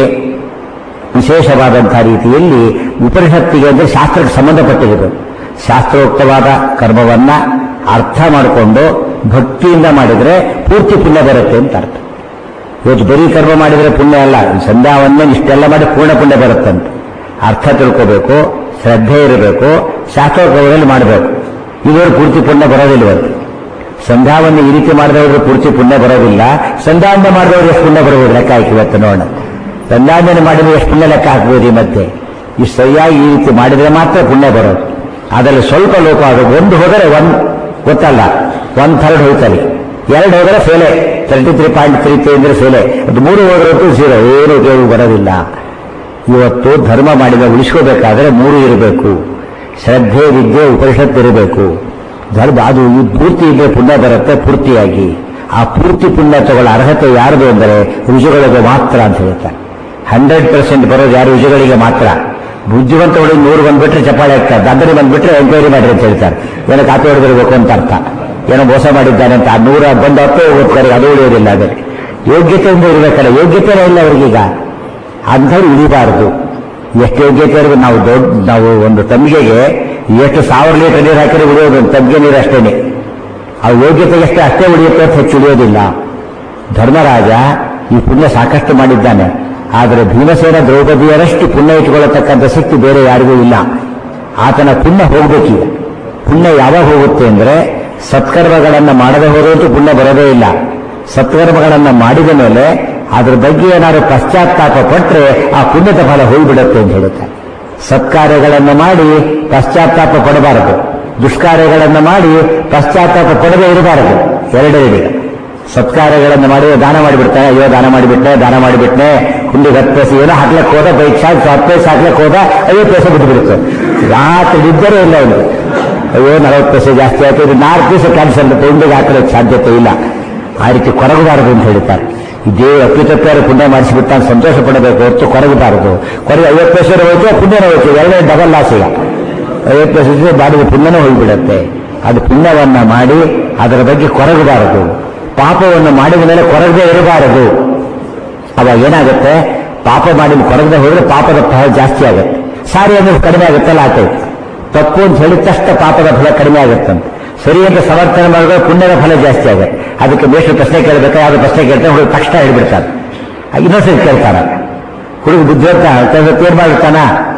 ವಿಶೇಷವಾದಂತಹ ರೀತಿಯಲ್ಲಿ ಉಪನಿಷತ್ತಿಗೆ ಅಂದರೆ ಶಾಸ್ತ್ರಕ್ಕೆ ಸಂಬಂಧಪಟ್ಟಿರಬೇಕು. ಶಾಸ್ತ್ರೋಕ್ತವಾದ ಕರ್ಮವನ್ನ ಅರ್ಥ ಮಾಡಿಕೊಂಡು ಭಕ್ತಿಯಿಂದ ಮಾಡಿದರೆ ಪೂರ್ತಿ ಪುಣ್ಯ ಬರುತ್ತೆ ಅಂತ ಅರ್ಥ. ಇವತ್ತು ಬರೀ ಕರ್ಮ ಮಾಡಿದರೆ ಪುಣ್ಯ ಅಲ್ಲ, ಸಂಧ್ಯಾವನ್ನೇ ಇಷ್ಟೆಲ್ಲ ಮಾಡಿ ಪೂರ್ಣ ಪುಣ್ಯ ಬರುತ್ತಂತೆ. ಅರ್ಥ ತಿಳ್ಕೋಬೇಕು, ಶ್ರದ್ಧೆ ಇರಬೇಕು, ಶಾಸ್ತ್ರೋಕ್ತದಲ್ಲಿ ಮಾಡಬೇಕು. ಇವರು ಪೂರ್ತಿ ಪುಣ್ಯ ಬರೋದಿಲ್ವಂತೆ. ಸಂಧ್ಯಾವನ್ನು ಈ ರೀತಿ ಮಾಡಿದವರು ಪೂರ್ತಿ ಪುಣ್ಯ ಬರೋದಿಲ್ಲ. ಸಂಧ್ಯಾವಂದನೆ ಮಾಡಿದವರು ಎಷ್ಟು ಪುಣ್ಯ ಬರಬಹುದು ಲೆಕ್ಕ ಹಾಕಿ ಇವತ್ತು ನೋಡೋಣ. ಸಂಧ್ಯಾವಂದನೆ ಮಾಡಿದ್ರೆ ಎಷ್ಟು ಪುಣ್ಯ ಲೆಕ್ಕ ಹಾಕ್ಬೋದು ಈ ಮಧ್ಯೆ? ಇಷ್ಟು ಸರಿಯಾಗಿ ಈ ರೀತಿ ಮಾಡಿದರೆ ಮಾತ್ರ ಪುಣ್ಯ ಬರೋದು. ಅದರಲ್ಲಿ ಸ್ವಲ್ಪ ಲೋಪ ಆಗೋದು. 1 ಹೋದರೆ 1 ಗೊತ್ತಲ್ಲ, 1/3 ಹೋಯ್ತಾರೆ, 2 ಹೋದರೆ ಫೇಲೆ, 33.33 ಅಂದ್ರೆ ಫೇಲೆ. ಅದು 3 ಹೋದ್ರಂತೂ 0, ಏನು ಉಪಯೋಗ ಬರೋದಿಲ್ಲ. ಇವತ್ತು ಧರ್ಮ ಮಾಡಿದ ಉಳಿಸ್ಕೋಬೇಕಾದ್ರೆ 3 ಇರಬೇಕು. ಶ್ರದ್ಧೆ, ವಿದ್ಯೆ, ಉಪನಿಷತ್ತು ಇರಬೇಕು. ಧರ್ಮ ಅದು ಪೂರ್ತಿ ಇದ್ರೆ ಪುಣ್ಯ ಬರುತ್ತೆ ಪೂರ್ತಿಯಾಗಿ. ಆ ಪೂರ್ತಿ ಪುಣ್ಯ ತಗೊಳ್ಳೋ ಅರ್ಹತೆ ಯಾರದು ಅಂದರೆ ರುಜುಗಳಿಗೆ ಮಾತ್ರ ಅಂತ ಹೇಳ್ತಾರೆ. 100% ಬರೋದು ಯಾರು? ರುಜುಗಳಿಗೆ ಮಾತ್ರ. ಬುದ್ಧಿವಂತ ಹುಡುಗಿ 100 ಬಂದ್ಬಿಟ್ರೆ ಚಪ್ಪಾಳೆ ಆಗ್ತಾರೆ, ದಂಡನೆ ಬಂದ್ಬಿಟ್ರೆ ಎಂಕ್ವೈರಿ ಮಾಡಿರಿ ಅಂತ ಹೇಳ್ತಾರೆ. ಏನೋ ಕಾಪಿ ಹೊಡೆದಿರಬೇಕು ಅಂತ ಅರ್ಥ, ಏನೋ ಮೋಸ ಮಾಡಿದ್ದಾನೆ ಅಂತ. 100 ಬಂದು ಹತ್ತೇ ಹೋಗ್ತಾರೆ, ಅದು ಉಳಿಯೋದಿಲ್ಲ. ಅದರಲ್ಲಿ ಯೋಗ್ಯತೆಯಿಂದ ಇರಬೇಕಲ್ಲ, ಯೋಗ್ಯತೆನೇ ಇಲ್ಲ ಅವ್ರಿಗೀಗ. ಅಂಥವ್ರು ಉಳಿಬಾರದು. ಎಷ್ಟು ಯೋಗ್ಯತೆ ಇರೋದು? ನಾವು ಒಂದು ತಂಬಿಗೆಗೆ ಎಷ್ಟು 1000 ಲೀಟರ್ ನೀರು ಹಾಕಿದ್ರೆ ಉಳಿಯೋದು ಒಂದು ತಂಬಿಗೆ ನೀರು ಅಷ್ಟೇನೆ. ಆ ಯೋಗ್ಯತೆಗೆ ಅಷ್ಟೇ ಉಳಿಯುತ್ತೆ ಅಂತ ಹೆಚ್ಚು ಉಳಿಯೋದಿಲ್ಲ. ಧರ್ಮರಾಜ ಈ ಪುಣ್ಯ ಸಾಕಷ್ಟು ಮಾಡಿದ್ದಾನೆ, ಆದರೆ ಭೀಮಸೇನ ದ್ರೌಪದಿಯರಷ್ಟು ಪುಣ್ಯ ಇಟ್ಕೊಳ್ಳತಕ್ಕಂಥ ಶಕ್ತಿ ಬೇರೆ ಯಾರಿಗೂ ಇಲ್ಲ. ಆತನ ಪುಣ್ಯ ಹೋಗ್ಬೇಕೀಗ. ಪುಣ್ಯ ಯಾವಾಗ ಹೋಗುತ್ತೆ ಅಂದ್ರೆ ಸತ್ಕರ್ಮಗಳನ್ನು ಮಾಡದೆ ಹೋದಂತೂ ಪುಣ್ಯ ಬರೋದೇ ಇಲ್ಲ. ಸತ್ಕರ್ಮಗಳನ್ನು ಮಾಡಿದ ಮೇಲೆ ಅದ್ರ ಬಗ್ಗೆ ಏನಾದ್ರು ಪಶ್ಚಾತ್ತಾಪ ಪಟ್ಟರೆ ಆ ಪುಣ್ಯದ ಫಲ ಹೋಗಿಬಿಡುತ್ತೆ ಅಂತ ಹೇಳುತ್ತಾರೆ. ಸತ್ಕಾರ್ಯಗಳನ್ನು ಮಾಡಿ ಪಶ್ಚಾತ್ತಾಪ ಪಡಬಾರದು, ದುಷ್ಕಾರ್ಯಗಳನ್ನು ಮಾಡಿ ಪಶ್ಚಾತ್ತಾಪ ಪಡದೇ ಇರಬಾರದು. ಎರಡೆರಡು. ಸತ್ಕಾರ್ಯಗಳನ್ನು ಮಾಡಿ ದಾನ ಮಾಡಿಬಿಡ್ತಾನೆ, ಅಯ್ಯೋ ದಾನ ಮಾಡಿಬಿಟ್ನೆ, ಹುಂಡಿಗೆ 10 ಪೈಸೆ ಏನೋ ಹಾಕ್ಲಕ್ಕೆ ಹೋದ, ಬೈಕ್ ಶಾಕ್ 10 ಪೈಸೆ ಹಾಕ್ಲಕ್ಕೆ ಹೋದ, 50 ಪೈಸೆ ಬಿಟ್ಟು ಬಿಡುತ್ತೆ. ರಾತ್ರಿ ನಿದ್ದರೆ ಇಲ್ಲ ಅವನು. ಅಯ್ಯೋ 40 ಪೈಸೆ ಜಾಸ್ತಿ ಆಯ್ತು, ಇದು 4 ಪೈಸೆ ಕ್ಯಾನ್ಸಲ್, ಹುಂಡಿಗೆ ಹಾಕಲಿಕ್ಕೆ ಸಾಧ್ಯತೆ ಇಲ್ಲ. ಆ ರೀತಿ ಕೊರಗಬಾರದು ಅಂತ ಹೇಳ್ತಾರೆ. ಇದೇ ಅಪ್ಪಿತಪ್ಪಾರು ಪುಣ್ಯ ಮಾಡಿಸಿಬಿಟ್ಟಾಗ ಸಂತೋಷ ಪಡಬೇಕು ಹೊರತು ಕೊರಗಬಾರದು. 50 ಪೈಸೆ ಹೋಯ್ತು, ಪುಣ್ಯನ ಹೋಯ್ತು, ಎರಡೇ ಡಬಲ್ ಲಾಸ್ ಈಗ. 50 ಪೈಸೆ ಬಾಡಿಗೆ ಪುಣ್ಯನೂ ಹೋಗಿಬಿಡುತ್ತೆ. ಅದು ಪುಣ್ಯವನ್ನ ಮಾಡಿ ಅದರ ಬಗ್ಗೆ ಕೊರಗಬಾರದು. ಪಾಪವನ್ನು ಮಾಡಿದ ಮೇಲೆ ಕೊರಗದೆ ಇರಬಾರದು. ಅವಾಗ ಏನಾಗುತ್ತೆ? ಪಾಪ ಮಾಡಿ ಕೊರಗದೆ ಹೋದ್ರೆ ಪಾಪದ ಫಲ ಜಾಸ್ತಿ ಆಗುತ್ತೆ. ಸಾರಿ ಅಂದ್ರೆ ಕಡಿಮೆ ಆಗುತ್ತಲ್ಲ ಆತೈತೆ. ತಪ್ಪು ಅಂತ ಹೇಳಿದ ತಕ್ಷಣ ಪಾಪದ ಫಲ ಕಡಿಮೆ ಆಗುತ್ತಂತೆ. ಸರಿ ಅಂತ ಸಮರ್ಥನೆ ಮಾಡಿದ್ರೆ ಪುಣ್ಯದ ಫಲ ಜಾಸ್ತಿ ಆಗುತ್ತೆ. ಅದಕ್ಕೆ ಬೇಷ್ಟು ಪ್ರಶ್ನೆ ಕೇಳಬೇಕು, ಯಾವ್ದು ಪ್ರಶ್ನೆ ಕೇಳ್ತಾರೆ ಹುಡುಗ ತಕ್ಷಣ ಹೇಳ್ಬಿಡ್ತಾರೆ. ಇನ್ನೊಂದ್ಸರಿ ಕೇಳ್ತಾರ, ಹುಡುಗ ಬುದ್ಧಿವಂತ ಏನ್ ಮಾಡಿರ್ತಾನ,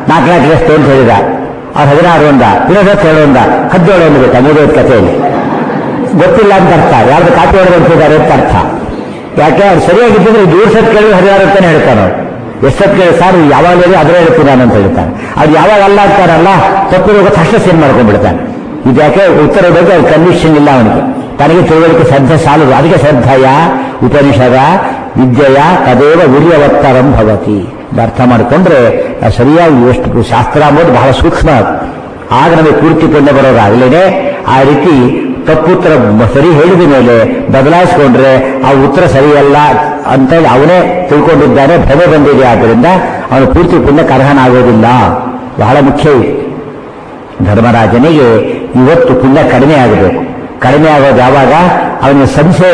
4 ಎಷ್ಟು ಅಂತ ಹೇಳಿದ, ಅವ್ರು 16 ಒಂದ, ಇನ್ನೊಂದು 7 ಒಂದ, 17 ಒಂದ್ಬೇಕಾ 35 ಕಥೆಯಲ್ಲಿ ಗೊತ್ತಿಲ್ಲ ಅಂತ ಅರ್ಥ. ಯಾರ್ದು ಕಾಪಿ ಹೊಡೆದಿದ್ದಾರೆ ಅಂತ ಅರ್ಥ. ಯಾಕೆ ಅವ್ರು ಸರಿಯಾಗಿದ್ದರೆ 2 ಸತ್ ಕೇಳಿ 16 ಅಂತಾನೆ ಹೇಳ್ತಾನೆ. ಅವ್ರು ಎಷ್ಟು ಕೇಳಿ ಸಾರ್ ಯಾವಾಗ ಅದರೇ ಹೇಳ್ತೀನಿ ನಾನು ಅಂತ ಹೇಳ್ತಾನೆ. ಅವ್ರು ಯಾವಾಗ ಅಲ್ಲ ಅಂತಾರಲ್ಲ, ತಪ್ಪಿರೋ ತಕ್ಷಣ ಸೇನ್ ಮಾಡ್ಕೊಂಡ್ಬಿಡ್ತಾನೆ. ಇದ್ಯಾಕೆ ಉತ್ತರ ಬಗ್ಗೆ ಅವ್ರ ಕನ್ವಿಕ್ಷನ್ ಇಲ್ಲ ಅವನಿಗೆ. ತನಗೆ ತಿಳುವಳಿಕೆ ಶ್ರದ್ಧೆ ಸಾಲದು. ಅದಕ್ಕೆ ಶ್ರದ್ಧೆಯ ಉಪನಿಷದ ವಿದ್ಯೆಯ ತದೇವ ವೀರ್ಯವತ್ತರಂ ಭವತಿ. ಅರ್ಥ ಮಾಡಿಕೊಂಡ್ರೆ ಸರಿಯಾಗಿ ಎಷ್ಟು ಶಾಸ್ತ್ರ ಅಂಬೋದು ಬಹಳ ಸೂಕ್ಷ್ಮ. ಆಗ ನಮಗೆ ಪೂರ್ತಿ ಪುಣ್ಯ ಬರೋದಾಗಲೇನೆ ಆ ರೀತಿ ತಪ್ಪುತ್ತರ ಸರಿ ಹೇಳಿದ ಮೇಲೆ ಬದಲಾಯಿಸಿಕೊಂಡ್ರೆ ಆ ಉತ್ತರ ಸರಿಯಲ್ಲ ಅಂತ ಅವನೇ ತಿಳ್ಕೊಂಡಿದ್ದಾನೆ, ಭ್ರಮೆ ಬಂದಿದೆ. ಆದ್ದರಿಂದ ಅವನು ಪೂರ್ತಿ ಪುಣ್ಯಕ್ಕೆ ಅರ್ಹನಾಗೋದಿಲ್ಲ. ಬಹಳ ಮುಖ್ಯ ಇದು. ಧರ್ಮರಾಜನಿಗೆ ಇವತ್ತು ಪುಣ್ಯ ಕಡಿಮೆ ಆಗಬೇಕು. ಕಡಿಮೆ ಆಗೋದು ಯಾವಾಗ? ಅವನಿಗೆ ಸಂಶಯ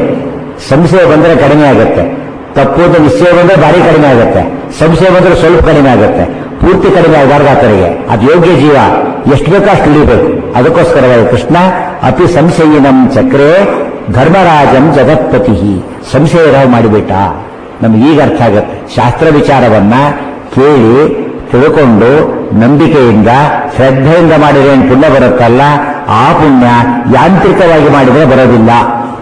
ಬಂದರೆ ಕಡಿಮೆ ಆಗುತ್ತೆ. ತಪ್ಪುವುದು ನಿಶ್ಚಯ ಬಂದರೆ ಭಾರಿ ಕಡಿಮೆ ಆಗುತ್ತೆ. ಸಂಶಯ ಬಂದರೆ ಸ್ವಲ್ಪ ಕಡಿಮೆ ಆಗುತ್ತೆ. ಪೂರ್ತಿ ಕಡಿಮೆ ಆಗಬಾರ್ದು ಆತನಿಗೆ. ಅದು ಯೋಗ್ಯ ಜೀವ, ಎಷ್ಟು ಬೇಕೋ ಅಷ್ಟು ಹಿಡಿಬೇಕು. ಅದಕ್ಕೋಸ್ಕರವಾಗಿ ಕೃಷ್ಣ ಅತಿ ಸಂಶಯಿನಂ ಚಕ್ರೇ ಧರ್ಮರಾಜಂ ಜಗತ್ಪತಿ ಸಂಶಯ ರಾವ್ ಮಾಡಿಬಿಟ್ಟ. ನಮ್ಗೆ ಈಗ ಅರ್ಥ ಆಗುತ್ತೆ. ಶಾಸ್ತ್ರ ವಿಚಾರವನ್ನ ಕೇಳಿ ತಿಳ್ಕೊಂಡು ನಂಬಿಕೆಯಿಂದ ಶ್ರದ್ಧೆಯಿಂದ ಮಾಡಿದ್ರೆ ಏನು ಪುಣ್ಯ ಬರುತ್ತಲ್ಲ, ಆ ಪುಣ್ಯ ಯಾಂತ್ರಿಕವಾಗಿ ಮಾಡಿದರೆ ಬರೋದಿಲ್ಲ.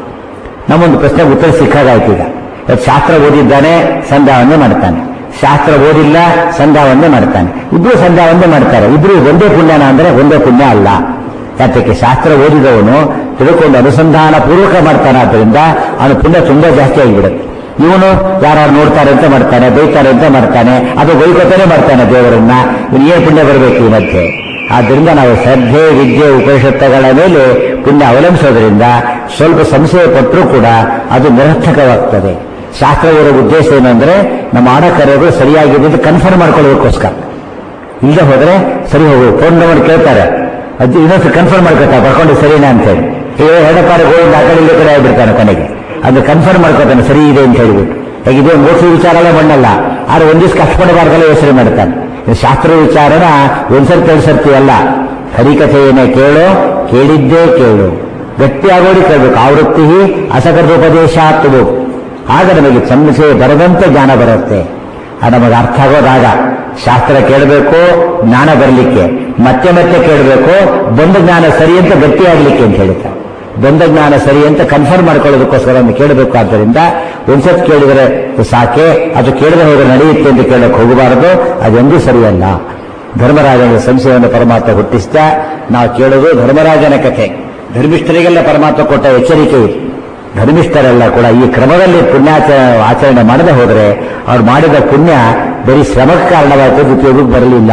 ನಮ್ಮೊಂದು ಪ್ರಶ್ನೆಗೆ ಉತ್ತರ ಸಿಕ್ಕಾಗಾಯ್ತು. ಈಗ ಶಾಸ್ತ್ರ ಓದಿದ್ದಾನೆ, ಸಂಧ್ಯಾವಂದನೆ ಮಾಡ್ತಾನೆ. ಶಾಸ್ತ್ರ ಓದಿಲ್ಲ, ಸಂಧ್ಯಾವಂದನೆ ಮಾಡ್ತಾನೆ. ಇಬ್ರು ಸಂಧ್ಯಾವಂದನೆ ಮಾಡ್ತಾರೆ. ಇಬ್ರು ಒಂದೇ ಪುಣ್ಯನ ಅಂದ್ರೆ ಒಂದೇ ಪುಣ್ಯ ಅಲ್ಲ. ಯಾತಕ್ಕೆ? ಶಾಸ್ತ್ರ ಓದಿದವನು ತಿಳ್ಕೊಂಡು ಅನುಸಂಧಾನ ಪೂರ್ವಕ ಮಾಡ್ತಾನೆ. ಆದ್ದರಿಂದ ಅವನ ಪುಣ್ಯ ತುಂಬಾ ಜಾಸ್ತಿ ಆಗಿಬಿಡುತ್ತೆ. ಇವನು ಯಾರು ನೋಡ್ತಾರೆ ಅಂತ ಮಾಡ್ತಾನೆ, ಬೈತಾರೆ ಅಂತ ಮಾಡ್ತಾನೆ, ಅದು ಬೈಕೋತಾನೆ ಮಾಡ್ತಾನೆ ದೇವರನ್ನ. ಇವನು ಏನು ಪುಣ್ಯ ಬರಬೇಕು ಈ ಮಧ್ಯೆ? ಆದ್ದರಿಂದ ನಾವು ಶ್ರದ್ಧೆ, ವಿದ್ಯೆ, ಉಪನಿಷತ್ತುಗಳ ಮೇಲೆ ಪುಣ್ಯ ಅವಲಂಬಿಸೋದ್ರಿಂದ ಸ್ವಲ್ಪ ಸಂಶಯ ಪಟ್ಟರೂ ಕೂಡ ಅದು ನಿರರ್ಥಕವಾಗ್ತದೆ. ಶಾಸ್ತ್ರ ಓದೋ ಉದ್ದೇಶ ಏನಂದ್ರೆ ನಮ್ಮ ಮಾಡೋ ಕಾರ್ಯಗಳು ಸರಿಯಾಗಿದೆ ಅಂತ ಕನ್ಫರ್ಮ್ ಮಾಡ್ಕೊಳ್ಳೋದಕ್ಕೋಸ್ಕರ. ಇಲ್ಲದೆ ಹೋದ್ರೆ ಸರಿ ಹೋಗು, ಫೋನ್ ನಂಬರ್ ಕೇಳ್ತಾರೆ, ಅದು ಇನ್ನೊಂದು ಕನ್ಫರ್ಮ್ ಮಾಡ್ಕೊತಾರೆ ಬರ್ಕೊಂಡು ಸರಿನಾ ಅಂತ ಹೇಳಿ. ಎರಡಪ್ಪಾರ ಗೋವಿಂದ ಆ ಕಡೆ ಇಲ್ಲಿ ಕಡೆ ಆಗಿಬಿಡ್ತಾನೆ. ಕೊನೆಗೆ ಅದು ಕನ್ಫರ್ಮ್ ಮಾಡ್ಕೋತಾನೆ ಸರಿ ಇದೆ ಅಂತ ಹೇಳಿಬಿಟ್ಟು. ಹೇಗಿದೆ ಮೋಸ ವಿಚಾರಗಳೇ ಮಣ್ಣಲ್ಲ, ಆದ್ರೆ ಒಂದ್ ದಿವಸ ಕಷ್ಟಪಡಬಾರ್ದಲ್ಲ ಯೋಚನೆ ಮಾಡ್ತಾನೆ. ಶಾಸ್ತ್ರ ವಿಚಾರನ ಒಂದ್ಸರ್ತಿ ಎರಡು ಸರ್ತಿ ಅಲ್ಲ, ಹರಿಕಥೆಯನ್ನೇ ಕೇಳೋ, ಕೇಳಿದ್ದೇ ಕೇಳು, ಗಟ್ಟಿಯಾಗೋಡಿ ಕೇಳಬೇಕು. ಆವೃತ್ತಿ ಅಸಕೃತೋಪದೇಶ ಆಗ್ತದೆ. ಆಗ ನಮಗೆ ಸಂಶಯ ಬರದಂತೆ ಜ್ಞಾನ ಬರುತ್ತೆ. ನಮಗೆ ಅರ್ಥ ಆಗೋದಾಗ ಶಾಸ್ತ್ರ ಕೇಳಬೇಕು, ಜ್ಞಾನ ಬರಲಿಕ್ಕೆ. ಮತ್ತೆ ಮತ್ತೆ ಕೇಳಬೇಕು, ಬಂದ ಜ್ಞಾನ ಸರಿ ಅಂತ ಗಟ್ಟಿಯಾಗಲಿಕ್ಕೆ ಅಂತ ಹೇಳ್ತಾರೆ. ಬಂದ ಜ್ಞಾನ ಸರಿ ಅಂತ ಕನ್ಫರ್ಮ್ ಮಾಡ್ಕೊಳ್ಳೋದಕ್ಕೋಸ್ಕರ ಕೇಳಬೇಕು. ಆದ್ದರಿಂದ ಒಂದ್ಸತ್ ಕೇಳಿದರೆ ಸಾಕೆ, ಅದು ಕೇಳದೆ ಹೋದರೆ ನಡೆಯುತ್ತೆ ಅಂತ ಕೇಳಕ್ಕೆ ಹೋಗಬಾರದು. ಅದೆಂದೂ ಸರಿಯಲ್ಲ. ಧರ್ಮರಾಜನ ಸಂಶಯವನ್ನು ಪರಮಾತ್ಮ ಹುಟ್ಟಿಸ್ತಾ ನಾವು ಕೇಳೋದು ಧರ್ಮರಾಜನ ಕಥೆ. ಧರ್ಮಿಷ್ಠರಿಗೆಲ್ಲ ಪರಮಾತ್ಮ ಕೊಟ್ಟ ಎಚ್ಚರಿಕೆ ಇದೆ. ಧರ್ಮಿಷ್ಠರೆಲ್ಲ ಕೂಡ ಈ ಕ್ರಮದಲ್ಲಿ ಆಚರಣೆ ಮಾಡದೆ ಹೋದರೆ ಅವ್ರು ಮಾಡಿದ ಪುಣ್ಯ ಬರೀ ಶ್ರಮಕ್ಕೆ ಕಾರಣವಾಯಿತು, ಉಪಯೋಗಕ್ಕೆ ಬರಲಿಲ್ಲ.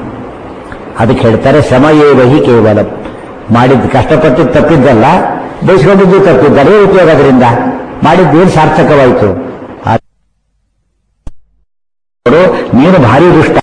ಅದಕ್ಕೆ ಹೇಳ್ತಾರೆ ಶ್ರಮಯೇವಹಿ ಕೇವಲ. ಮಾಡಿದ್ದು ಕಷ್ಟಪಟ್ಟು ತಪ್ಪಿದ್ದಲ್ಲ, ಬಯಸ್ಕೊಂಡಿದ್ದು ತಪ್ಪಿದ್ದಾರೆ, ಉಪಯೋಗ ಅದರಿಂದ ಮಾಡಿದ್ದೇನು ಸಾರ್ಥಕವಾಯಿತು. ನೀನು ಭಾರಿ ದುಷ್ಟ,